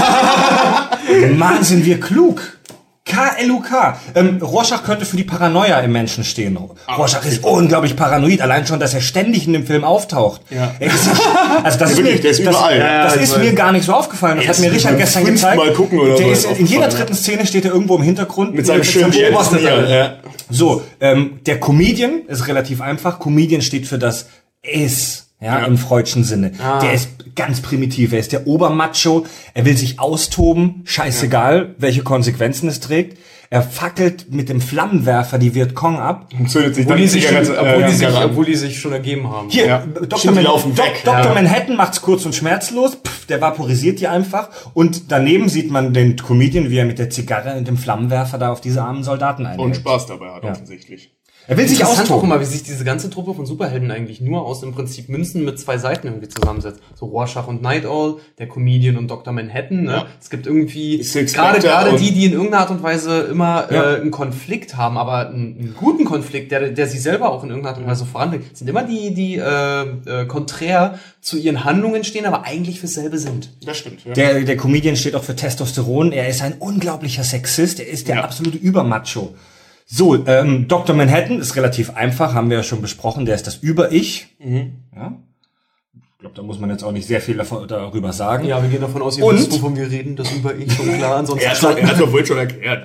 S1: Ja. Mann, sind wir klug. K L U K. Ähm, Rorschach könnte für die Paranoia im Menschen stehen. Ah, Rorschach ist unglaublich paranoid, allein schon, dass er ständig in dem Film auftaucht.
S2: Ja.
S1: Er ist, also das
S2: ja,
S1: ist
S2: wirklich,
S1: mir,
S2: der ist
S1: das,
S2: überall.
S1: Das, das ist mir gar nicht so aufgefallen. Das hat mir Richard gestern gezeigt.
S2: Mal gucken oder
S1: der
S2: so
S1: ist, in jeder dritten Szene steht er irgendwo im Hintergrund.
S2: Mit seinem schönen
S1: ja. So, ähm, der Comedian ist relativ einfach. Comedian steht für das Ist. Ja, ja, im freudschen Sinne. Ah. Der ist ganz primitiv. Er ist der Obermacho. Er will sich austoben. Scheißegal, ja. welche Konsequenzen es trägt. Er fackelt mit dem Flammenwerfer die Vietcong ab.
S3: Und zündet sich dann die sich schon, ganze, obwohl, äh, die sich, obwohl die sich schon ergeben haben.
S1: Hier, ja. Doktor, Man- laufen weg. Doktor Ja. Manhattan macht's kurz und schmerzlos. Pff, der vaporisiert die einfach. Und daneben sieht man den Comedian, wie er mit der Zigarre und dem Flammenwerfer da auf diese armen Soldaten einhält.
S2: Und Spaß dabei hat, ja. offensichtlich.
S1: Er will sich austoben.
S3: Guck mal, wie sich diese ganze Truppe von Superhelden eigentlich nur aus im Prinzip Münzen mit zwei Seiten irgendwie zusammensetzt. So Rorschach und Night Owl, der Comedian und Doktor Manhattan. Ne? Ja. Es gibt irgendwie gerade gerade die, die in irgendeiner Art und Weise immer ja. äh, einen Konflikt haben, aber einen, einen guten Konflikt, der der sie selber auch in irgendeiner Art und Weise voranbringt, sind immer die die äh, äh, konträr zu ihren Handlungen stehen, aber eigentlich für dasselbe sind.
S2: Das stimmt. Ja.
S1: Der der Comedian steht auch für Testosteron. Er ist ein unglaublicher Sexist. Er ist der ja. absolute Übermacho. So, ähm, Doktor Manhattan ist relativ einfach, haben wir ja schon besprochen, der ist das Über-Ich. Mhm. Ja. Ich glaube, da muss man jetzt auch nicht sehr viel davon, darüber sagen.
S3: Ja, wir gehen davon aus, ihr wisst, wovon wir reden, das Über-Ich, schon klar. Ansonsten
S2: er, hat, er hat doch wohl schon erklärt.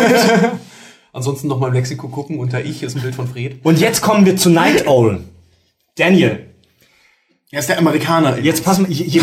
S3: Ansonsten noch mal im Lexiko gucken, unter Ich ist ein Bild von Fred.
S1: Und jetzt kommen wir zu Night Owl. Daniel.
S2: Er ist der Amerikaner.
S1: Jetzt passen wir, je, je,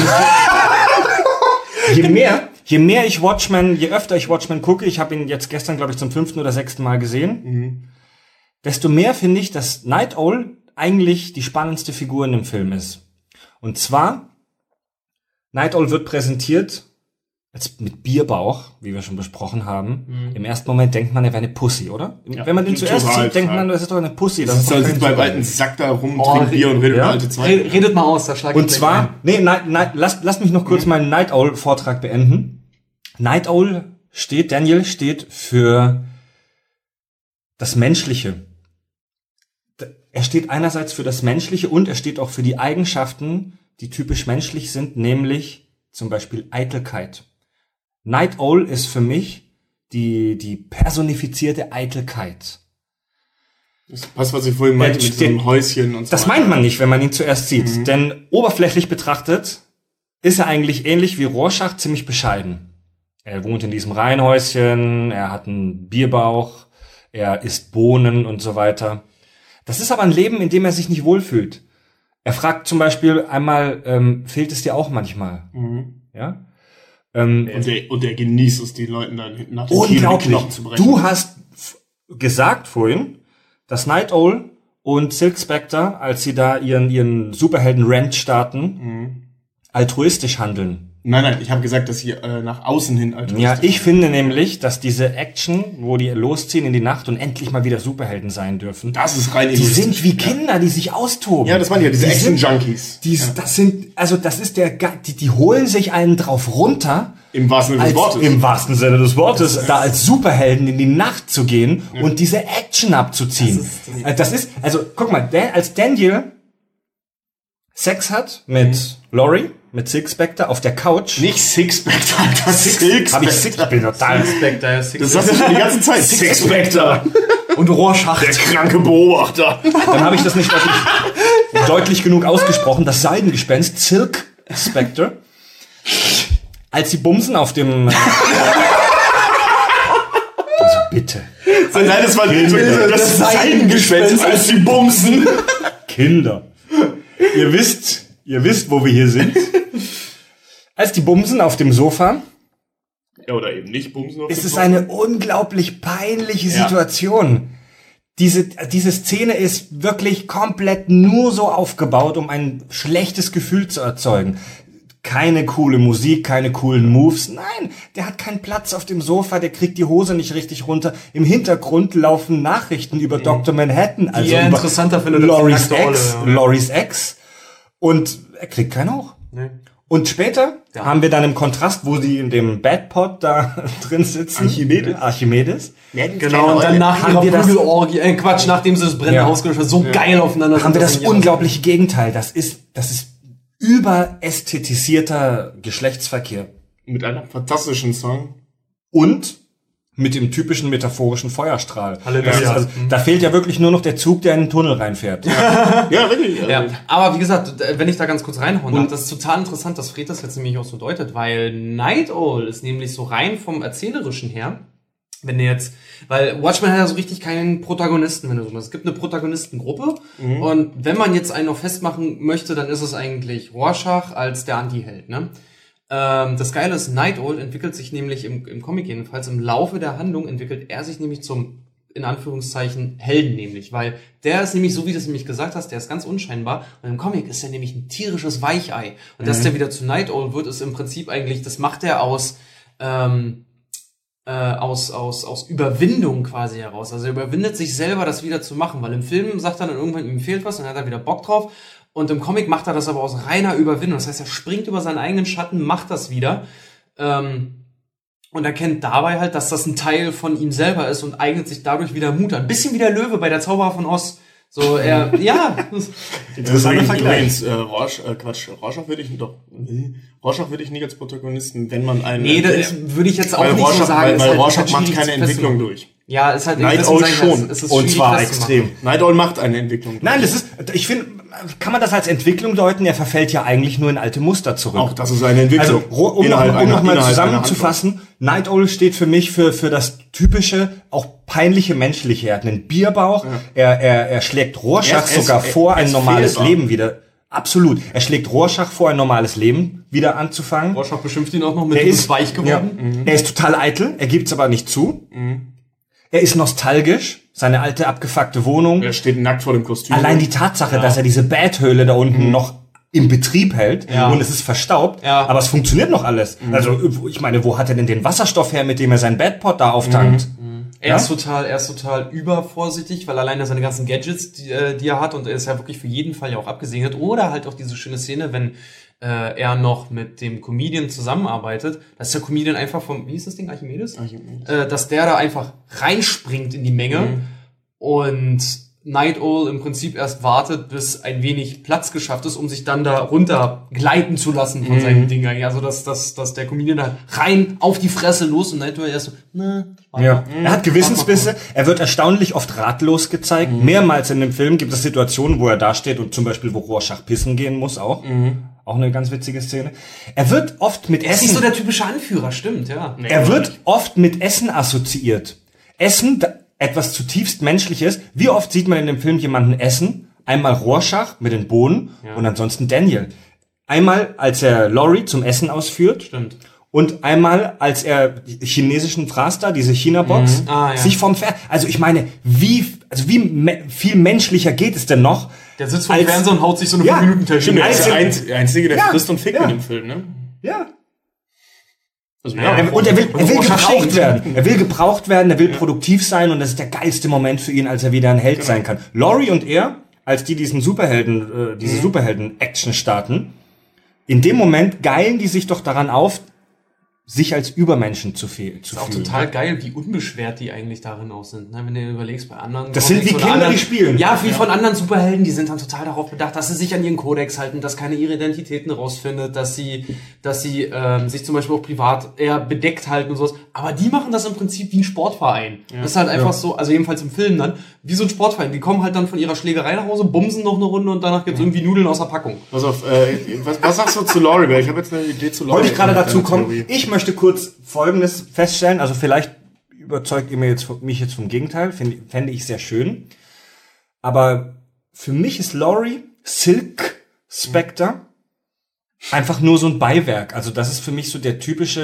S1: je mehr... Je mehr ich Watchmen, je öfter ich Watchmen gucke, ich habe ihn jetzt gestern, glaube ich, zum fünften oder sechsten Mal gesehen, mhm. desto mehr finde ich, dass Night Owl eigentlich die spannendste Figur in dem Film ist. Und zwar, Night Owl wird präsentiert als mit Bierbauch, wie wir schon besprochen haben. Mhm. Im ersten Moment denkt man, er wäre eine Pussy, oder? Ja, wenn man den zuerst sieht, denkt man, das ist doch eine Pussy.
S2: Das, das ist, ist beim alten Sack da rum, oh, trinkt Bier und redet ja. über alte Zweifel.
S3: Redet mal aus, da schlag ich
S1: Und zwar, ein. nee, Night, Night, lass, lass mich noch kurz mhm. meinen Night Owl Vortrag beenden. Night Owl steht, Daniel steht für das Menschliche. Er steht einerseits für das Menschliche und er steht auch für die Eigenschaften, die typisch menschlich sind, nämlich zum Beispiel Eitelkeit. Night Owl ist für mich die, die personifizierte Eitelkeit.
S2: Das passt, was ich vorhin meinte, mit so einem Häuschen und so.
S1: Das meint man nicht, wenn man ihn zuerst sieht. Mhm. Denn oberflächlich betrachtet ist er eigentlich ähnlich wie Rorschach ziemlich bescheiden. Er wohnt in diesem Reihenhäuschen, er hat einen Bierbauch, er isst Bohnen und so weiter. Das ist aber ein Leben, in dem er sich nicht wohlfühlt. Er fragt zum Beispiel einmal, ähm, fehlt es dir auch manchmal? Mhm. Ja? Ähm,
S2: und, der, und der genießt es, den Leuten dann hinten nach
S1: den Knochen zu brechen. Du hast f- gesagt vorhin, dass Night Owl und Silk Spectre, als sie da ihren, ihren Superhelden-Rant starten, mhm. altruistisch handeln.
S2: Nein, nein, ich habe gesagt, dass sie äh, nach außen hin altruistisch
S1: Ja, ich finde nämlich, dass diese Action, wo die losziehen in die Nacht und endlich mal wieder Superhelden sein dürfen.
S2: Das ist rein
S1: Die sind wie Kinder, ja. die sich austoben.
S2: Ja, das waren ja diese Action-Junkies.
S1: Die,
S2: ja.
S1: Das sind, also das ist der, die, die holen sich einen drauf runter.
S2: Im wahrsten Sinne des Wortes.
S1: Im wahrsten Sinne des Wortes, das da als Superhelden in die Nacht zu gehen ja. und diese Action abzuziehen. Das ist, das, das ist also guck mal, Dan, als Daniel Sex hat mit mhm. Laurie, mit Silk Spectre auf der Couch.
S2: Nicht Six Spectre, Alter. Silk
S1: Hab ich Six Spectre.
S3: Silk Spectre, ja,
S2: Six Das hast du schon die ganze Zeit.
S1: Six Spectre. Und Rorschach.
S2: Der kranke Beobachter.
S1: Dann habe ich das nicht deutlich, deutlich genug ausgesprochen. Das Seidengespenst, Silk Spectre. Als sie bumsen auf dem... Also bitte.
S2: Nein, das war Kinder. Das Seidengespenst, als sie bumsen.
S1: Kinder. Ihr wisst, ihr wisst, wo wir hier sind. Als die bumsen auf dem Sofa.
S2: Ja, oder eben nicht bumsen auf
S1: dem Sofa.
S2: Es
S1: ist eine unglaublich peinliche Situation. Ja. Diese, diese Szene ist wirklich komplett nur so aufgebaut, um ein schlechtes Gefühl zu erzeugen. Keine coole Musik, keine coolen Moves. Nein, der hat keinen Platz auf dem Sofa, der kriegt die Hose nicht richtig runter. Im Hintergrund laufen Nachrichten über mhm. Doktor Manhattan, also
S3: ja,
S1: über
S3: interessanter findet
S1: Loris Ex, ja. Loris Ex. Und er kriegt keinen Hoch. Nee. Und später ja. haben wir dann im Kontrast, wo sie in dem Badpot da drin sitzen.
S2: Archimedes.
S1: Archimedes.
S3: Ja, genau, und dann nach ihrer Prügelorgie, äh, Quatsch, nachdem sie das Brennen ja. ausgelöscht haben, so ja. geil aufeinander.
S1: Haben wir das unglaubliche Gegenteil. Das ist, das ist überästhetisierter Geschlechtsverkehr.
S2: Mit einem fantastischen Song.
S1: Und mit dem typischen metaphorischen Feuerstrahl.
S3: Halleluja.
S1: Also, da fehlt ja wirklich nur noch der Zug, der in den Tunnel reinfährt.
S2: Ja, ja wirklich.
S3: Ja. Aber wie gesagt, wenn ich da ganz kurz reinhauen darf, das ist total interessant, dass Fred das jetzt nämlich auch so deutet, weil Night Owl ist nämlich so rein vom Erzählerischen her, wenn du jetzt, weil Watchmen hat ja so richtig keinen Protagonisten, wenn du so willst. Es gibt eine Protagonistengruppe mhm. und wenn man jetzt einen noch festmachen möchte, dann ist es eigentlich Rorschach als der Anti-Held, ne? Ähm, das Geile ist, Night Owl entwickelt sich nämlich im, im Comic jedenfalls, im Laufe der Handlung entwickelt er sich nämlich zum, in Anführungszeichen, Helden nämlich, weil der ist nämlich, so wie du es nämlich gesagt hast, der ist ganz unscheinbar und im Comic ist er nämlich ein tierisches Weichei und mhm. dass der wieder zu Night Owl wird, ist im Prinzip eigentlich, das macht er aus, ähm, äh, aus, aus, aus Überwindung quasi heraus, also er überwindet sich selber, das wieder zu machen, weil im Film sagt er dann irgendwann, ihm fehlt was und dann hat er wieder Bock drauf. Und im Comic macht er das aber aus reiner Überwindung. Das heißt, er springt über seinen eigenen Schatten, macht das wieder. Ähm, und erkennt dabei halt, dass das ein Teil von ihm selber ist und eignet sich dadurch wieder Mut an. Ein bisschen wie der Löwe bei der Zauberer von Oz. So, er, ja.
S2: Interessanter Vergleich. Äh, Rorsch, äh, Quatsch, Rorschach würde ich doch, nee, Rorschach würde ich nicht als Protagonisten, wenn man einen...
S3: Nee, das würde ich jetzt auch nicht
S2: Rorschach,
S3: so sagen.
S2: Weil, weil
S3: halt,
S2: Rorschach macht keine Entwicklung durch.
S3: Ja, ist halt...
S2: Night Owl schon.
S3: Es ist
S1: und zwar extrem.
S2: Night Owl macht eine Entwicklung durch.
S1: Nein, das ist, ich finde, kann man das als Entwicklung deuten? Er verfällt ja eigentlich nur in alte Muster zurück.
S2: Auch das ist eine Entwicklung.
S1: Also, um, um, um nochmal zusammenzufassen, Night Owl steht für mich für, für das typische, auch peinliche menschliche. Er hat einen Bierbauch, ja. er, er, er schlägt Rorschach er, sogar er, vor, er, ein normales fehlbar. Leben wieder. Absolut. Er schlägt Rorschach vor, ein normales Leben wieder anzufangen.
S3: Rorschach beschimpft ihn auch noch mit,
S1: er
S3: du
S1: ist
S3: bist weich geworden.
S1: Ja, mhm. Er ist total eitel, er gibt's aber nicht zu. Mhm. Er ist nostalgisch, seine alte abgefuckte Wohnung.
S2: Er steht nackt vor dem Kostüm.
S1: Allein die Tatsache, ja. dass er diese Badhöhle da unten mhm. noch im Betrieb hält
S3: ja.
S1: und es ist verstaubt,
S3: ja.
S1: aber es funktioniert noch alles. Mhm. Also ich meine, wo hat er denn den Wasserstoff her, mit dem er seinen Badpot da auftankt?
S3: Mhm. Er ja? ist total, er ist total übervorsichtig, weil alleine seine ganzen Gadgets, die, die er hat, und er ist ja wirklich für jeden Fall ja auch abgesegnet. Oder halt auch diese schöne Szene, wenn äh, er noch mit dem Comedian zusammenarbeitet, dass der Comedian einfach vom, wie hieß das Ding, Archimedes? Archimedes. Äh, dass der da einfach reinspringt in die Menge mhm. und Night Owl im Prinzip erst wartet, bis ein wenig Platz geschafft ist, um sich dann da runter gleiten zu lassen von mhm. seinen Dingern. Also, dass, dass, dass der Comedian da rein auf die Fresse los und Night Owl erst so, ne.
S1: Ja. Er hat Gewissensbisse, er wird erstaunlich oft ratlos gezeigt. Mhm. Mehrmals in dem Film gibt es Situationen, wo er da steht und zum Beispiel, wo Rorschach pissen gehen muss auch. Mhm. Auch eine ganz witzige Szene. Er wird oft mit
S3: er
S1: Essen...
S3: Er ist nicht so der typische Anführer, stimmt, ja.
S1: Nee, er wird nicht. oft mit Essen assoziiert. Essen, etwas zutiefst Menschliches. Wie oft sieht man in dem Film jemanden essen? Einmal Rorschach mit den Bohnen ja. und ansonsten Daniel. Einmal, als er Laurie zum Essen ausführt.
S3: Stimmt.
S1: Und einmal, als er chinesischen Fraß da, diese China-Box,
S3: mhm. ah, ja.
S1: sich vom Fer... Also ich meine, wie also wie me- viel menschlicher geht es denn noch?
S3: Der sitzt vor dem Fernseher und haut sich so eine ja, fünf-Minuten-Technik.
S2: Der ist der Einzige, Einzige der ja, frisst und fickt ja. in dem Film, ne?
S1: Ja.
S2: Also,
S1: ja,
S2: ja,
S1: und er will, er will gebraucht werden. Er will gebraucht werden, er will ja. produktiv sein und das ist der geilste Moment für ihn, als er wieder ein Held genau. sein kann. Laurie und er, als die diesen Superhelden, äh, diese mhm. Superhelden-Action starten, in dem Moment geilen die sich doch daran auf, sich als Übermenschen zu, fe- zu
S3: fühlen. Das ist auch total geil, wie unbeschwert die eigentlich darin auch sind. Ne? Wenn du überlegst, bei anderen...
S1: Das sind wie Kinder,
S3: anderen,
S1: die spielen.
S3: Ja, wie ja. von anderen Superhelden, die sind dann total darauf bedacht, dass sie sich an ihren Kodex halten, dass keiner ihre Identitäten rausfindet, dass sie dass sie ähm, sich zum Beispiel auch privat eher bedeckt halten und sowas. Aber die machen das im Prinzip wie ein Sportverein. Ja. Das ist halt einfach ja. so, also jedenfalls im Film dann, wie so ein Sportverein. Die kommen halt dann von ihrer Schlägerei nach Hause, bumsen noch eine Runde und danach gibt's ja. irgendwie Nudeln aus der Packung.
S2: Pass auf, äh, was, was sagst du zu Laurie? Ich habe jetzt eine Idee zu Laurie.
S1: Wollte ich gerade dazu kommen. Ich möchte kurz Folgendes feststellen, also vielleicht überzeugt ihr mir jetzt, mich jetzt vom Gegenteil, finde, fände ich sehr schön. Aber für mich ist Laurie Silk Spectre einfach nur so ein Beiwerk. Also das ist für mich so der typische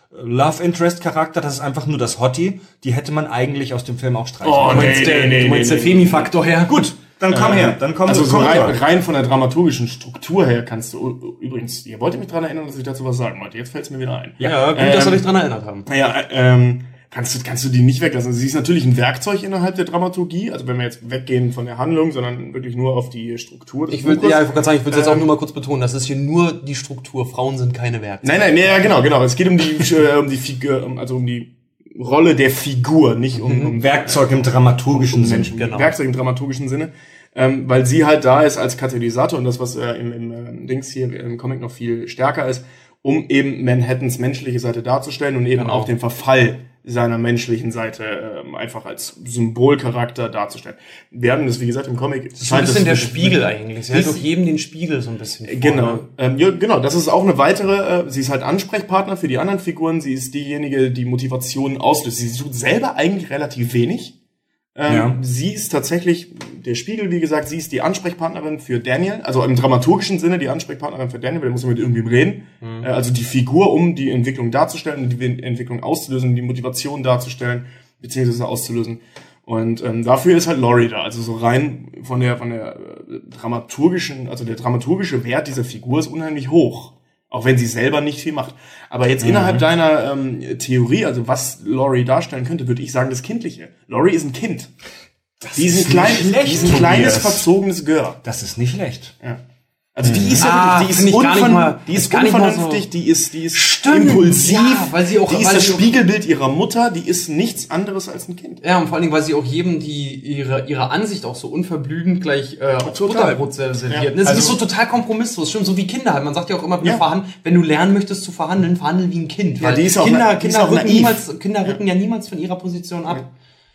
S1: Love Interest Charakter, das ist einfach nur das Hottie, die hätte man eigentlich aus dem Film auch streichen.
S3: Oh, du meinst, nee, der, nee, du meinst nee, der nee, Femi-Faktor her?
S1: Gut, dann komm äh, her, dann komm
S2: Also so
S1: komm
S2: rein, rein von der dramaturgischen Struktur her kannst du, übrigens, ihr wolltet mich dran erinnern, dass ich dazu was sagen wollte, jetzt fällt es mir wieder ein.
S3: Ja, ja gut, ähm, dass wir dich dran erinnert haben.
S2: Naja, ähm, kannst du, kannst du die nicht weglassen. Also sie ist natürlich ein Werkzeug innerhalb der Dramaturgie, also wenn wir jetzt weggehen von der Handlung, sondern wirklich nur auf die Struktur.
S3: Ich würde, ja, ich wollte sagen, ich würde ähm, jetzt auch nur mal kurz betonen, das ist hier nur die Struktur, Frauen sind keine Werkzeuge.
S2: Nein, nein, nee, ja, genau, genau. Es geht um die, äh, um die Figur, also um die Rolle der Figur, nicht um, um
S1: Werkzeug im dramaturgischen
S2: um
S1: Sinne.
S2: Genau. Werkzeug im dramaturgischen Sinne. Ähm, weil sie halt da ist als Katalysator und das, was äh, im, im äh, Dings hier im Comic noch viel stärker ist, um eben Manhattans menschliche Seite darzustellen und eben genau. auch den Verfall seiner menschlichen Seite äh, einfach als Symbolcharakter darzustellen. Wir haben das, wie gesagt, im Comic.
S3: Das ist ein bisschen der Spiegel eigentlich. Sie hält doch jedem den Spiegel so ein bisschen vor.
S2: Genau. Ähm, ja, genau. Das ist auch eine weitere, äh, sie ist halt Ansprechpartner für die anderen Figuren. Sie ist diejenige, die Motivationen auslöst. Sie tut selber eigentlich relativ wenig. Ähm, ja. Sie ist tatsächlich der Spiegel, wie gesagt, sie ist die Ansprechpartnerin für Daniel, also im dramaturgischen Sinne die Ansprechpartnerin für Daniel, weil der muss mit irgendwem reden. Mhm. Äh, also die Figur, um die Entwicklung darzustellen und die Entwicklung auszulösen, die Motivation darzustellen, beziehungsweise auszulösen. Und ähm, dafür ist halt Laurie da. Also so rein von der von der äh, dramaturgischen, also der dramaturgische Wert dieser Figur ist unheimlich hoch. Auch wenn sie selber nicht viel macht. Aber jetzt mhm. innerhalb deiner ähm, Theorie, also was Laurie darstellen könnte, würde ich sagen, das Kindliche. Laurie ist ein Kind.
S1: Das
S2: die ist ein kleines, schlecht, die ist ein kleines, verzogenes Girl.
S1: Das ist nicht schlecht.
S2: Ja. Also die ist ja
S3: ah,
S2: wirklich, die ist, unvern mal, die ist unvernünftig, so die ist, die ist
S3: Stimmt,
S2: impulsiv,
S3: ja, weil sie auch,
S2: die ist
S3: weil
S2: das
S3: sie
S2: Spiegelbild ihrer Mutter, die ist nichts anderes als ein Kind.
S3: Ja, und vor allen Dingen, weil sie auch jedem die ihre ihre Ansicht auch so unverblümt gleich äh, auf Butterbrot serviert. Ja. Das also, ist so total kompromisslos, stimmt, so wie Kinder halt. Man sagt ja auch immer, wenn, ja. du, wenn du lernen möchtest zu verhandeln, verhandeln wie ein Kind.
S2: Ja,
S3: weil
S2: die ist auch
S3: Kinder,
S2: die
S3: Kinder
S2: ist auch
S3: rücken
S2: naiv.
S3: niemals, Kinder rücken ja. ja niemals von ihrer Position ab.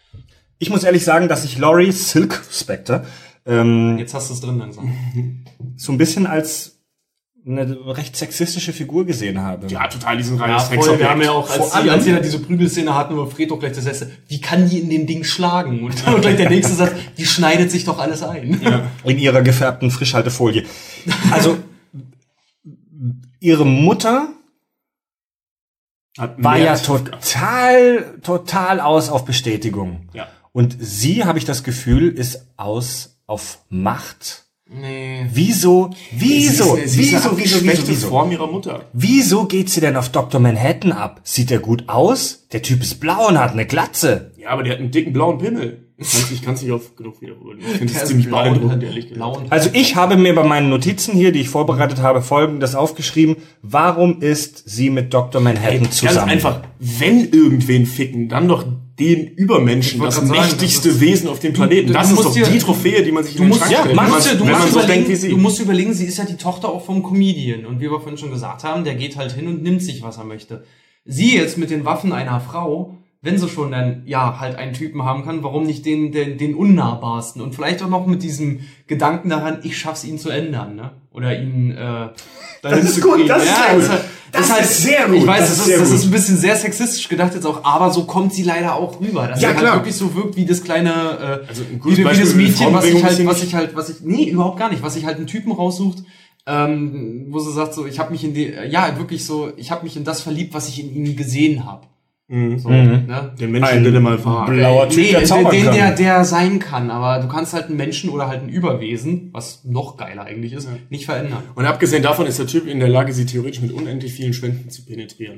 S1: Ich muss ehrlich sagen, dass ich Laurie Silk Spectre ähm,
S3: jetzt hast du es drin langsam
S1: so ein bisschen als eine recht sexistische Figur gesehen habe.
S2: Ja, total, diesen reinen
S3: ja, Sex. Wir haben ja auch, als, die, als wir diese Prügelszene hatten, wo Fred doch gleich das erste, wie kann die in dem Ding schlagen? Und dann gleich der nächste sagt, die schneidet sich doch alles ein.
S1: Ja. In ihrer gefärbten Frischhaltefolie. Also, ihre Mutter war ja total, total aus auf Bestätigung.
S2: Ja.
S1: Und sie, habe ich das Gefühl, ist aus auf Macht.
S3: Nee.
S1: Wieso, wieso,
S2: sie ist, sie
S1: wieso,
S2: ist
S1: wieso, wieso, wieso?
S2: Form ihrer Mutter.
S1: Wieso geht sie denn auf Doktor Manhattan ab? Sieht er gut aus? Der Typ ist blau und hat eine Glatze.
S2: Ja, aber der hat einen dicken blauen Pimmel. Ich kann es nicht oft genug wiederholen. Ich finde es ziemlich beeindruckend, ehrlich gesagt.
S1: Also ich habe mir bei meinen Notizen hier, die ich vorbereitet habe, Folgendes aufgeschrieben. Warum ist sie mit Doktor Manhattan
S2: Ey,
S1: zusammen?
S2: Ganz einfach, wenn irgendwen ficken, dann doch den Übermenschen, das mächtigste sagen, das Wesen auf dem Planeten. Du, du,
S3: das
S2: du
S3: ist doch
S2: dir,
S3: die
S2: Trophäe, die man sich
S3: in den Schrank
S2: stellt,
S3: wenn man, du wenn man so denkt wie sie.
S2: Du
S3: musst überlegen, sie ist ja die Tochter auch vom Comedian. Und wie wir vorhin schon gesagt haben, der geht halt hin und nimmt sich, was er möchte. Sie jetzt mit den Waffen einer Frau, wenn sie schon dann, ja, halt einen Typen haben kann, warum nicht den, den, den unnahbarsten? Und vielleicht auch noch mit diesem Gedanken daran, ich schaff's ihn zu ändern, ne? Oder ihn, äh,
S2: das ist gut, das ist
S3: ja,
S2: sehr gut.
S3: Das, das ist sehr gut. Ich weiß, das, das, ist, das ist ein bisschen sehr sexistisch gedacht jetzt auch, aber so kommt sie leider auch rüber. Dass
S2: ja,
S3: sie
S2: klar.
S3: halt wirklich so wirkt wie das kleine, äh,
S2: also
S3: wie, wie das Mädchen, was ich halt, was ich halt, was ich, nee, überhaupt gar nicht, was sich halt einen Typen raussucht, ähm, wo sie sagt so, ich habe mich in die, ja, wirklich so, ich habe mich in das verliebt, was ich in ihm gesehen habe.
S2: Mhm.
S3: So,
S2: mhm.
S3: Ne?
S2: Den Menschen, der mal war.
S1: Blauer Typ,
S3: nee,
S1: der zaubern
S3: den,
S1: kann.
S3: der, der sein kann, aber du kannst halt einen Menschen oder halt ein Überwesen, was noch geiler eigentlich ist, ja. nicht verändern.
S2: Und abgesehen davon ist der Typ in der Lage, sie theoretisch mit unendlich vielen Schwänden zu penetrieren.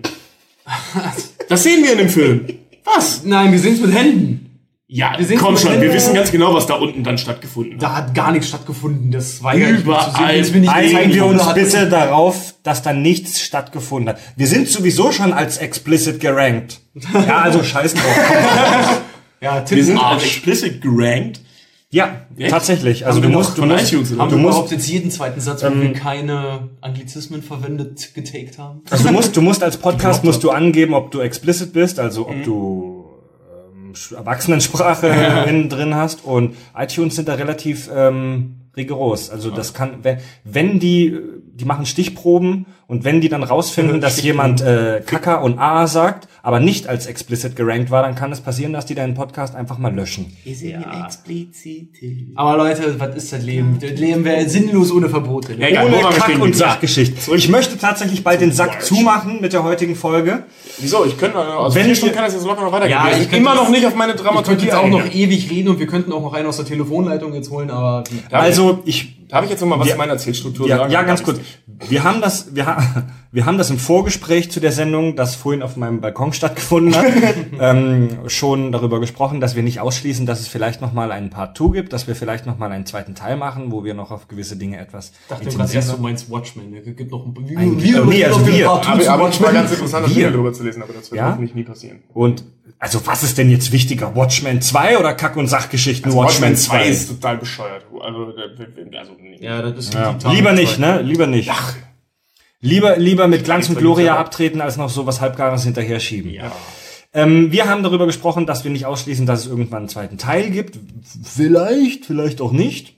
S2: Das sehen wir in dem Film. Was?
S3: Nein, wir sehen es mit Händen.
S2: Ja, wir komm schon, wir wissen ganz genau, was da unten dann stattgefunden hat.
S3: Da hat gar nichts stattgefunden, das war ja
S2: überall.
S1: Einigen wir uns bitte darauf, dass da nichts stattgefunden hat. Wir sind sowieso schon als explicit gerankt. Ja, also scheiß drauf.
S2: Ja, Tim wir sind als explicit gerankt.
S1: Ja,
S2: echt?
S1: Tatsächlich. Also du musst, du musst,
S3: iTunes,
S1: haben
S3: du
S1: musst
S3: überhaupt jetzt jeden zweiten Satz, wo ähm, wir keine Anglizismen verwendet, getaked haben.
S1: Also du musst, du musst als Podcast musst du angeben, ob du explicit bist, also ob mhm. du Erwachsenensprache ja. innen drin hast, und iTunes sind da relativ ähm, rigoros. Also das kann, wenn, wenn die, die machen Stichproben, und wenn die dann rausfinden, dass jemand äh, Kaka und A sagt, aber nicht als explicit gerankt war, dann kann es passieren, dass die deinen Podcast einfach mal löschen.
S3: Ja. Aber Leute, was ist das Leben? Das Leben wäre sinnlos ohne Verbote.
S1: Ja, ja, ohne Kack- und Sachgeschichte. Ich möchte tatsächlich bald den Sack zumachen mit der heutigen Folge.
S2: Wieso? Ich könnte, also
S1: wenn
S2: vier
S1: ich
S2: Stunden kann das jetzt locker noch weitergehen.
S3: Ja, ich
S2: ich immer noch nicht auf meine
S3: Ich könnte
S2: Dramaturgie
S3: jetzt auch
S2: eingehen.
S3: noch ewig reden und wir könnten auch noch einen aus der Telefonleitung jetzt holen, aber...
S1: Also, ich...
S2: Darf ich jetzt noch mal was
S1: Ja.
S2: zu meiner Erzählstruktur
S1: Ja,
S2: sagen?
S1: ja, ganz kurz. Wir haben das, wir, ha wir haben das im Vorgespräch zu der Sendung, das vorhin auf meinem Balkon stattgefunden hat, ähm, schon darüber gesprochen, dass wir nicht ausschließen, dass es vielleicht noch mal einen Part zwei gibt, dass wir vielleicht noch mal einen zweiten Teil machen, wo wir noch auf gewisse Dinge etwas
S3: Ich dachte gerade erst, du meinst Watchmen. Es gibt noch ein
S1: Ein- äh, nee, also wir.
S2: Aber, aber es war ganz interessant,
S1: Wir.
S2: Artikel darüber zu lesen, aber das wird
S1: Ja?
S2: hoffentlich nie passieren.
S1: Und also was ist denn jetzt wichtiger, Watchmen zwei oder Kack- und Sachgeschichten
S2: Also
S1: Watchmen zwei?
S2: ist total bescheuert. Also, also nee.
S3: Ja, das ist
S1: Ja.
S3: die
S1: Lieber nicht, ne? Lieber nicht.
S2: Ach.
S1: Lieber, lieber mit Glanz und
S2: Ich
S1: Gloria
S2: auch.
S1: abtreten, als noch so was Halbgares hinterher schieben.
S3: Ja.
S1: Ähm, wir haben darüber gesprochen, dass wir nicht ausschließen, dass es irgendwann einen zweiten Teil gibt. Vielleicht, vielleicht auch nicht.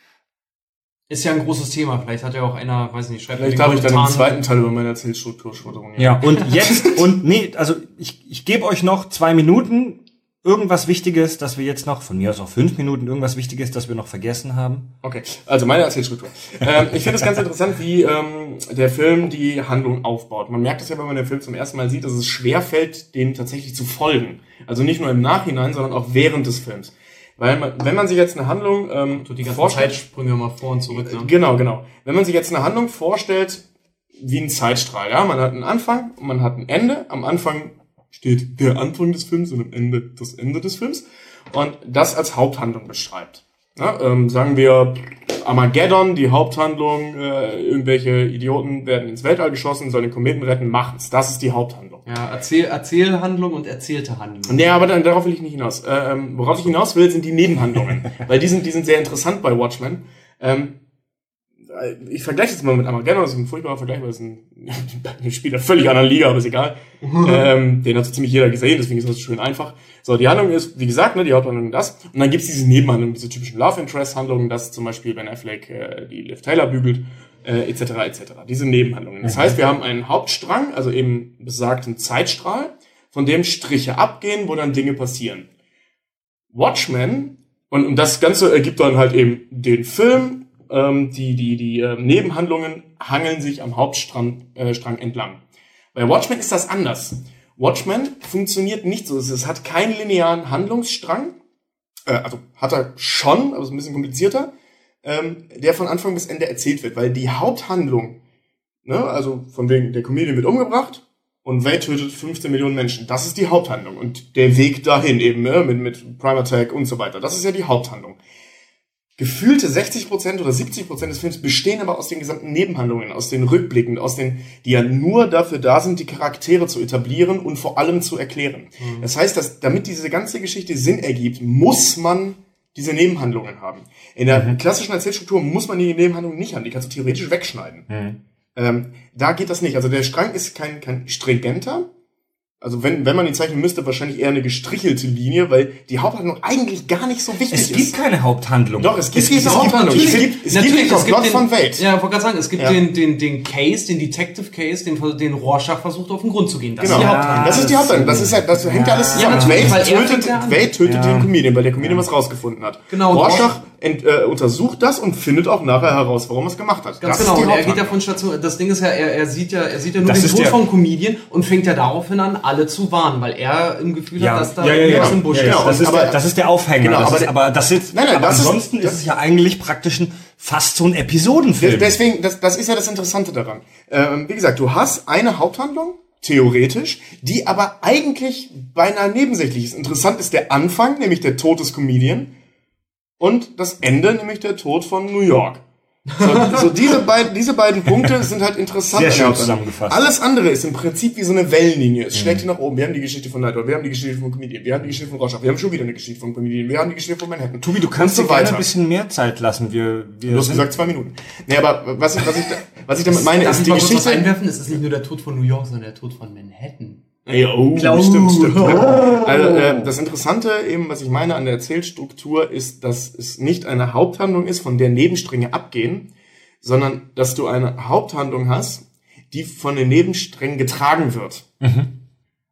S3: Ist ja ein großes Thema. Vielleicht hat ja auch einer, weiß nicht, schreibt
S2: Vielleicht
S3: in den
S2: darf ich dann im
S3: Kommentaren-
S2: zweiten Teil über meine Erzählstruktur schwadronieren.
S1: Ja, und jetzt, und nee, also ich, ich gebe euch noch zwei Minuten, irgendwas Wichtiges, dass wir jetzt noch, von mir aus auch fünf Minuten, irgendwas Wichtiges, das wir noch vergessen haben.
S2: Okay, also meine Erzählstruktur. ähm, ich finde es ganz interessant, wie ähm, der Film die Handlung aufbaut. Man merkt es ja, wenn man den Film zum ersten Mal sieht, dass es schwerfällt, dem tatsächlich zu folgen. Also nicht nur im Nachhinein, sondern auch während des Films. Weil man, wenn man sich jetzt eine Handlung ähm,
S3: Die ganzen
S2: vorstellt,
S3: Zeitsprünge mal vor und zurück. Ne?
S2: genau, genau. Wenn man sich jetzt eine Handlung vorstellt, wie ein Zeitstrahl, ja, man hat einen Anfang und man hat ein Ende. Am Anfang steht der Anfang des Films und am Ende das Ende des Films und das als Haupthandlung beschreibt. Ja, ähm, sagen wir Armageddon, die Haupthandlung, äh, irgendwelche Idioten werden ins Weltall geschossen, sollen den Kometen retten, machen's. Das ist die Haupthandlung.
S3: Ja, Erzähl, Erzählhandlung und erzählte Handlung.
S2: Nee, aber dann, darauf will ich nicht hinaus. Äh, ähm, worauf ich hinaus will, sind die Nebenhandlungen. Weil die sind, die sind sehr interessant bei Watchmen. Ähm, ich vergleiche jetzt mal mit Armageddon, das ist ein furchtbarer Vergleich, weil es ein, ein Spiel der völlig anderen Liga, aber ist egal. ähm, den hat so ziemlich jeder gesehen, deswegen ist das schön einfach. So, die Handlung ist, wie gesagt, ne, die Haupthandlung das. Und dann gibt's diese Nebenhandlungen, diese typischen Love Interest Handlungen, dass zum Beispiel Ben Affleck äh, die Liv Taylor bügelt, äh, et cetera et cetera. Diese Nebenhandlungen. Das heißt, wir haben einen Hauptstrang, also eben besagten Zeitstrahl, von dem Striche abgehen, wo dann Dinge passieren. Watchmen, und, und das Ganze ergibt dann halt eben den Film. Ähm, die die die äh, Nebenhandlungen hangeln sich am Hauptstrang äh, Strang entlang. Bei Watchmen ist das anders. Watchmen funktioniert nicht so. Es hat keinen linearen Handlungsstrang. Äh, also hat er schon, aber ist ein bisschen komplizierter, ähm, der von Anfang bis Ende erzählt wird. Weil die Haupthandlung, ne, also von wegen, der Comedian wird umgebracht und Wade tötet fünfzehn Millionen Menschen. Das ist die Haupthandlung. Und der Weg dahin eben, ne, mit, mit Prime Attack und so weiter. Das ist ja die Haupthandlung. Gefühlte sechzig Prozent oder siebzig Prozent des Films bestehen aber aus den gesamten Nebenhandlungen, aus den Rückblicken, aus den, die ja nur dafür da sind, die Charaktere zu etablieren und vor allem zu erklären. Mhm. Das heißt, dass, damit diese ganze Geschichte Sinn ergibt, muss man diese Nebenhandlungen haben. In der mhm. klassischen Erzählstruktur muss man die Nebenhandlungen nicht haben, die kannst du theoretisch wegschneiden. Mhm. Ähm, da geht das nicht. Also der Strang ist kein, kein stringenter. Also wenn, wenn man ihn zeichnen müsste, wahrscheinlich eher eine gestrichelte Linie, weil die Haupthandlung eigentlich gar nicht so wichtig ist.
S1: Es gibt keine Haupthandlung.
S2: Doch, es gibt
S1: es gibt
S2: diese Haupthandlung. Es gibt, es gibt den Komplott von Wade.
S3: Ja, ich wollte gerade sagen, es gibt
S2: ja.
S3: den, den, den Case, den Detective Case, den, den Rorschach versucht auf den Grund zu gehen. Das
S2: genau.
S3: ist die Haupthandlung.
S2: Das ist die Haupthandlung. Das ist ja, das hängt ja alles zusammen.
S3: Ja, natürlich,
S2: Wade
S3: weil er
S2: tötet,
S3: fängt ja
S2: Wade tötet
S1: ja.
S2: den Comedian, weil der Comedian ja. was rausgefunden hat.
S3: Genau.
S2: Rorschach ent, äh, untersucht das und findet auch nachher heraus, warum er es gemacht hat.
S3: Ganz
S2: das
S3: genau.
S2: Ist die
S3: er geht ja von Station. Das Ding ist ja, er, er sieht ja, er sieht ja nur
S1: das
S3: den Tod
S1: der,
S3: vom Comedian und fängt ja daraufhin an, alle zu warnen, weil er im Gefühl
S1: ja,
S3: hat, dass da
S1: ja, ja, ja,
S3: was im Busch
S1: ja,
S3: ist.
S1: ja, das, ist
S2: aber,
S1: der, das ist der Aufhänger.
S2: Genau,
S1: das
S2: aber,
S1: ist, aber das ist,
S2: nein, nein,
S1: aber
S2: das
S1: ansonsten
S2: ist,
S1: ist es ja eigentlich praktisch ein, fast so ein Episodenfilm.
S2: Deswegen, das, das ist ja das Interessante daran. Ähm, wie gesagt, du hast eine Haupthandlung, theoretisch, die aber eigentlich beinahe nebensächlich ist. Interessant ist der Anfang, nämlich der Tod des Comedian, und das Ende, nämlich der Tod von New York. So, so diese beiden, diese beiden Punkte sind halt interessant.
S1: Sehr schön zusammengefasst.
S2: Alles andere ist im Prinzip wie so eine Wellenlinie. Es schlägt hier nach oben. Wir haben die Geschichte von Nightwatch, wir haben die Geschichte von Comedian, wir haben die Geschichte von Rorschach, wir haben schon wieder eine Geschichte von Comedian, wir haben die Geschichte von Manhattan.
S1: Tobi, du kannst
S2: so
S1: dir gerne
S2: weiter.
S1: ein bisschen mehr Zeit lassen. Wir, wir
S2: Du hast gesagt zwei Minuten. Nee, aber was ich, was ich, was ich damit meine,
S3: Darf
S2: ist
S3: ich
S2: die
S3: mal kurz was
S2: Geschichte.
S3: einwerfen? Es ist nicht nur der Tod von New York, sondern der Tod von Manhattan.
S2: Ja, oh,
S3: Glaub-
S2: stimmt, stimmt. Also, äh, das Interessante eben, was ich meine an der Erzählstruktur, ist, dass es nicht eine Haupthandlung ist, von der Nebenstränge abgehen, sondern dass du eine Haupthandlung hast, die von den Nebensträngen getragen wird. Mhm.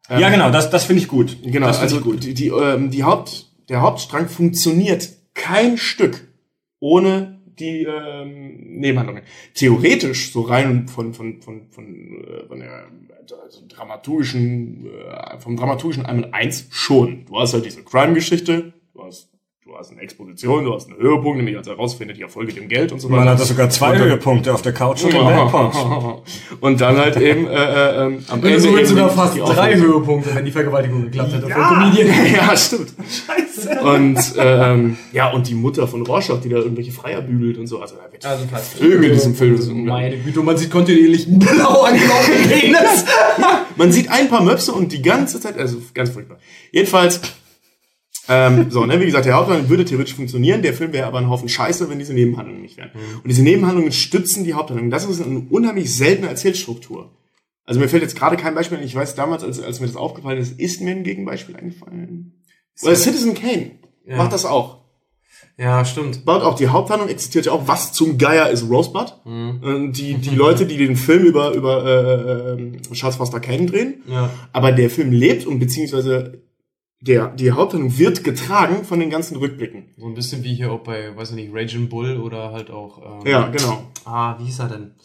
S1: Ähm, ja, genau, das, das finde ich gut.
S2: Genau, also gut. Die, die, ähm, die Haupt, der Hauptstrang funktioniert kein Stück ohne die ähm, Nebenhandlungen. Theoretisch, so rein von von von von, äh, von der also dramaturgischen äh, vom dramaturgischen Einmal eins schon. Du hast halt diese Crime-Geschichte, du hast du hast eine Exposition, du hast einen Höhepunkt, nämlich als herausfindet, die Erfolge dem Geld und so weiter.
S1: Man hat sogar zwei Höhepunkte auf der Couch und
S2: oh, und dann halt eben äh, äh, ähm, am Ende
S3: sogar, sogar fast drei Höhepunkte, wenn die Vergewaltigung geklappt hätte.
S2: Ja, ja, stimmt. Scheiße. Und ähm, ja, und die Mutter von Rorschach, die da irgendwelche Freier bügelt und so. Also da wird
S3: also fast
S2: Vögel in diesem Film.
S3: Also, meine Güte, man sieht kontinuierlich blau angelaufenen Penis.
S2: Man sieht ein paar Möpse und die ganze Zeit, also ganz furchtbar. Jedenfalls ähm, so, ne, wie gesagt, der Haupthandlung würde theoretisch funktionieren, der Film wäre aber ein Haufen Scheiße, wenn diese Nebenhandlungen nicht wären. Mhm. Und diese Nebenhandlungen stützen die Haupthandlung. Das ist eine unheimlich seltene Erzählstruktur. Also mir fällt jetzt gerade kein Beispiel, ich weiß damals, als, als mir das aufgefallen ist, ist mir ein Gegenbeispiel eingefallen. Oder Citizen Kane ja. macht das auch.
S3: Ja, stimmt.
S2: Baut auch die Haupthandlung, existiert ja auch, was zum Geier ist Rosebud. Mhm. Die, die Leute, die den Film über, über äh, äh, Charles Foster Kane drehen. Ja. Aber der Film lebt und beziehungsweise Der, die Haupthandlung wird getragen von den ganzen Rückblicken.
S3: So ein bisschen wie hier auch bei, weiß ich nicht, Raging Bull oder halt auch... Ähm,
S2: ja, genau.
S3: Ah, wie hieß er denn?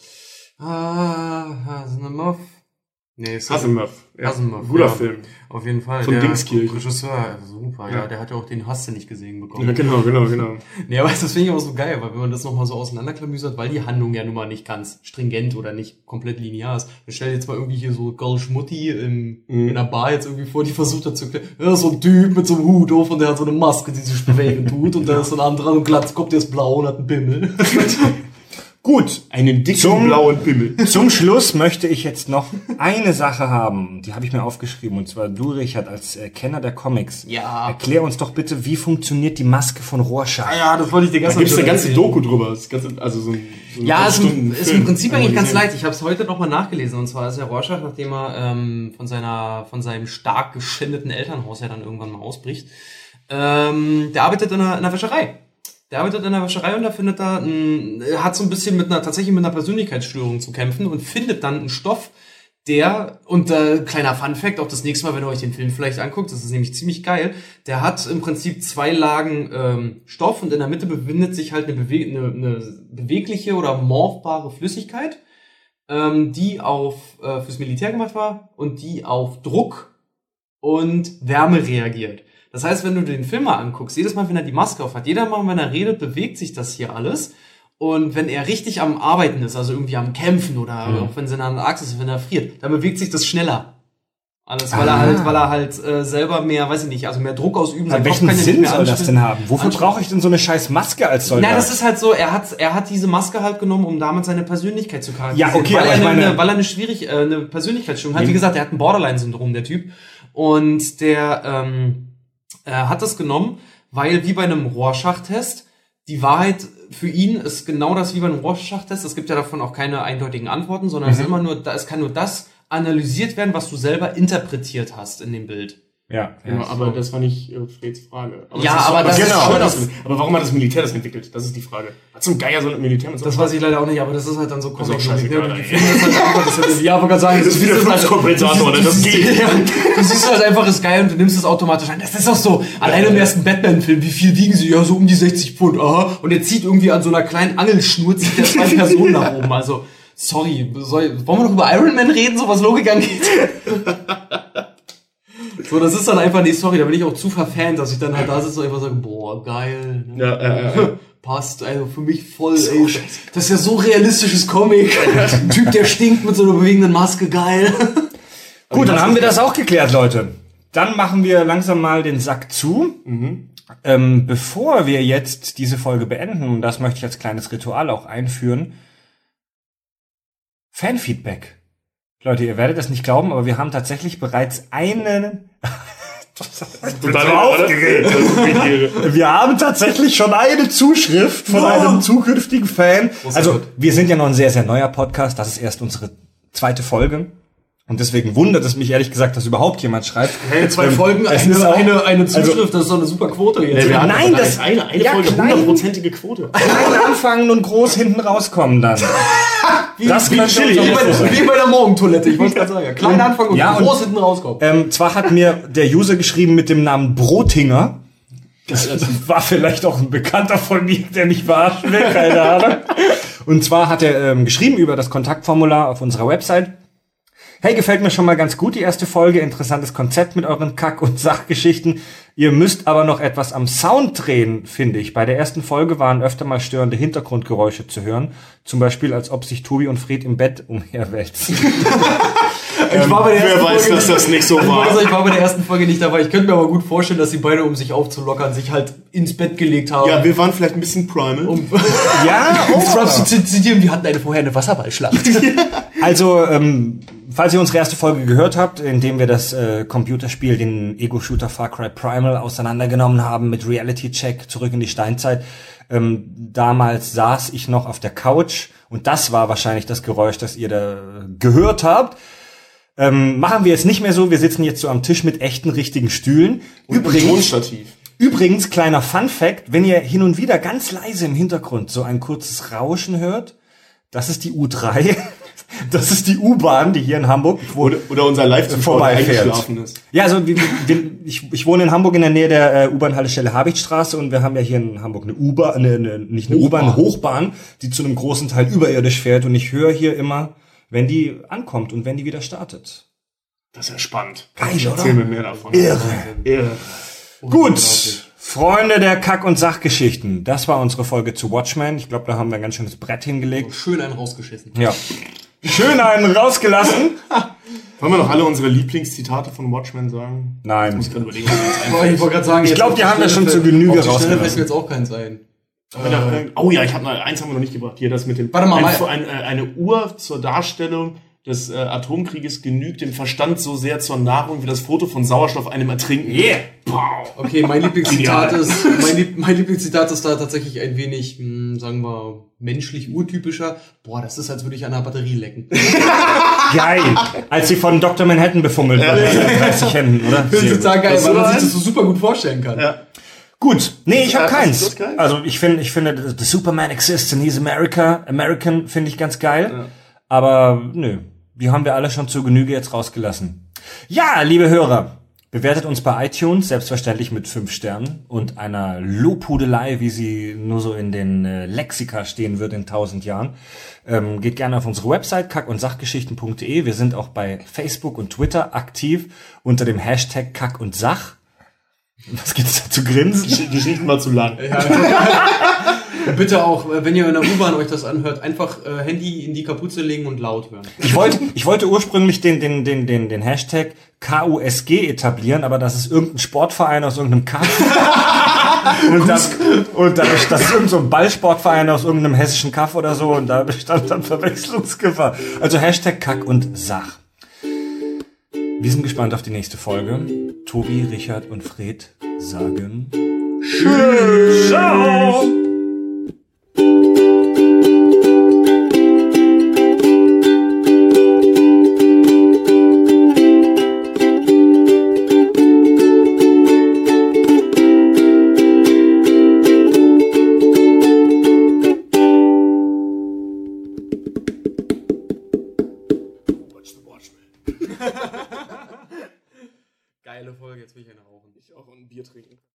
S3: Ah, Asimov. Nee,
S2: Asimov. Ja.
S3: Asimov.
S2: Guter
S3: ja.
S2: Film.
S3: Auf jeden Fall.
S2: Von
S3: der
S2: Dingskirchen.
S3: Regisseur, super. Ja. ja, der hat ja auch den Hast du nicht gesehen bekommen.
S2: Ja, genau, genau, genau.
S3: Nee, aber das finde ich auch so geil, weil wenn man das nochmal so auseinanderklamüsert, weil die Handlung ja nun mal nicht ganz stringent oder nicht komplett linear ist. Wir stellen jetzt mal irgendwie hier so Girl Schmutti im, mhm. in einer Bar jetzt irgendwie vor, die versucht hat zu erklären, ja, so ein Typ mit so einem Hut auf und der hat so eine Maske, die sich bewegen tut und da ist so ein anderer und Glatzkopf, der ist blau und hat einen Pimmel.
S2: Gut, einen dicken zum, blauen Pimmel.
S1: Zum Schluss möchte ich jetzt noch eine Sache haben, die habe ich mir aufgeschrieben, und zwar du, Richard, als äh, Kenner der Comics.
S3: Ja.
S1: Erklär uns doch bitte, wie funktioniert die Maske von Rorschach?
S3: Ah, ja, das wollte ich dir gestern
S2: sagen. Da gibt's eine ganze Doku drüber. Das ganze, also so ein, so
S3: ja, es ist im Prinzip eigentlich ganz leicht. Ich habe es heute nochmal nachgelesen, und zwar ist der Rorschach, nachdem er ähm, von seiner von seinem stark geschändeten Elternhaus ja dann irgendwann mal ausbricht, ähm, der arbeitet in einer, in einer Wäscherei. Der arbeitet in der Wäscherei und da findet er, ein, er hat so ein bisschen mit einer, tatsächlich mit einer Persönlichkeitsstörung zu kämpfen und findet dann einen Stoff, der, und äh, kleiner Funfact, auch das nächste Mal, wenn ihr euch den Film vielleicht anguckt, das ist nämlich ziemlich geil, der hat im Prinzip zwei Lagen ähm, Stoff und in der Mitte befindet sich halt eine, bewe- eine, eine bewegliche oder morphbare Flüssigkeit, ähm, die auf äh, fürs Militär gemacht war und die auf Druck und Wärme reagiert. Das heißt, wenn du den Film mal anguckst, jedes Mal, wenn er die Maske auf hat, jeder Mal, wenn er redet, bewegt sich das hier alles. Und wenn er richtig am Arbeiten ist, also irgendwie am Kämpfen oder mhm. auch wenn es in einer Achse ist, wenn er friert, dann bewegt sich das schneller. Alles, weil ah. er halt, weil er halt äh, selber mehr, weiß ich nicht, also mehr Druck ausüben.
S1: Sein Welchen Kopf kann Sinn soll das denn haben? Wofür brauche ich denn so eine scheiß Maske als Soldat?
S3: Na, das ist halt so, er hat, er hat diese Maske halt genommen, um damit seine Persönlichkeit zu charakterisieren.
S1: Ja, okay,
S3: weil
S1: aber
S3: er
S1: ich meine,
S3: eine, weil er eine schwierig, äh, eine Persönlichkeitsstörung hat. Wie gesagt, er hat ein Borderline-Syndrom, der Typ. Und der, ähm, er hat das genommen, weil wie bei einem Rorschach-Test, die Wahrheit für ihn ist genau das wie bei einem Rorschach-Test. Es gibt ja davon auch keine eindeutigen Antworten, sondern mhm. es ist immer nur, da es kann nur das analysiert werden, was du selber interpretiert hast in dem Bild.
S2: Ja, genau, aber so. Das war nicht äh, Freds Frage.
S3: Aber ja, aber das,
S2: das
S3: ist
S2: genau,
S3: schon
S2: das, aber warum hat das Militär das entwickelt? Das ist die Frage. Hat so ein Geier so ein Militär mit so
S3: Das weiß ich leider auch nicht, aber das ist halt dann so
S2: Comic. Das ist auch scheißegal.
S3: Die Filme ist halt einfach, das ist, ja, aber sagen,
S2: das ist wieder Fluxkompensator, ne? Das geht.
S3: Ja, du siehst halt einfach, ist geil und du nimmst es automatisch an. Das ist auch so. Alleine im ersten Batman-Film, wie viel wiegen sie? Ja, so um die sechzig Pfund, aha. Und er zieht irgendwie an so einer kleinen Angelschnur, zieht der zwei Personen nach oben. Also, sorry, soll, wollen wir noch über Iron Man reden, so was Logik angeht? So, das ist dann einfach, nee, sorry, da bin ich auch zu verfan, dass ich dann halt da sitze und einfach sage, boah, geil. Ne?
S2: Ja, äh, äh.
S3: Passt, also für mich voll, so ey. Scheiße. Das ist ja so realistisches Comic. Ein Typ, der stinkt mit so einer bewegenden Maske, geil.
S1: Gut, dann haben wir das auch geklärt, Leute. Dann machen wir langsam mal den Sack zu. Mhm. Ähm, bevor wir jetzt diese Folge beenden, und das möchte ich als kleines Ritual auch einführen, Fanfeedback. Leute, ihr werdet es nicht glauben, aber wir haben tatsächlich bereits einen... ich bin so aufgeregt. Wir haben tatsächlich schon eine Zuschrift von oh. einem zukünftigen Fan. Also, wir sind ja noch ein sehr, sehr neuer Podcast. Das ist erst unsere zweite Folge. Und deswegen wundert es mich ehrlich gesagt, dass überhaupt jemand schreibt.
S3: Hey, zwei ähm, Folgen, eine, auch, eine, eine Zuschrift, also, das ist doch eine super Quote jetzt.
S1: Ja, nein, das ist
S2: eine, eine ja, Folge, hundertprozentige Quote.
S1: Klein anfangen und groß hinten rauskommen dann.
S3: Wie, das wie, chillig, wie, bei, wie bei der Morgentoilette, ich wollte gerade sagen. Klein anfangen und ja, groß und, hinten rauskommen.
S1: Ähm, zwar hat mir der User geschrieben mit dem Namen Brotinger. Das, das war vielleicht auch ein Bekannter von mir, der mich verarschen will, keine Ahnung. Und zwar hat er ähm, geschrieben über das Kontaktformular auf unserer Website. Hey, gefällt mir schon mal ganz gut die erste Folge. Interessantes Konzept mit euren Kack- und Sachgeschichten. Ihr müsst aber noch etwas am Sound drehen, finde ich. Bei der ersten Folge waren öfter mal störende Hintergrundgeräusche zu hören. Zum Beispiel, als ob sich Tobi und Fred im Bett umherwälzen.
S2: Ich war bei der ersten Wer weiß, Folge dass nicht, das nicht so war.
S3: Also ich war bei der ersten Folge nicht dabei. Ich könnte mir aber gut vorstellen, dass sie beide, um sich aufzulockern, sich halt ins Bett gelegt haben.
S2: Ja, wir waren vielleicht ein bisschen primal. Um
S3: ja, um zu zitieren, wir hatten eine vorher eine Wasserballschlacht.
S1: Also, ähm, falls ihr unsere erste Folge gehört habt, in dem wir das äh, Computerspiel, den Ego-Shooter Far Cry Primal auseinandergenommen haben mit Reality-Check zurück in die Steinzeit, ähm, damals saß ich noch auf der Couch und das war wahrscheinlich das Geräusch, das ihr da gehört habt. Ähm, machen wir jetzt nicht mehr so, wir sitzen jetzt so am Tisch mit echten, richtigen Stühlen.
S2: Und übrigens, Tonstativ.
S1: Übrigens, kleiner Fun-Fact, wenn ihr hin und wieder ganz leise im Hintergrund so ein kurzes Rauschen hört, das ist die U drei. Das ist die U-Bahn, die hier in Hamburg
S2: oder, oder unser Live-Zuschauer eingeschlafen ist.
S1: Ja, also wir, wir, ich, ich wohne in Hamburg in der Nähe der äh, U-Bahn-Haltestelle Habichtstraße und wir haben ja hier in Hamburg eine U-Bahn, eine, eine, nicht eine U-Bahn, eine Hochbahn, die zu einem großen Teil überirdisch fährt und ich höre hier immer, wenn die ankommt und wenn die wieder startet.
S2: Das ist ja spannend.
S1: Geil, oder?
S2: Erzähl mir mehr davon.
S1: Irre.
S2: Irre.
S1: Gut, Freunde der Kack- und Sachgeschichten. Das war unsere Folge zu Watchmen. Ich glaube, da haben wir ein ganz schönes Brett hingelegt.
S3: Schön einen rausgeschissen.
S1: Ja. Schön einen rausgelassen.
S2: Wollen wir noch alle unsere Lieblingszitate von Watchmen sagen?
S1: Nein.
S2: Ich muss gerade überlegen.
S3: Ich wollte gerade sagen,
S1: ich glaube, die haben wir schon zur Genüge rausgelassen.
S3: Das wird jetzt auch keins sein.
S2: Äh, oh ja, ich habe eins haben wir noch nicht gebracht. Hier das mit dem.
S3: Warte mal,
S2: ein, ein, ein, eine Uhr zur Darstellung des äh, Atomkrieges genügt dem Verstand so sehr zur Nahrung wie das Foto von Sauerstoff einem Ertrinken.
S1: Yeah.
S3: Wow. Okay, mein Lieblingszitat ist mein, Lieb, mein Lieblingszitat ist da tatsächlich ein wenig, mh, sagen wir, menschlich urtypischer. Boah, das ist, als würde ich an einer Batterie lecken.
S1: Geil. Als sie von Doktor Manhattan befummelt wird. Mit dreißig Händen, oder?
S3: Das ist total geil, weil man sich das so super gut vorstellen kann.
S2: Ja.
S1: Gut, nee, ich habe keins. Also ich finde, ich finde, the Superman exists and he's America, American finde ich ganz geil. Ja. Aber nö, die haben wir alle schon zur Genüge jetzt rausgelassen. Ja, liebe Hörer, bewertet uns bei iTunes, selbstverständlich mit fünf Sternen und einer Lobhudelei, wie sie nur so in den äh, Lexika stehen wird in tausend Jahren. Ähm, geht gerne auf unsere Website kack und sachgeschichten punkt de. Wir sind auch bei Facebook und Twitter aktiv unter dem Hashtag Kack und Sach. Was gibt's da zu grinsen?
S2: Die Geschichten war zu lang.
S3: Ja. Bitte auch, wenn ihr in der U-Bahn euch das anhört, einfach äh, Handy in die Kapuze legen und laut hören.
S1: Ich wollte, ich wollte ursprünglich den, den, den, den, den Hashtag K U S G etablieren, aber das ist irgendein Sportverein aus irgendeinem Kaff. und das, und da, das ist irgendein so ein Ballsportverein aus irgendeinem hessischen Kaff oder so und da bestand dann Verwechslungsgefahr. Also Hashtag Kack und Sach. Wir sind gespannt auf die nächste Folge. Tobi, Richard und Fred sagen Tschüss. Ciao.
S3: Geile Folge, jetzt will ich eine rauchen.
S2: Ich auch ein Bier trinken.